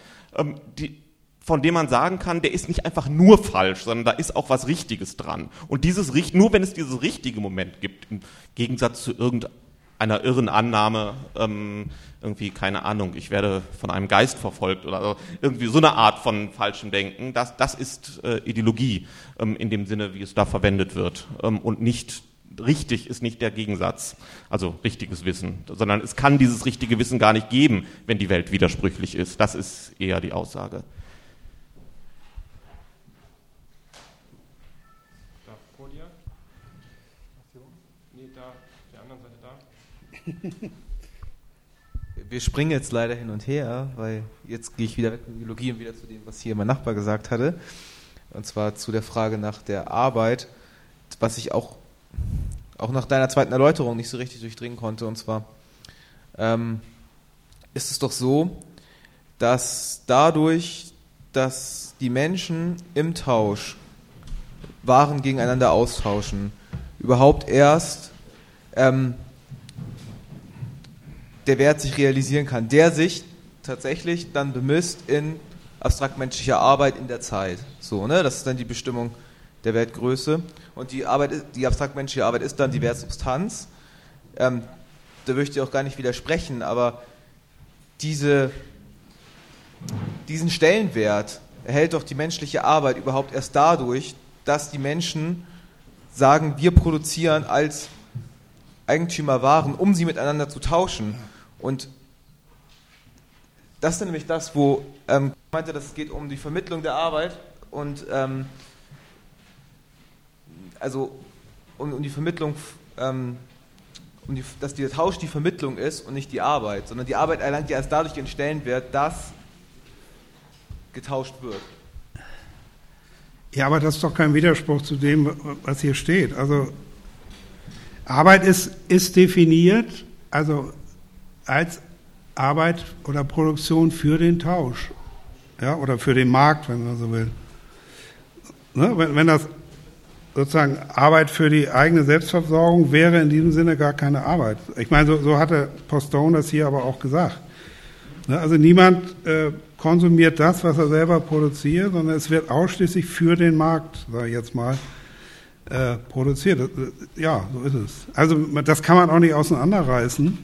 Speaker 8: von dem man sagen kann, der ist nicht einfach nur falsch, sondern da ist auch was Richtiges dran. Und nur wenn es dieses richtige Moment gibt, im Gegensatz zu irgendeiner irren Annahme, irgendwie, keine Ahnung, ich werde von einem Geist verfolgt oder so, irgendwie so eine Art von falschem Denken, das ist Ideologie in dem Sinne, wie es da verwendet wird. Und nicht richtig ist nicht der Gegensatz, also richtiges Wissen, sondern es kann dieses richtige Wissen gar nicht geben, wenn die Welt widersprüchlich ist. Das ist eher die Aussage.
Speaker 2: Da vor dir? Nee, da, auf der anderen Seite da.
Speaker 7: Wir springen jetzt leider hin und her, weil jetzt gehe ich wieder weg von Ideologie und wieder zu dem, was hier mein Nachbar gesagt hatte. Und zwar zu der Frage nach der Arbeit, was ich auch nach deiner zweiten Erläuterung nicht so richtig durchdringen konnte. Und zwar ist es doch so, dass dadurch, dass die Menschen im Tausch Waren gegeneinander austauschen, überhaupt erst der Wert sich realisieren kann, der sich tatsächlich dann bemisst in abstrakt menschlicher Arbeit in der Zeit. So, ne? Das ist dann die Bestimmung der Wertgröße. Und die abstrakt-menschliche Arbeit ist dann die Wertsubstanz. Da würde ich dir auch gar nicht widersprechen, aber diesen Stellenwert erhält doch die menschliche Arbeit überhaupt erst dadurch, dass die Menschen sagen, wir produzieren als Eigentümer Waren, um sie miteinander zu tauschen. Und das ist nämlich das, wo ich meinte, dass es geht um die Vermittlung der Arbeit und also um die Vermittlung, dass der Tausch die Vermittlung ist und nicht die Arbeit, sondern die Arbeit erlangt ja erst dadurch den Stellenwert, dass getauscht wird.
Speaker 3: Ja, aber das ist doch kein Widerspruch zu dem, was hier steht. Also Arbeit ist definiert, also als Arbeit oder Produktion für den Tausch, ja, oder für den Markt, wenn man so will. Ne, wenn das sozusagen Arbeit für die eigene Selbstversorgung wäre, in diesem Sinne gar keine Arbeit. Ich meine, so hatte Postone das hier aber auch gesagt. Ne, also niemand konsumiert das, was er selber produziert, sondern es wird ausschließlich für den Markt, sage ich jetzt mal, produziert. Ja, so ist es. Also das kann man auch nicht auseinanderreißen.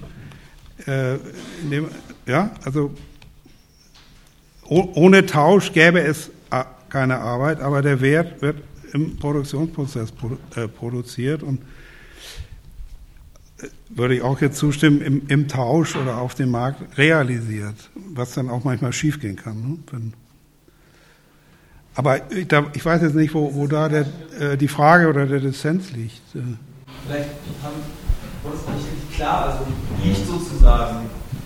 Speaker 3: Also ohne Tausch gäbe es keine Arbeit, aber der Wert wird im Produktionsprozess produziert und würde ich auch jetzt zustimmen, im Tausch oder auf dem Markt realisiert, was dann auch manchmal schiefgehen kann. Ne? Aber ich weiß jetzt nicht, wo da die Frage oder der Dissens liegt.
Speaker 7: Vielleicht wurde es nicht richtig klar, also liegt sozusagen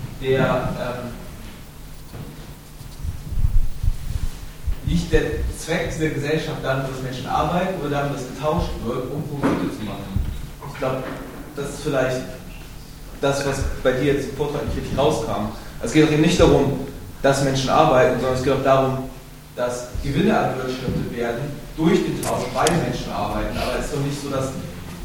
Speaker 7: liegt der Zweck dieser Gesellschaft darin, dass Menschen arbeiten oder darin, dass getauscht wird, um Profite zu machen? Ich glaube, das ist vielleicht das, was bei dir jetzt im Vortrag nicht richtig rauskam. Also es geht auch eben nicht darum, dass Menschen arbeiten, sondern es geht auch darum, dass Gewinne erwirtschaftet werden durch den Tausch, weil Menschen arbeiten. Aber es ist doch nicht so, dass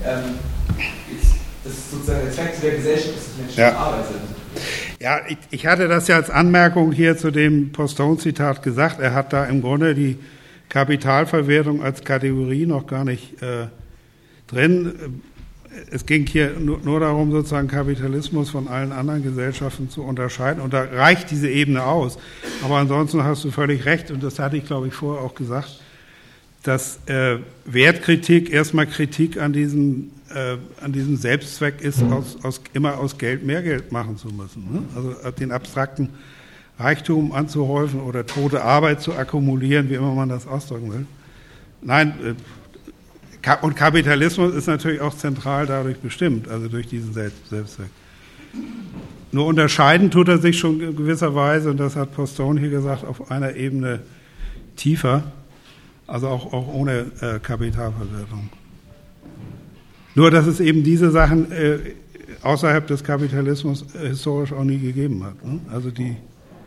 Speaker 7: das sozusagen der Zweck der Gesellschaft ist, dass Menschen in Arbeit sind.
Speaker 3: Ja, ich hatte das ja als Anmerkung hier zu dem Postone-Zitat gesagt. Er hat da im Grunde die Kapitalverwertung als Kategorie noch gar nicht drin. Es ging hier nur darum, sozusagen Kapitalismus von allen anderen Gesellschaften zu unterscheiden. Und da reicht diese Ebene aus. Aber ansonsten hast du völlig recht, und das hatte ich, glaube ich, vorher auch gesagt, dass Wertkritik erstmal Kritik an diesem Selbstzweck ist, immer aus Geld mehr Geld machen zu müssen. Ne? Also den abstrakten Reichtum anzuhäufen oder tote Arbeit zu akkumulieren, wie immer man das ausdrücken will. Nein, und Kapitalismus ist natürlich auch zentral dadurch bestimmt, also durch diesen Selbstzweck. Nur unterscheiden tut er sich schon in gewisser Weise, und das hat Postone hier gesagt, auf einer Ebene tiefer, also auch ohne Kapitalverwertung. Nur, dass es eben diese Sachen außerhalb des Kapitalismus historisch auch nie gegeben hat. Ne? Also die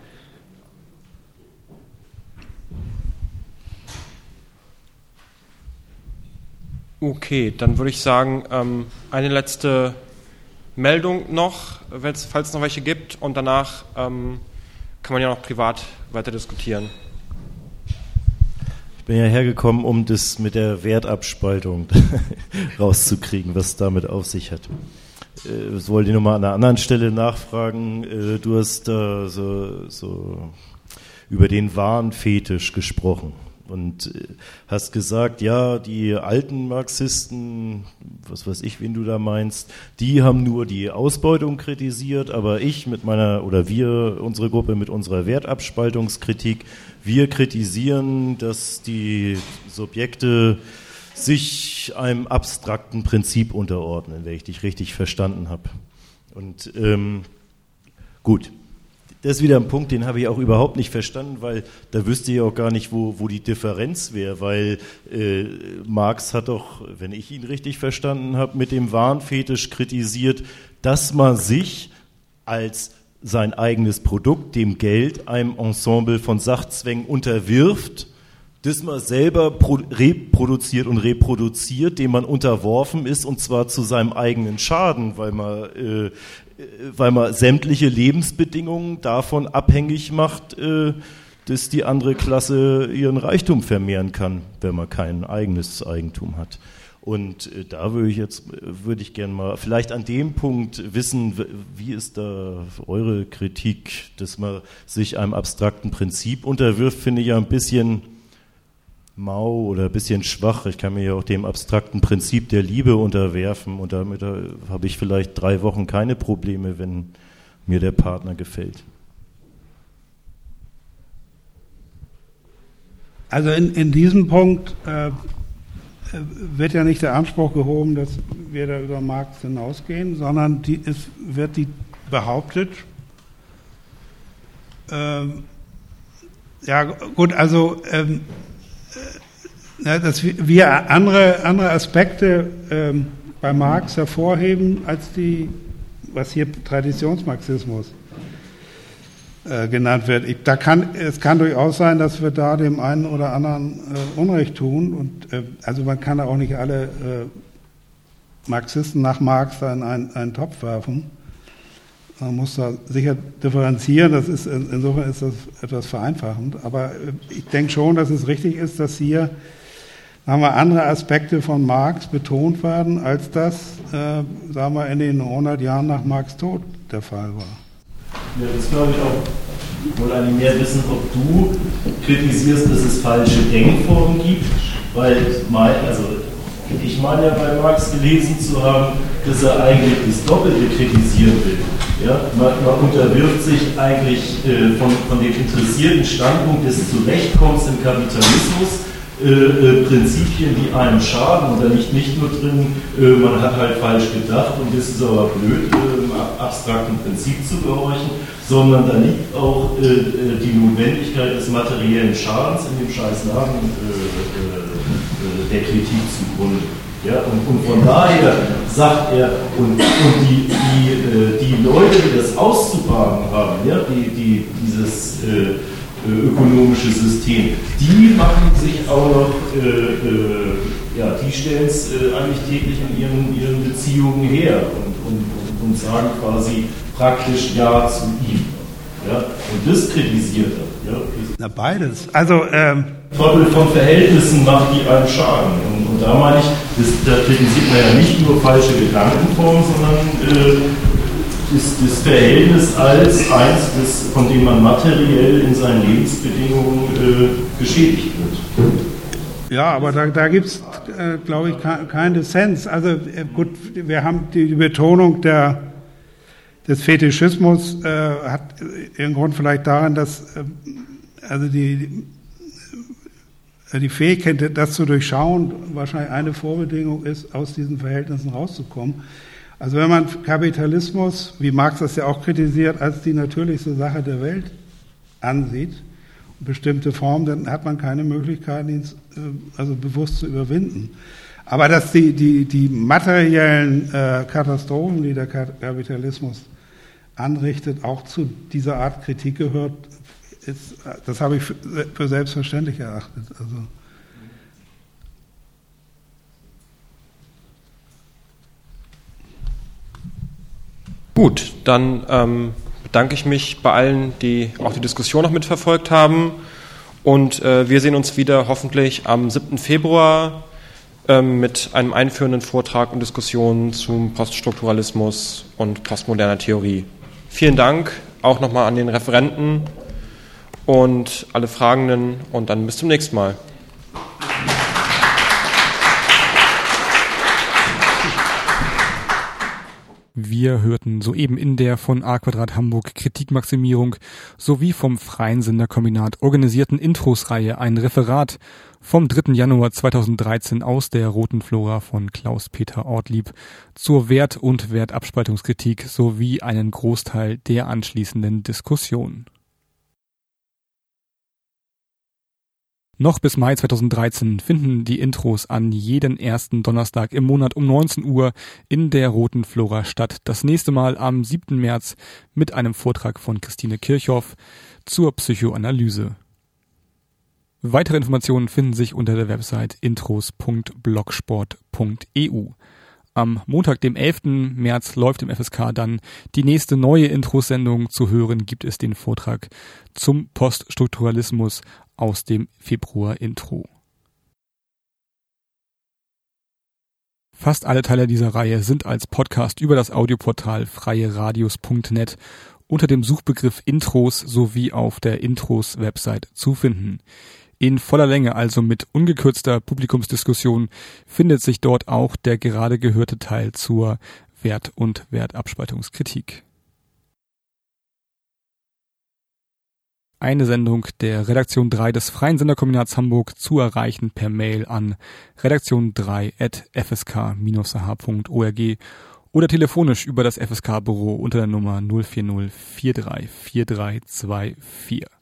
Speaker 2: Okay, dann würde ich sagen, eine letzte Meldung noch, falls es noch welche gibt, und danach kann man ja noch privat weiter diskutieren.
Speaker 6: Ich bin ja hergekommen, um das mit der Wertabspaltung rauszukriegen, was es damit auf sich hat. Das wollte ich nochmal an einer anderen Stelle nachfragen. Du hast da so über den Warenfetisch gesprochen und hast gesagt, ja, die alten Marxisten, was weiß ich, wen du da meinst, die haben nur die Ausbeutung kritisiert, aber unsere Gruppe mit unserer Wertabspaltungskritik, wir kritisieren, dass die Subjekte sich einem abstrakten Prinzip unterordnen, wenn ich dich richtig verstanden habe. Und gut, das ist wieder ein Punkt, den habe ich auch überhaupt nicht verstanden, weil da wüsste ich auch gar nicht, wo die Differenz wäre, weil Marx hat doch, wenn ich ihn richtig verstanden habe, mit dem Warenfetisch kritisiert, dass man sich als sein eigenes Produkt, dem Geld, einem Ensemble von Sachzwängen unterwirft, das man selber reproduziert und reproduziert, dem man unterworfen ist, und zwar zu seinem eigenen Schaden, weil man sämtliche Lebensbedingungen davon abhängig macht, dass die andere Klasse ihren Reichtum vermehren kann, wenn man kein eigenes Eigentum hat. Und da würde ich gerne mal vielleicht an dem Punkt wissen, wie ist da eure Kritik, dass man sich einem abstrakten Prinzip unterwirft, finde ich ja ein bisschen mau oder ein bisschen schwach. Ich kann mir ja auch dem abstrakten Prinzip der Liebe unterwerfen und damit habe ich vielleicht 3 Wochen keine Probleme, wenn mir der Partner gefällt.
Speaker 3: Also in diesem Punkt wird ja nicht der Anspruch gehoben, dass wir da über Marx hinausgehen, sondern es wird behauptet, ja gut, also dass wir andere Aspekte bei Marx hervorheben als was hier Traditionsmarxismus genannt wird. Es kann durchaus sein, dass wir da dem einen oder anderen Unrecht tun. Und also man kann da auch nicht alle Marxisten nach Marx da in einen Topf werfen. Man muss da sicher differenzieren. Insofern ist das etwas vereinfachend. Aber ich denke schon, dass es richtig ist, dass hier andere Aspekte von Marx betont werden, als das, sagen wir, in den 100 Jahren nach Marx' Tod der Fall war.
Speaker 6: Ja, das glaube ich auch. Ich wollte eigentlich mehr wissen, ob du kritisierst, dass es falsche Denkformen gibt, weil ich meine ja bei Marx gelesen zu haben, dass er eigentlich das Doppelte kritisieren will. Ja? Man unterwirft sich eigentlich von dem interessierten Standpunkt des Zurechtkommens im Kapitalismus Prinzipien, die einem schaden, und da liegt nicht nur drin, man hat halt falsch gedacht und das ist aber blöd, abstrakten Prinzip zu gehorchen, sondern da liegt auch die Notwendigkeit des materiellen Schadens in dem scheiß Namen der Kritik zugrunde. Ja, und von daher sagt er, und die Leute, die das auszubaden haben, ja, dieses ökonomische System, die machen sich auch noch, die stellen es eigentlich täglich in ihren Beziehungen her und sagen quasi praktisch Ja zu ihm. Ja? Und das kritisiert er. Ja?
Speaker 3: Na, beides. Also,
Speaker 6: Trottel von Verhältnissen macht die einem Schaden. Und da meine ich, da kritisiert man ja nicht nur falsche Gedankenformen, sondern das Verhältnis als eins, von dem man materiell in seinen Lebensbedingungen geschädigt wird.
Speaker 3: Ja, aber da gibt es, glaube ich, keinen Dissens. Also gut, wir haben die Betonung des Fetischismus hat ihren Grund vielleicht darin, dass also die Fähigkeit, das zu durchschauen, wahrscheinlich eine Vorbedingung ist, aus diesen Verhältnissen rauszukommen. Also wenn man Kapitalismus, wie Marx das ja auch kritisiert, als die natürlichste Sache der Welt ansieht, bestimmte Formen, dann hat man keine Möglichkeit, ihn also bewusst zu überwinden. Aber dass die materiellen Katastrophen, die der Kapitalismus anrichtet, auch zu dieser Art Kritik gehört, das habe ich für selbstverständlich erachtet. Also
Speaker 2: gut, dann bedanke ich mich bei allen, die auch die Diskussion noch mitverfolgt haben. Und wir sehen uns wieder hoffentlich am 7. Februar mit einem einführenden Vortrag und Diskussion zum Poststrukturalismus und postmoderner Theorie. Vielen Dank auch nochmal an den Referenten und alle Fragenden und dann bis zum nächsten Mal.
Speaker 1: Wir hörten soeben in der von A Quadrat Hamburg Kritikmaximierung sowie vom Freien Senderkombinat organisierten Intros-Reihe ein Referat vom 3. Januar 2013 aus der Roten Flora von Klaus-Peter Ortlieb zur Wert- und Wertabspaltungskritik sowie einen Großteil der anschließenden Diskussion. Noch bis Mai 2013 finden die Intros an jeden ersten Donnerstag im Monat um 19 Uhr in der Roten Flora statt. Das nächste Mal am 7. März mit einem Vortrag von Christine Kirchhoff zur Psychoanalyse. Weitere Informationen finden sich unter der Website intros.blogsport.eu. Am Montag, dem 11. März, läuft im FSK dann die nächste neue Intro-Sendung. Zu hören gibt es den Vortrag zum Poststrukturalismus aus dem Februar-Intro. Fast alle Teile dieser Reihe sind als Podcast über das Audioportal freieradios.net unter dem Suchbegriff Intros sowie auf der Intros-Website zu finden. In voller Länge, also mit ungekürzter Publikumsdiskussion, findet sich dort auch der gerade gehörte Teil zur Wert- und Wertabspaltungskritik. Eine Sendung der Redaktion 3 des Freien Senderkombinats Hamburg zu erreichen per Mail an redaktion3@fsk-ah.org oder telefonisch über das FSK-Büro unter der Nummer 040 43 4324.